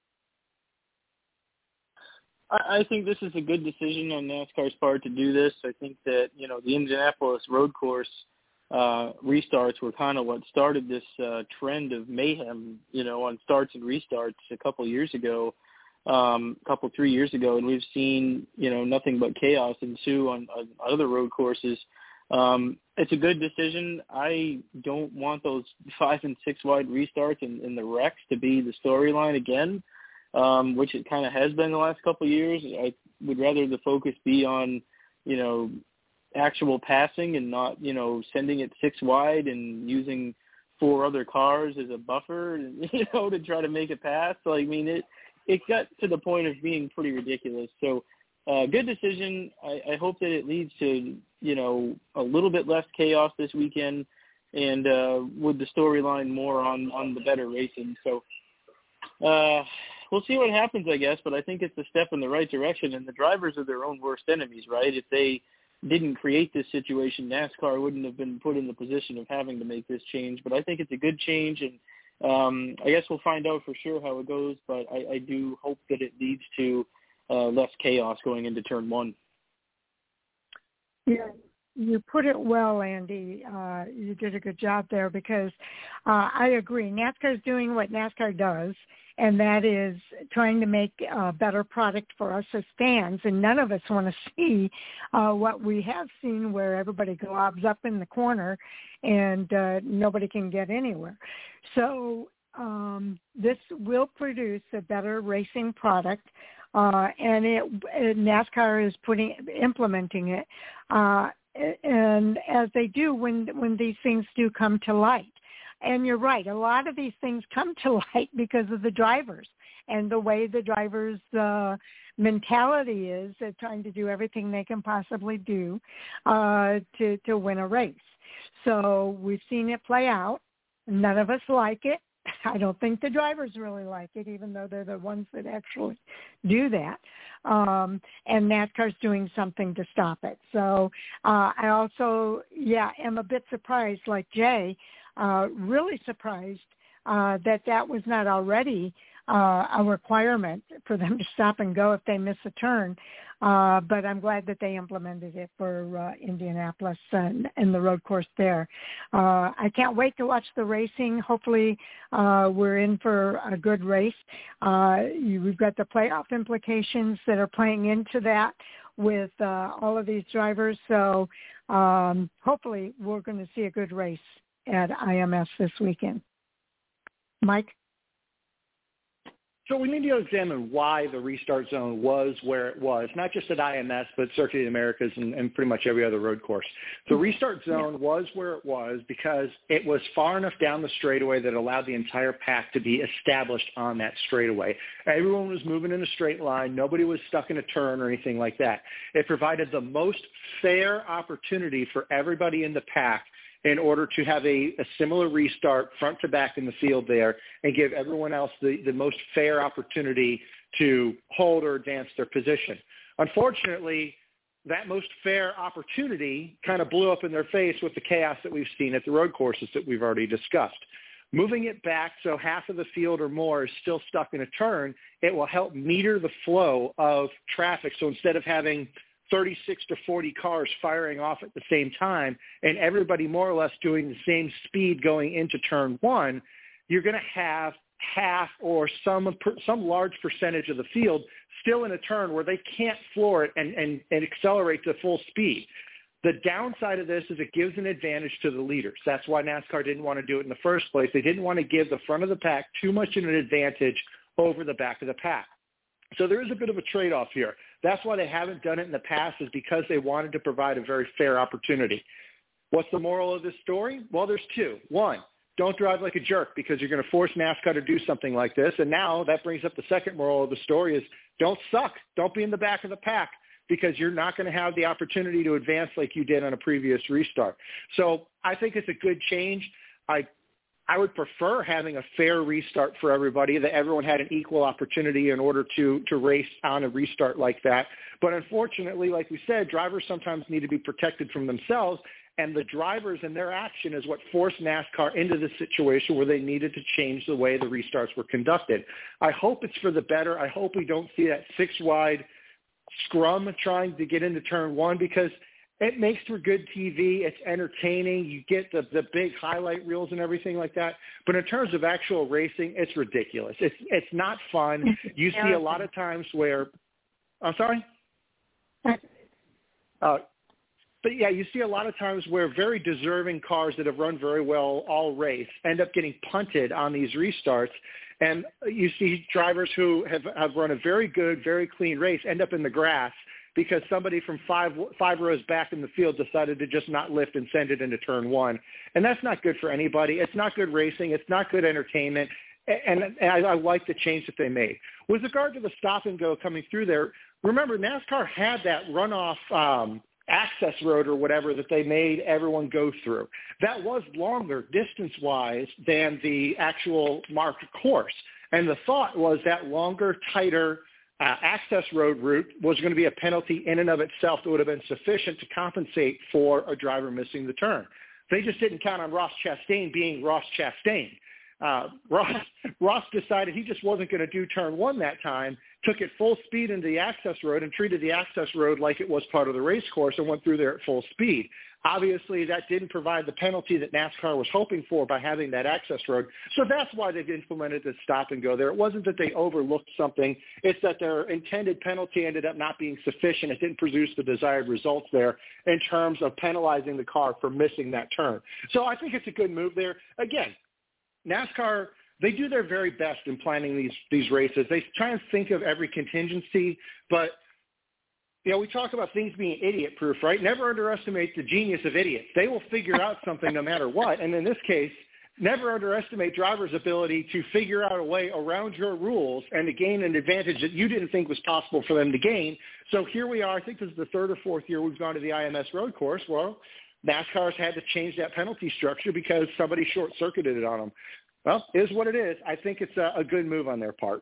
I think this is a good decision on NASCAR's part to do this. I think that, the Indianapolis Road Course restarts were kind of what started this trend of mayhem, on starts and restarts a couple 3 years ago. And we've seen, nothing but chaos ensue on other road courses. It's a good decision. I don't want those 5 and 6 wide restarts in the wrecks to be the storyline again, which it kind of has been the last couple of years. I would rather the focus be on, actual passing and not, sending it 6 wide and using 4 other cars as a buffer, to try to make a pass. So, it got to the point of being pretty ridiculous. So, good decision. I hope that it leads to, a little bit less chaos this weekend and with the storyline more on the better racing. So we'll see what happens, I guess, but I think it's a step in the right direction, and the drivers are their own worst enemies, right? If they didn't create this situation, NASCAR wouldn't have been put in the position of having to make this change. But I think it's a good change, and I guess we'll find out for sure how it goes, but I do hope that it leads to less chaos going into turn 1. Yeah, you put it well, Andy. You did a good job there because I agree. NASCAR is doing what NASCAR does, and that is trying to make a better product for us as fans. And none of us want to see what we have seen where everybody globs up in the corner and nobody can get anywhere. So this will produce a better racing product. And NASCAR is implementing it, and as they do when these things do come to light. And you're right, a lot of these things come to light because of the drivers and the way the drivers' mentality is at trying to do everything they can possibly do to win a race. So we've seen it play out. None of us like it. I don't think the drivers really like it, even though they're the ones that actually do that. And NASCAR's doing something to stop it. So I also, am a bit surprised, like Jay, really surprised that was not already a requirement for them to stop and go if they miss a turn. But I'm glad that they implemented it for Indianapolis and the road course there. I can't wait to watch the racing. Hopefully we're in for a good race. We've got the playoff implications that are playing into that with all of these drivers. So hopefully we're going to see a good race at IMS this weekend. Mike? So we need to examine why the restart zone was where it was, not just at IMS, but Circuit of the Americas and pretty much every other road course. The restart zone was where it was because it was far enough down the straightaway that allowed the entire pack to be established on that straightaway. Everyone was moving in a straight line. Nobody was stuck in a turn or anything like that. It provided the most fair opportunity for everybody in the pack in order to have a similar restart front to back in the field there and give everyone else the most fair opportunity to hold or advance their position. Unfortunately, that most fair opportunity kind of blew up in their face with the chaos that we've seen at the road courses that we've already discussed. Moving it back so half of the field or more is still stuck in a turn, it will help meter the flow of traffic. So instead of having 36 to 40 cars firing off at the same time and everybody more or less doing the same speed going into turn one, you're going to have half or some large percentage of the field still in a turn where they can't floor it and accelerate to full speed. The downside of this is it gives an advantage to the leaders. That's why NASCAR didn't want to do it in the first place. They didn't want to give the front of the pack too much of an advantage over the back of the pack. So there is a bit of a trade-off here. That's why they haven't done it in the past, is because they wanted to provide a very fair opportunity. What's the moral of this story? Well, there's two. One, don't drive like a jerk because you're going to force NASCAR to do something like this. And now that brings up the second moral of the story is don't suck. Don't be in the back of the pack because you're not going to have the opportunity to advance like you did on a previous restart. So I think it's a good change. I would prefer having a fair restart for everybody, that everyone had an equal opportunity in order to race on a restart like that. But unfortunately, like we said, drivers sometimes need to be protected from themselves, and the drivers and their action is what forced NASCAR into this situation where they needed to change the way the restarts were conducted. I hope it's for the better. I hope we don't see that six-wide scrum trying to get into turn one, because it makes for good TV. It's entertaining. You get the big highlight reels and everything like that. But in terms of actual racing, it's ridiculous. It's not fun. You see a lot of times where – I'm sorry? But, yeah, you see a lot of times where very deserving cars that have run very well all race end up getting punted on these restarts. And you see drivers who have run a very good, very clean race end up in the grass because somebody from five rows back in the field decided to just not lift and send it into turn one. And that's not good for anybody. It's not good racing. It's not good entertainment. And I like the change that they made. With regard to the stop and go coming through there, remember NASCAR had that runoff access road or whatever that they made everyone go through. That was longer distance-wise than the actual marked course. And the thought was that longer, tighter access road route was going to be a penalty in and of itself that would have been sufficient to compensate for a driver missing the turn. They just didn't count on Ross Chastain being Ross Chastain. Ross decided he just wasn't going to do turn one that time, took it full speed into the access road and treated the access road like it was part of the race course and went through there at full speed. Obviously, that didn't provide the penalty that NASCAR was hoping for by having that access road. So that's why they've implemented the stop and go there. It wasn't that they overlooked something. It's that their intended penalty ended up not being sufficient. It didn't produce the desired results there in terms of penalizing the car for missing that turn. So I think it's a good move there. Again, NASCAR, they do their very best in planning these races. They try and think of every contingency, but we talk about things being idiot-proof, right? Never underestimate the genius of idiots. They will figure out something no matter what. And in this case, never underestimate drivers' ability to figure out a way around your rules and to gain an advantage that you didn't think was possible for them to gain. So here we are. I think this is the third or fourth year we've gone to the IMS road course. Well, NASCAR's had to change that penalty structure because somebody short-circuited it on them. Well, it is what it is. I think it's a good move on their part.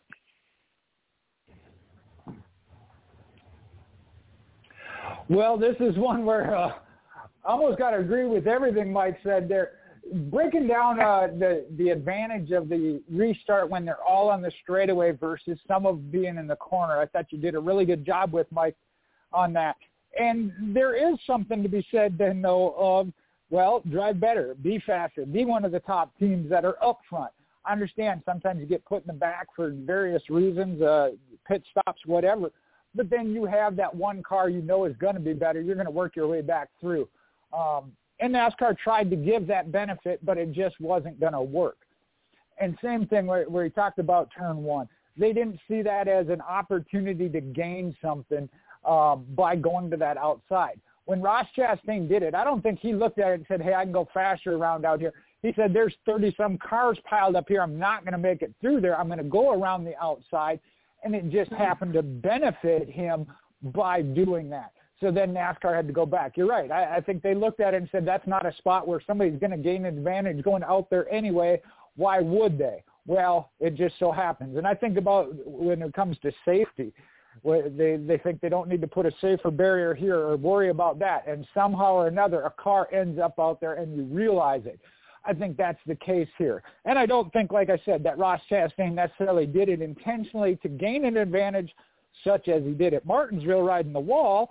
Well, this is one where I almost got to agree with everything Mike said there. breaking down the advantage of the restart when they're all on the straightaway versus some of being in the corner. I thought you did a really good job with Mike on that. And there is something to be said then, though, of, well, drive better, be faster, be one of the top teams that are up front. I understand sometimes you get put in the back for various reasons, pit stops, whatever, but then you have that one car you know is going to be better. You're going to work your way back through. And NASCAR tried to give that benefit, but it just wasn't going to work. And same thing where he talked about turn one. They didn't see that as an opportunity to gain something by going to that outside. When Ross Chastain did it, I don't think he looked at it and said, hey, I can go faster around out here. He said, there's 30-some cars piled up here. I'm not going to make it through there. I'm going to go around the outside. And it just happened to benefit him by doing that. So then NASCAR had to go back. You're right. I think they looked at it and said, that's not a spot where somebody's going to gain an advantage going out there anyway. Why would they? Well, it just so happens. And I think about when it comes to safety, they think they don't need to put a safer barrier here or worry about that. And somehow or another, a car ends up out there and you realize it. I think that's the case here. And I don't think, like I said, that Ross Chastain necessarily did it intentionally to gain an advantage such as he did at Martinsville riding the wall.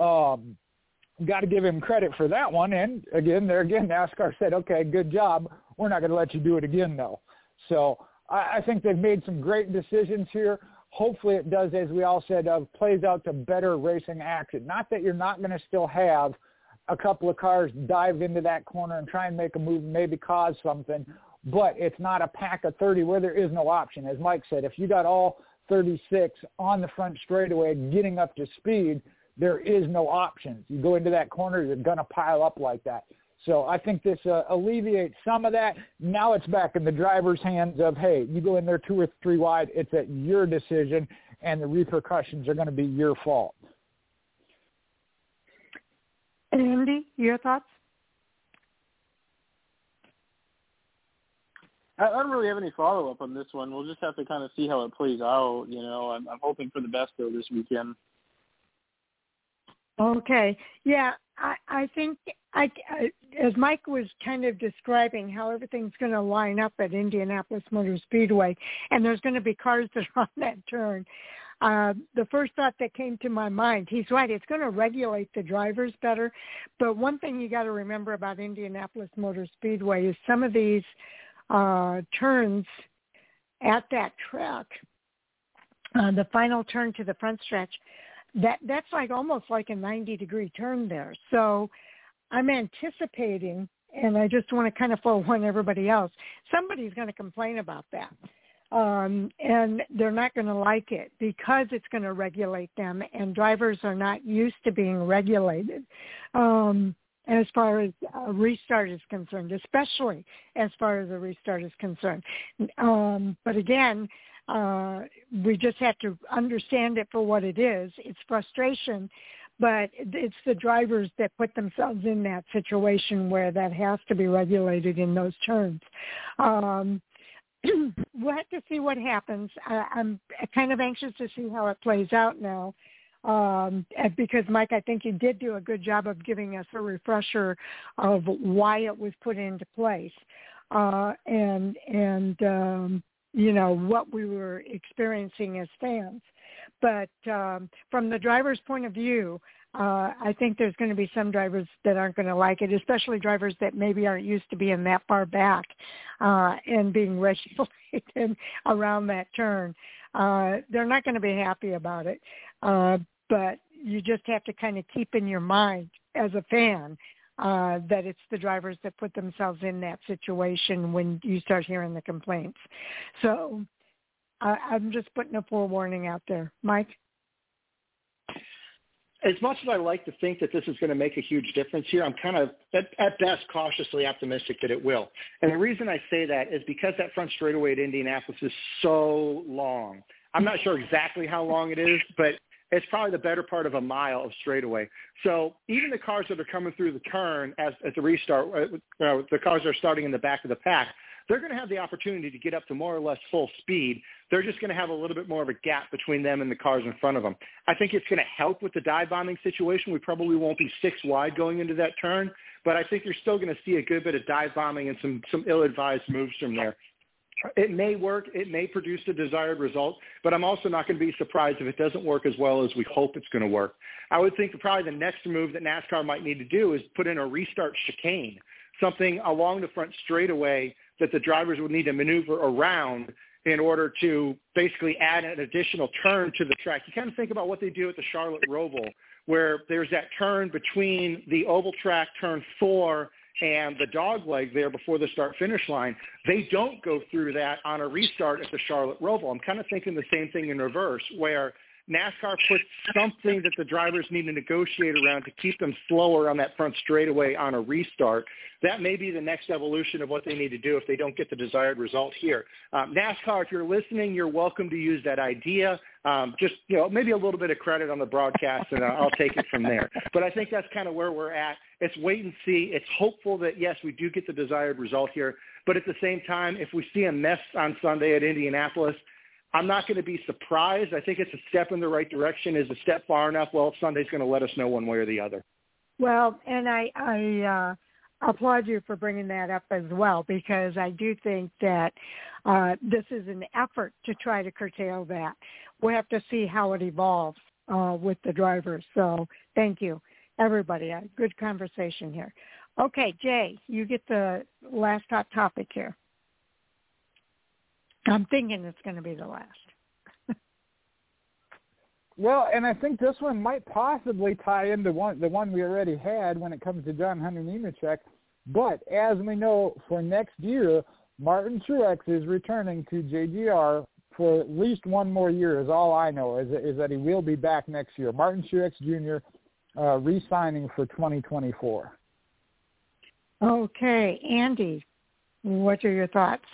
Got to give him credit for that one. And again, NASCAR said, okay, good job. We're not going to let you do it again, though. So I think they've made some great decisions here. Hopefully it does, as we all said, plays out to better racing action. Not that you're not going to still have a couple of cars dive into that corner and try and make a move and maybe cause something, but it's not a pack of 30 where there is no option. As Mike said, if you got all 36 on the front straightaway getting up to speed, there is no options. You go into that corner, you're going to pile up like that. So I think this alleviates some of that. Now it's back in the driver's hands of, hey, you go in there 2 or 3 wide, it's at your decision, and the repercussions are going to be your fault. Andy, your thoughts? I don't really have any follow-up on this one. We'll just have to kind of see how it plays out. You know, I'm hoping for the best though this weekend. Okay. Yeah, I think as Mike was kind of describing how everything's going to line up at Indianapolis Motor Speedway, and there's going to be cars that are on that turn, the first thought that came to my mind, he's right, it's going to regulate the drivers better. But one thing you got to remember about Indianapolis Motor Speedway is some of these turns at that track, the final turn to the front stretch, that's like almost like a 90-degree turn there. So I'm anticipating, and I just want to kind of forewarn everybody else, somebody's going to complain about that. And they're not going to like it because it's going to regulate them, and drivers are not used to being regulated as far as a restart is concerned, especially as far as a restart is concerned. But again, we just have to understand it for what it is. It's frustration, but it's the drivers that put themselves in that situation where that has to be regulated in those terms. We'll have to see what happens. I'm kind of anxious to see how it plays out now because, Mike, I think you did do a good job of giving us a refresher of why it was put into place and you know, what we were experiencing as fans. But from the driver's point of view, I think there's going to be some drivers that aren't going to like it, especially drivers that maybe aren't used to being that far back and being regulated around that turn. They're not going to be happy about it. But you just have to kind of keep in your mind as a fan that it's the drivers that put themselves in that situation when you start hearing the complaints. So I'm just putting a forewarning out there. Mike? As much as I like to think that this is going to make a huge difference here, I'm kind of, at best, cautiously optimistic that it will. And the reason I say that is because that front straightaway at Indianapolis is so long. I'm not sure exactly how long it is, but it's probably the better part of a mile of straightaway. So even the cars that are coming through the turn as the restart, the cars that are starting in the back of the pack, they're going to have the opportunity to get up to more or less full speed. They're just going to have a little bit more of a gap between them and the cars in front of them. I think it's going to help with the dive bombing situation. We probably won't be 6 wide going into that turn, but I think you're still going to see a good bit of dive bombing and some ill-advised moves from there. It may work. It may produce the desired result, but I'm also not going to be surprised if it doesn't work as well as we hope it's going to work. I would think probably the next move that NASCAR might need to do is put in a restart chicane, something along the front straightaway that the drivers would need to maneuver around in order to basically add an additional turn to the track. You kind of think about what they do at the Charlotte Roval, where there's that turn between the oval track, turn 4, and the dog leg there before the start-finish line. They don't go through that on a restart at the Charlotte Roval. I'm kind of thinking the same thing in reverse, where NASCAR puts something that the drivers need to negotiate around to keep them slower on that front straightaway on a restart. That may be the next evolution of what they need to do if they don't get the desired result here. NASCAR, if you're listening, you're welcome to use that idea. Just, maybe a little bit of credit on the broadcast, and I'll take it from there. But I think that's kind of where we're at. It's wait and see. It's hopeful that, yes, we do get the desired result here. But at the same time, if we see a mess on Sunday at Indianapolis, I'm not going to be surprised. I think it's a step in the right direction. Is a step far enough? Well, Sunday's going to let us know one way or the other. Well, and I applaud you for bringing that up as well, because I do think that this is an effort to try to curtail that. We'll have to see how it evolves with the drivers. So thank you, everybody. A good conversation here. Okay, Jay, you get the last hot topic here. I'm thinking it's going to be the last. Well, and I think this one might possibly tie into the one we already had when it comes to John Hunter Nemechek. But as we know, for next year, Martin Truex is returning to JGR for at least one more year, is all I know, is that he will be back next year. Martin Truex Jr. Re-signing for 2024. Okay, Andy, what are your thoughts?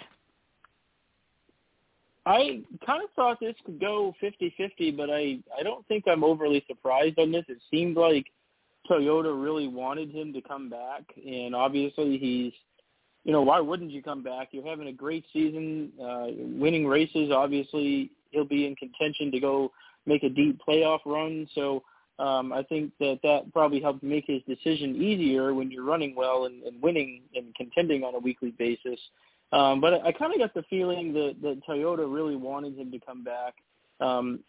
I kind of thought this could go 50-50, but I don't think I'm overly surprised on this. It seemed like Toyota really wanted him to come back, and obviously he's, why wouldn't you come back? You're having a great season, winning races. Obviously, he'll be in contention to go make a deep playoff run. So I think that probably helped make his decision easier when you're running well and winning and contending on a weekly basis. But I kind of got the feeling that Toyota really wanted him to come back. I'm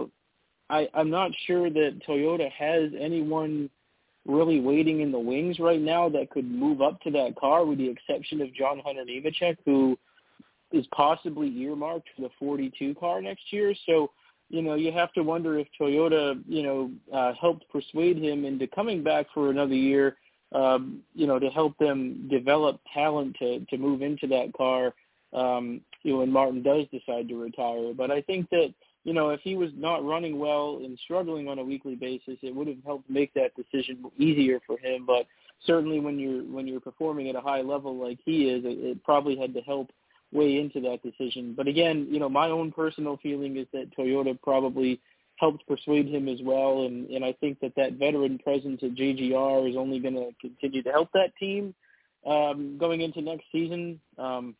not sure that Toyota has anyone really waiting in the wings right now that could move up to that car, with the exception of John Hunter Nemechek, who is possibly earmarked for the 42 car next year. So, you have to wonder if Toyota, helped persuade him into coming back for another year, to help them develop talent to move into that car, when Martin does decide to retire. But I think that, if he was not running well and struggling on a weekly basis, it would have helped make that decision easier for him. But certainly when you're performing at a high level like he is, it probably had to help weigh into that decision. But again, my own personal feeling is that Toyota probably helped persuade him as well, and I think that veteran presence at JGR is only going to continue to help that team going into next season. And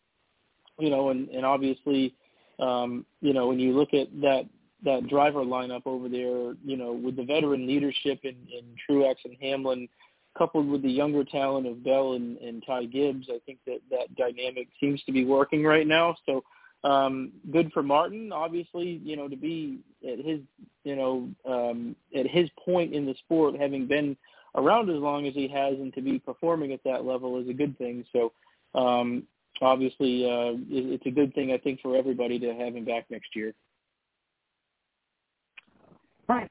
obviously, when you look at that driver lineup over there, with the veteran leadership in Truex and Hamlin, coupled with the younger talent of Bell and Ty Gibbs, I think that dynamic seems to be working right now. So good for Martin, obviously, to be at his, at his point in the sport, having been around as long as he has, and to be performing at that level is a good thing. So obviously it's a good thing, I think, for everybody to have him back next year. Right.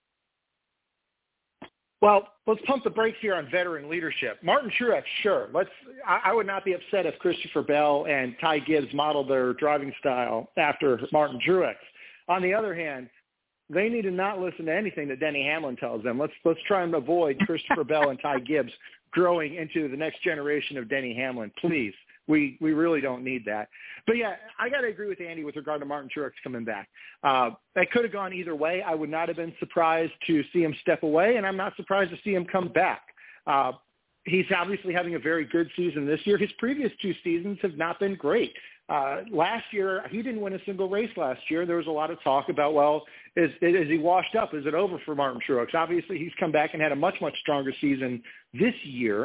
Well, let's pump the brakes here on veteran leadership. Martin Truex, sure. I would not be upset if Christopher Bell and Ty Gibbs modeled their driving style after Martin Truex. On the other hand, they need to not listen to anything that Denny Hamlin tells them. Let's try and avoid Christopher Bell and Ty Gibbs growing into the next generation of Denny Hamlin, please. We really don't need that. But, yeah, I got to agree with Andy with regard to Martin Truex coming back. That could have gone either way. I would not have been surprised to see him step away, and I'm not surprised to see him come back. He's obviously having a very good season this year. His previous two seasons have not been great. Last year, he didn't win a single race last year. There was a lot of talk about, well, is he washed up? Is it over for Martin Truex? Obviously, he's come back and had a much, much stronger season this year.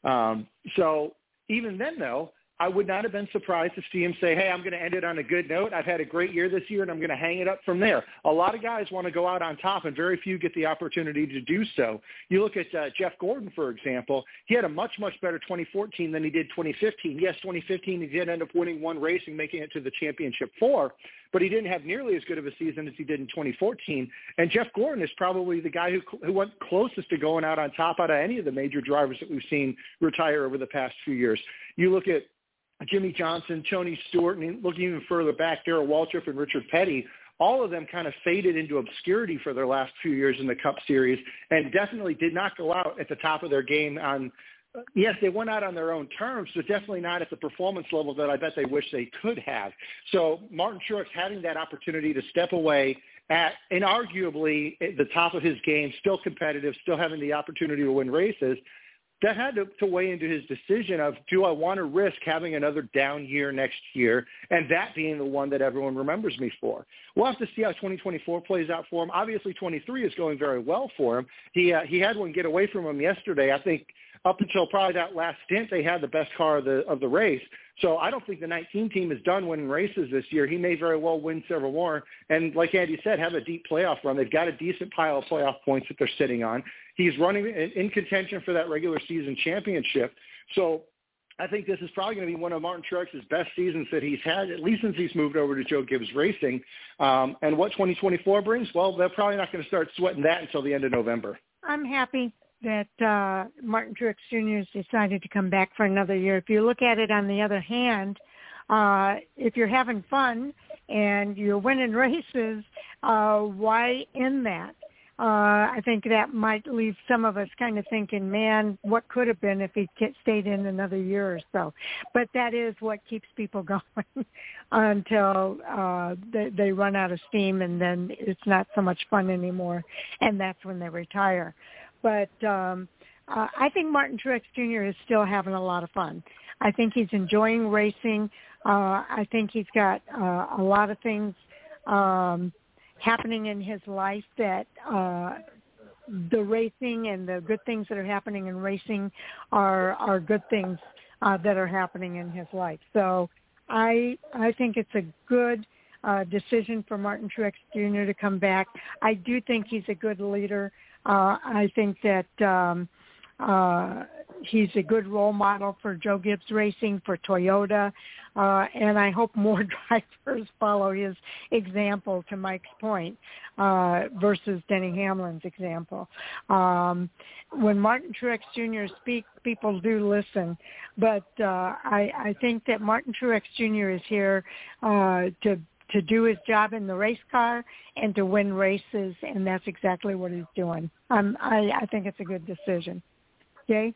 So even then, though, I would not have been surprised to see him say, hey, I'm going to end it on a good note. I've had a great year this year, and I'm going to hang it up from there. A lot of guys want to go out on top, and very few get the opportunity to do so. You look at Jeff Gordon, for example. He had a much, much better 2014 than he did 2015. Yes, 2015 he did end up winning one race and making it to the championship 4, but he didn't have nearly as good of a season as he did in 2014. And Jeff Gordon is probably the guy who went closest to going out on top out of any of the major drivers that we've seen retire over the past few years. You look at Jimmy Johnson, Tony Stewart, and looking even further back, Darrell Waltrip and Richard Petty, all of them kind of faded into obscurity for their last few years in the Cup Series and definitely did not go out at the top of their game on – yes, they went out on their own terms, but definitely not at the performance level that I bet they wish they could have. So Martin Truex having that opportunity to step away at inarguably at the top of his game, still competitive, still having the opportunity to win races – that had to weigh into his decision of, do I want to risk having another down year next year, and that being the one that everyone remembers me for. We'll have to see how 2024 plays out for him. Obviously, 23 is going very well for him. He had one get away from him yesterday. I think up until probably that last stint, they had the best car of the race. So I don't think the 19 team is done winning races this year. He may very well win several more. And like Andy said, have a deep playoff run. They've got a decent pile of playoff points that they're sitting on. He's running in contention for that regular season championship. So I think this is probably going to be one of Martin Truex's best seasons that he's had, at least since he's moved over to Joe Gibbs Racing. And what 2024 brings, well, they're probably not going to start sweating that until the end of November. I'm happy that Martin Truex Jr. has decided to come back for another year. If you look at it on the other hand, if you're having fun and you're winning races, why end that? I think that might leave some of us kind of thinking, man, what could have been if he stayed in another year or so. But that is what keeps people going until they run out of steam, and then it's not so much fun anymore, and that's when they retire. But I think Martin Truex Jr. is still having a lot of fun. I think he's enjoying racing. I think he's got a lot of things happening in his life that the racing and the good things that are happening in racing are good things that are happening in his life. So I think it's a good decision for Martin Truex Jr. to come back. I do think he's a good leader. I think that he's a good role model for Joe Gibbs Racing, for Toyota, and I hope more drivers follow his example, to Mike's point, versus Denny Hamlin's example. When Martin Truex Jr. speaks, people do listen, but I think that Martin Truex Jr. is here to do his job in the race car and to win races, and that's exactly what he's doing. I think it's a good decision. Jay?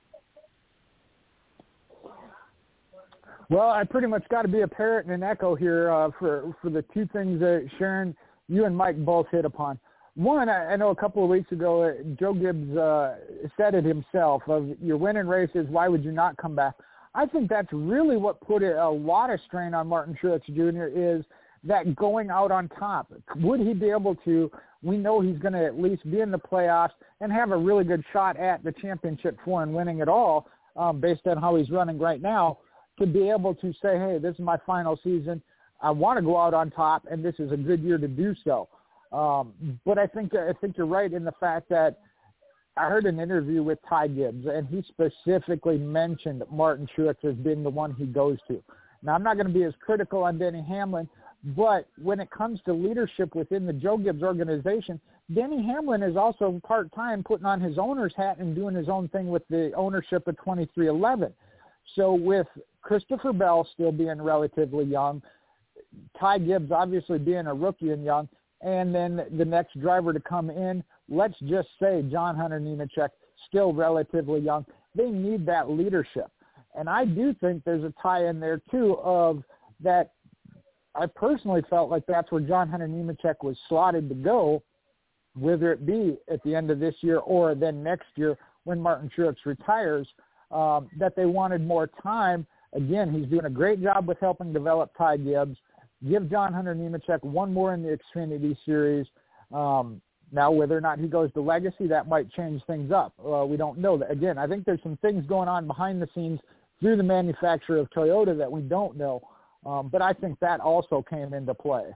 Well, I pretty much got to be a parrot and an echo here for the two things that Sharon, you and Mike both hit upon. One, I know a couple of weeks ago, Joe Gibbs said it himself, of you're winning races, why would you not come back? I think that's really what put a lot of strain on Martin Truex Jr. is that going out on top. Would he be able to? We know he's going to at least be in the playoffs and have a really good shot at the championship 4 and winning it all based on how he's running right now, to be able to say, hey, this is my final season. I want to go out on top, and this is a good year to do so. But I think you're right in the fact that I heard an interview with Ty Gibbs, and he specifically mentioned Martin Truex as being the one he goes to. Now, I'm not going to be as critical on Denny Hamlin, but when it comes to leadership within the Joe Gibbs organization, Denny Hamlin is also part-time putting on his owner's hat and doing his own thing with the ownership of 23XI. So with Christopher Bell still being relatively young, Ty Gibbs obviously being a rookie and young, and then the next driver to come in, let's just say John Hunter Nemechek, still relatively young, they need that leadership. And I do think there's a tie in there, too, of that. I personally felt like that's where John Hunter Nemechek was slotted to go, whether it be at the end of this year or then next year when Martin Truex retires, that they wanted more time. Again, he's doing a great job with helping develop Ty Gibbs. Give John Hunter Nemechek one more in the Xfinity Series. Now, whether or not he goes to Legacy, that might change things up. We don't know. Again, I think there's some things going on behind the scenes through the manufacturer of Toyota that we don't know. But I think that also came into play.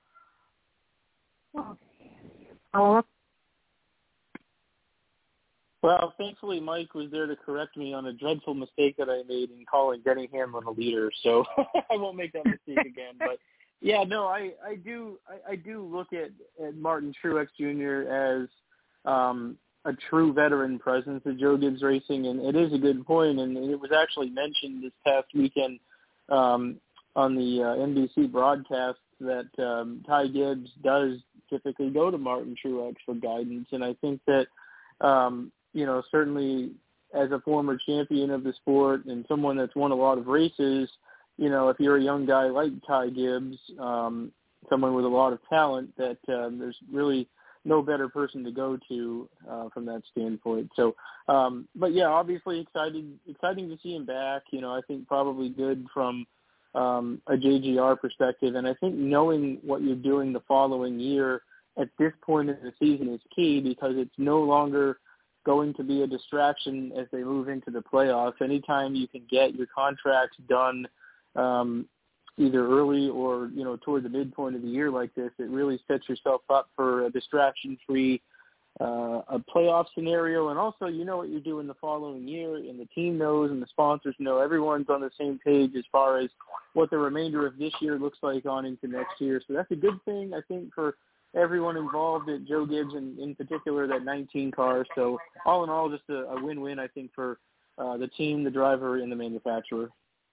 Well, thankfully, Mike was there to correct me on a dreadful mistake that I made in calling Denny Hamlin a leader, so I won't make that mistake again. But yeah, no, I do look at Martin Truex Jr. as a true veteran presence at Joe Gibbs Racing, and it is a good point, and it was actually mentioned this past weekend on the NBC broadcast that Ty Gibbs does typically go to Martin Truex for guidance, and I think that certainly as a former champion of the sport and someone that's won a lot of races, if you're a young guy like Ty Gibbs, someone with a lot of talent, that there's really no better person to go to from that standpoint. So, but yeah, obviously exciting to see him back. I think probably good from a JGR perspective, and I think knowing what you're doing the following year at this point in the season is key, because it's no longer going to be a distraction as they move into the playoffs. Anytime you can get your contracts done either early or, toward the midpoint of the year like this, it really sets yourself up for a distraction-free a playoff scenario. And also, what you're doing the following year, and the team knows and the sponsors know. Everyone's on the same page as far as what the remainder of this year looks like on into next year. So that's a good thing, I think, for everyone involved at Joe Gibbs, and in particular that 19 car. So all in all, just a win-win, I think, for the team, the driver, and the manufacturer.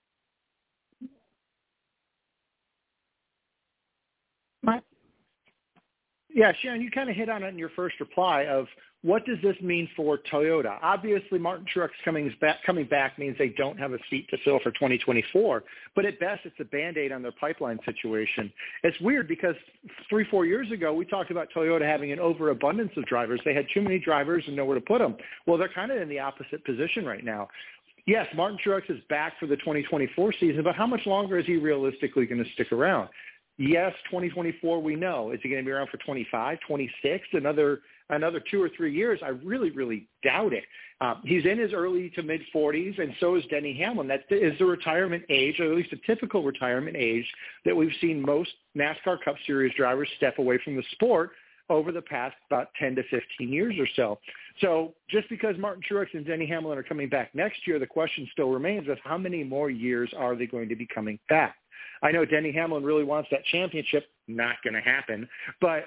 Yeah, Sharon, you kind of hit on it in your first reply of what does this mean for Toyota? Obviously, Martin Truex coming back means they don't have a seat to fill for 2024, but at best it's a Band-Aid on their pipeline situation. It's weird because 3-4 years ago we talked about Toyota having an overabundance of drivers. They had too many drivers and nowhere to put them. Well, they're kind of in the opposite position right now. Yes, Martin Truex is back for the 2024 season, but how much longer is he realistically going to stick around? Yes, 2024 we know. Is he going to be around for 25, 26, another 2 or 3 years? I really, really doubt it. He's in his early to mid-40s, and so is Denny Hamlin. That is the retirement age, or at least a typical retirement age, that we've seen most NASCAR Cup Series drivers step away from the sport over the past about 10 to 15 years or so. So just because Martin Truex and Denny Hamlin are coming back next year, the question still remains of how many more years are they going to be coming back? I know Denny Hamlin really wants that championship. Not going to happen. But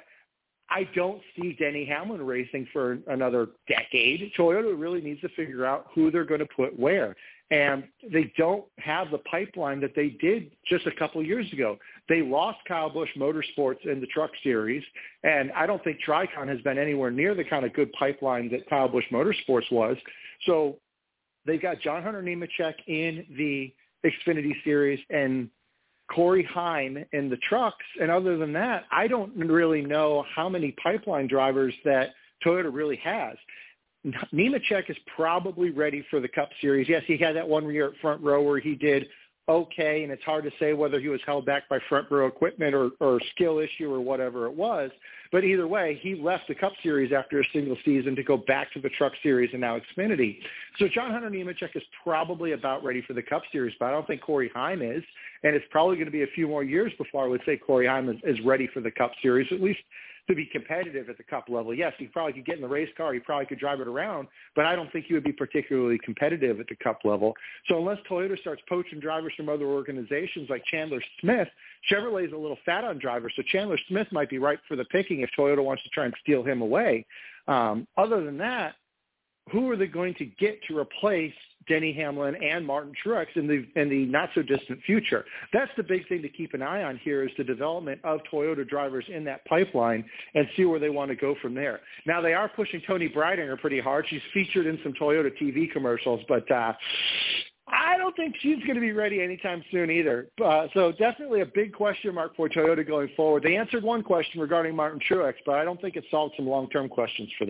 I don't see Denny Hamlin racing for another decade. Toyota really needs to figure out who they're going to put where. And they don't have the pipeline that they did just a couple of years ago. They lost Kyle Busch Motorsports in the Truck Series, and I don't think Tricon has been anywhere near the kind of good pipeline that Kyle Busch Motorsports was. So they've got John Hunter Nemechek in the Xfinity Series and Corey Heim in the trucks. And other than that, I don't really know how many pipeline drivers that Toyota really has. Nemechek is probably ready for the Cup Series. Yes, he had that 1 year at front row where he did okay, and it's hard to say whether he was held back by front row equipment or skill issue or whatever it was. But either way, he left the Cup Series after a single season to go back to the Truck Series and now Xfinity. So John Hunter Nemechek is probably about ready for the Cup Series, but I don't think Corey Heim is. And it's probably going to be a few more years before I would say Corey Heim is ready for the Cup Series, at least to be competitive at the Cup level. Yes, he probably could get in the race car. He probably could drive it around, but I don't think he would be particularly competitive at the Cup level. So unless Toyota starts poaching drivers from other organizations like Chandler Smith, Chevrolet's a little fat on drivers, so Chandler Smith might be ripe for the picking if Toyota wants to try and steal him away. Other than that, who are they going to get to replace Denny Hamlin and Martin Truex in the not-so-distant future? That's the big thing to keep an eye on here, is the development of Toyota drivers in that pipeline and see where they want to go from there. Now, they are pushing Toni Breidinger pretty hard. She's featured in some Toyota TV commercials, but I don't think she's going to be ready anytime soon either. So definitely a big question mark for Toyota going forward. They answered one question regarding Martin Truex, but I don't think it solved some long-term questions for them.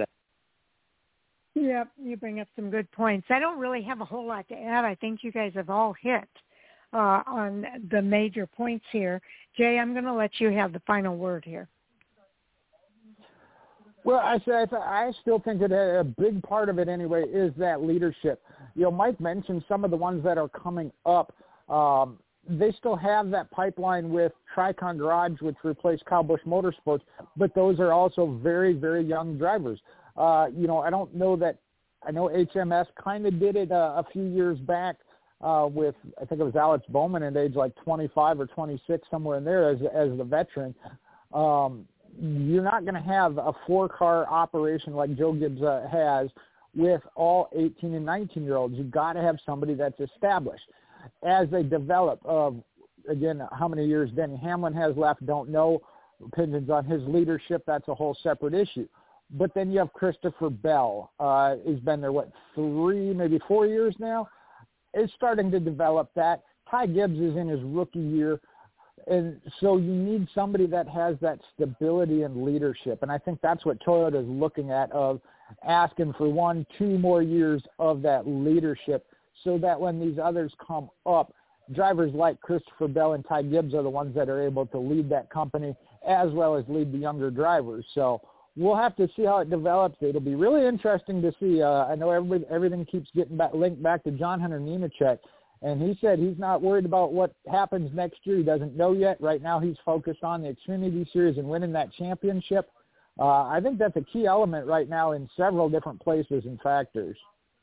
Yeah, you bring up some good points. I don't really have a whole lot to add. I think you guys have all hit on the major points here. Jay, I'm going to let you have the final word here. Well, I still think that a big part of it anyway is that leadership. Mike mentioned some of the ones that are coming up. They still have that pipeline with Tricon Garage, which replaced Kyle Busch Motorsports, but those are also very, very young drivers. I don't know that – I know HMS kind of did it a few years back with, I think it was Alex Bowman at age like 25 or 26, somewhere in there as the veteran. You're not going to have a 4-car operation like Joe Gibbs has with all 18 and 19-year-olds. You've got to have somebody that's established. As they develop, again, how many years Denny Hamlin has left, don't know. Opinions on his leadership, that's a whole separate issue. But then you have Christopher Bell. He's been there, 3, maybe 4 years now? Is starting to develop that. Ty Gibbs is in his rookie year. And so you need somebody that has that stability and leadership. And I think that's what Toyota is looking at, of asking for 1-2 more years of that leadership, so that when these others come up, drivers like Christopher Bell and Ty Gibbs are the ones that are able to lead that company as well as lead the younger drivers. So we'll have to see how it develops. It'll be really interesting to see. I know everything keeps getting linked back to John Hunter Nemechek, and he said he's not worried about what happens next year. He doesn't know yet. Right now he's focused on the Xfinity Series and winning that championship. I think that's a key element right now in several different places and factors.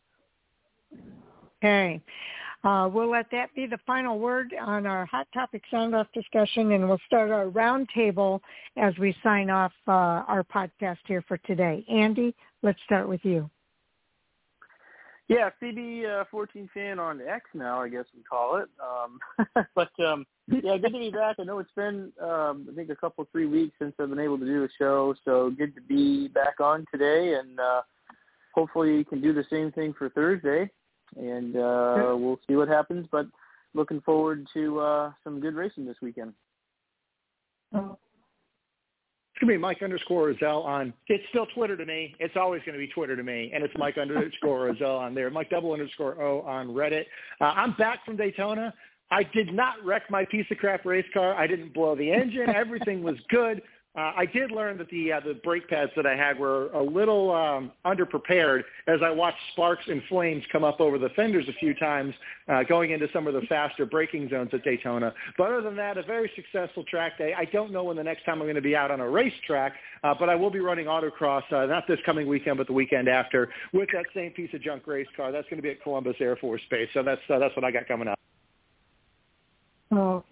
Okay. We'll let that be the final word on our Hot Topic Sound-Off discussion, and we'll start our roundtable as we sign off our podcast here for today. Andy, let's start with you. Yeah, CB14 fan on X now, I guess we call it. But good to be back. I know it's been, I think, a couple, 3 weeks since I've been able to do a show, so good to be back on today, and hopefully you can do the same thing for Thursday. And we'll see what happens, but looking forward to some good racing this weekend. It's going to be Mike_Rizal on. It's still Twitter to me. It's always going to be Twitter to me, and it's Mike_Rizal on there. Mike_O on Reddit. I'm back from Daytona. I did not wreck my piece of crap race car. I didn't blow the engine. Everything was good. I did learn that the brake pads that I had were a little underprepared as I watched sparks and flames come up over the fenders a few times going into some of the faster braking zones at Daytona. But other than that, a very successful track day. I don't know when the next time I'm going to be out on a racetrack, but I will be running autocross, not this coming weekend, but the weekend after, with that same piece of junk race car. That's going to be at Columbus Air Force Base. So that's what I got coming up. Oh.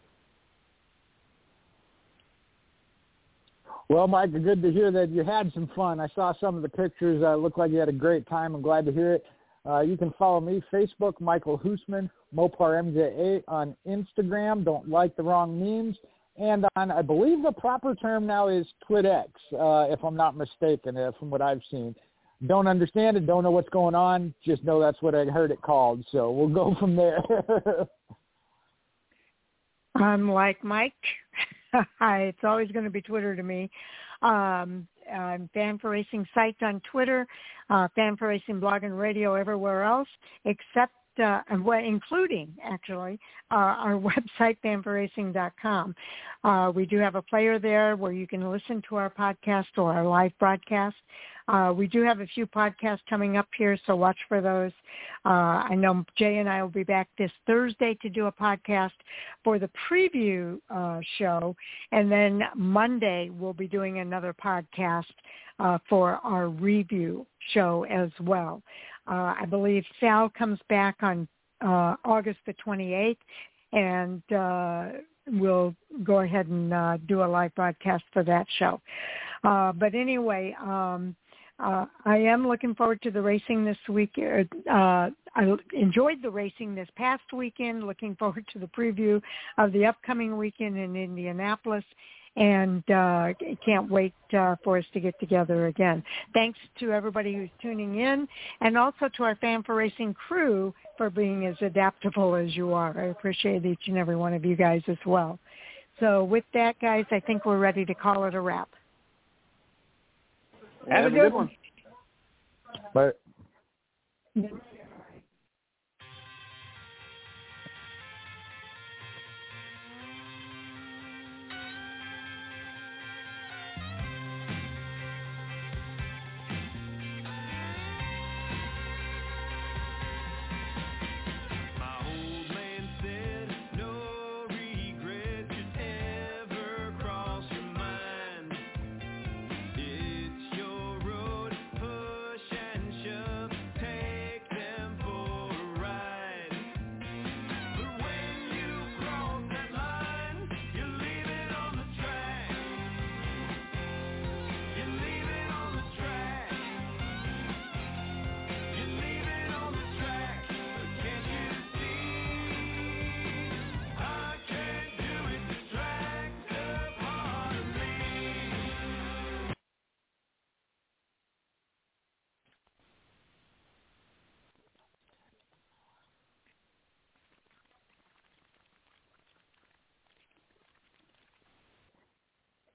Well, Mike, good to hear that you had some fun. I saw some of the pictures. Looked like you had a great time. I'm glad to hear it. You can follow me, Facebook, Michael Hoosman, MoparMJ8 on Instagram. Don't like the wrong memes. And on, I believe the proper term now is TwitX, if I'm not mistaken, from what I've seen. Don't understand it. Don't know what's going on. Just know that's what I heard it called. So we'll go from there. I'm like Mike. It's always going to be Twitter to me. I'm Fan for Racing Sites on Twitter, Fan for Racing blog and radio everywhere else, except including actually our website, fanforracing.com. We do have a player there where you can listen to our podcast or our live broadcast. We do have a few podcasts coming up here, so watch for those. I know Jay and I will be back this Thursday to do a podcast for the preview show, and then Monday we'll be doing another podcast for our review show as well. I believe Sal comes back on August the 28th, and we'll go ahead and do a live broadcast for that show. But anyway, I am looking forward to the racing this week. I enjoyed the racing this past weekend, looking forward to the preview of the upcoming weekend in Indianapolis, and can't wait for us to get together again. Thanks to everybody who's tuning in, and also to our Fan for Racing crew for being as adaptable as you are. I appreciate each and every one of you guys as well. So with that, guys, I think we're ready to call it a wrap. Have a good one. Bye.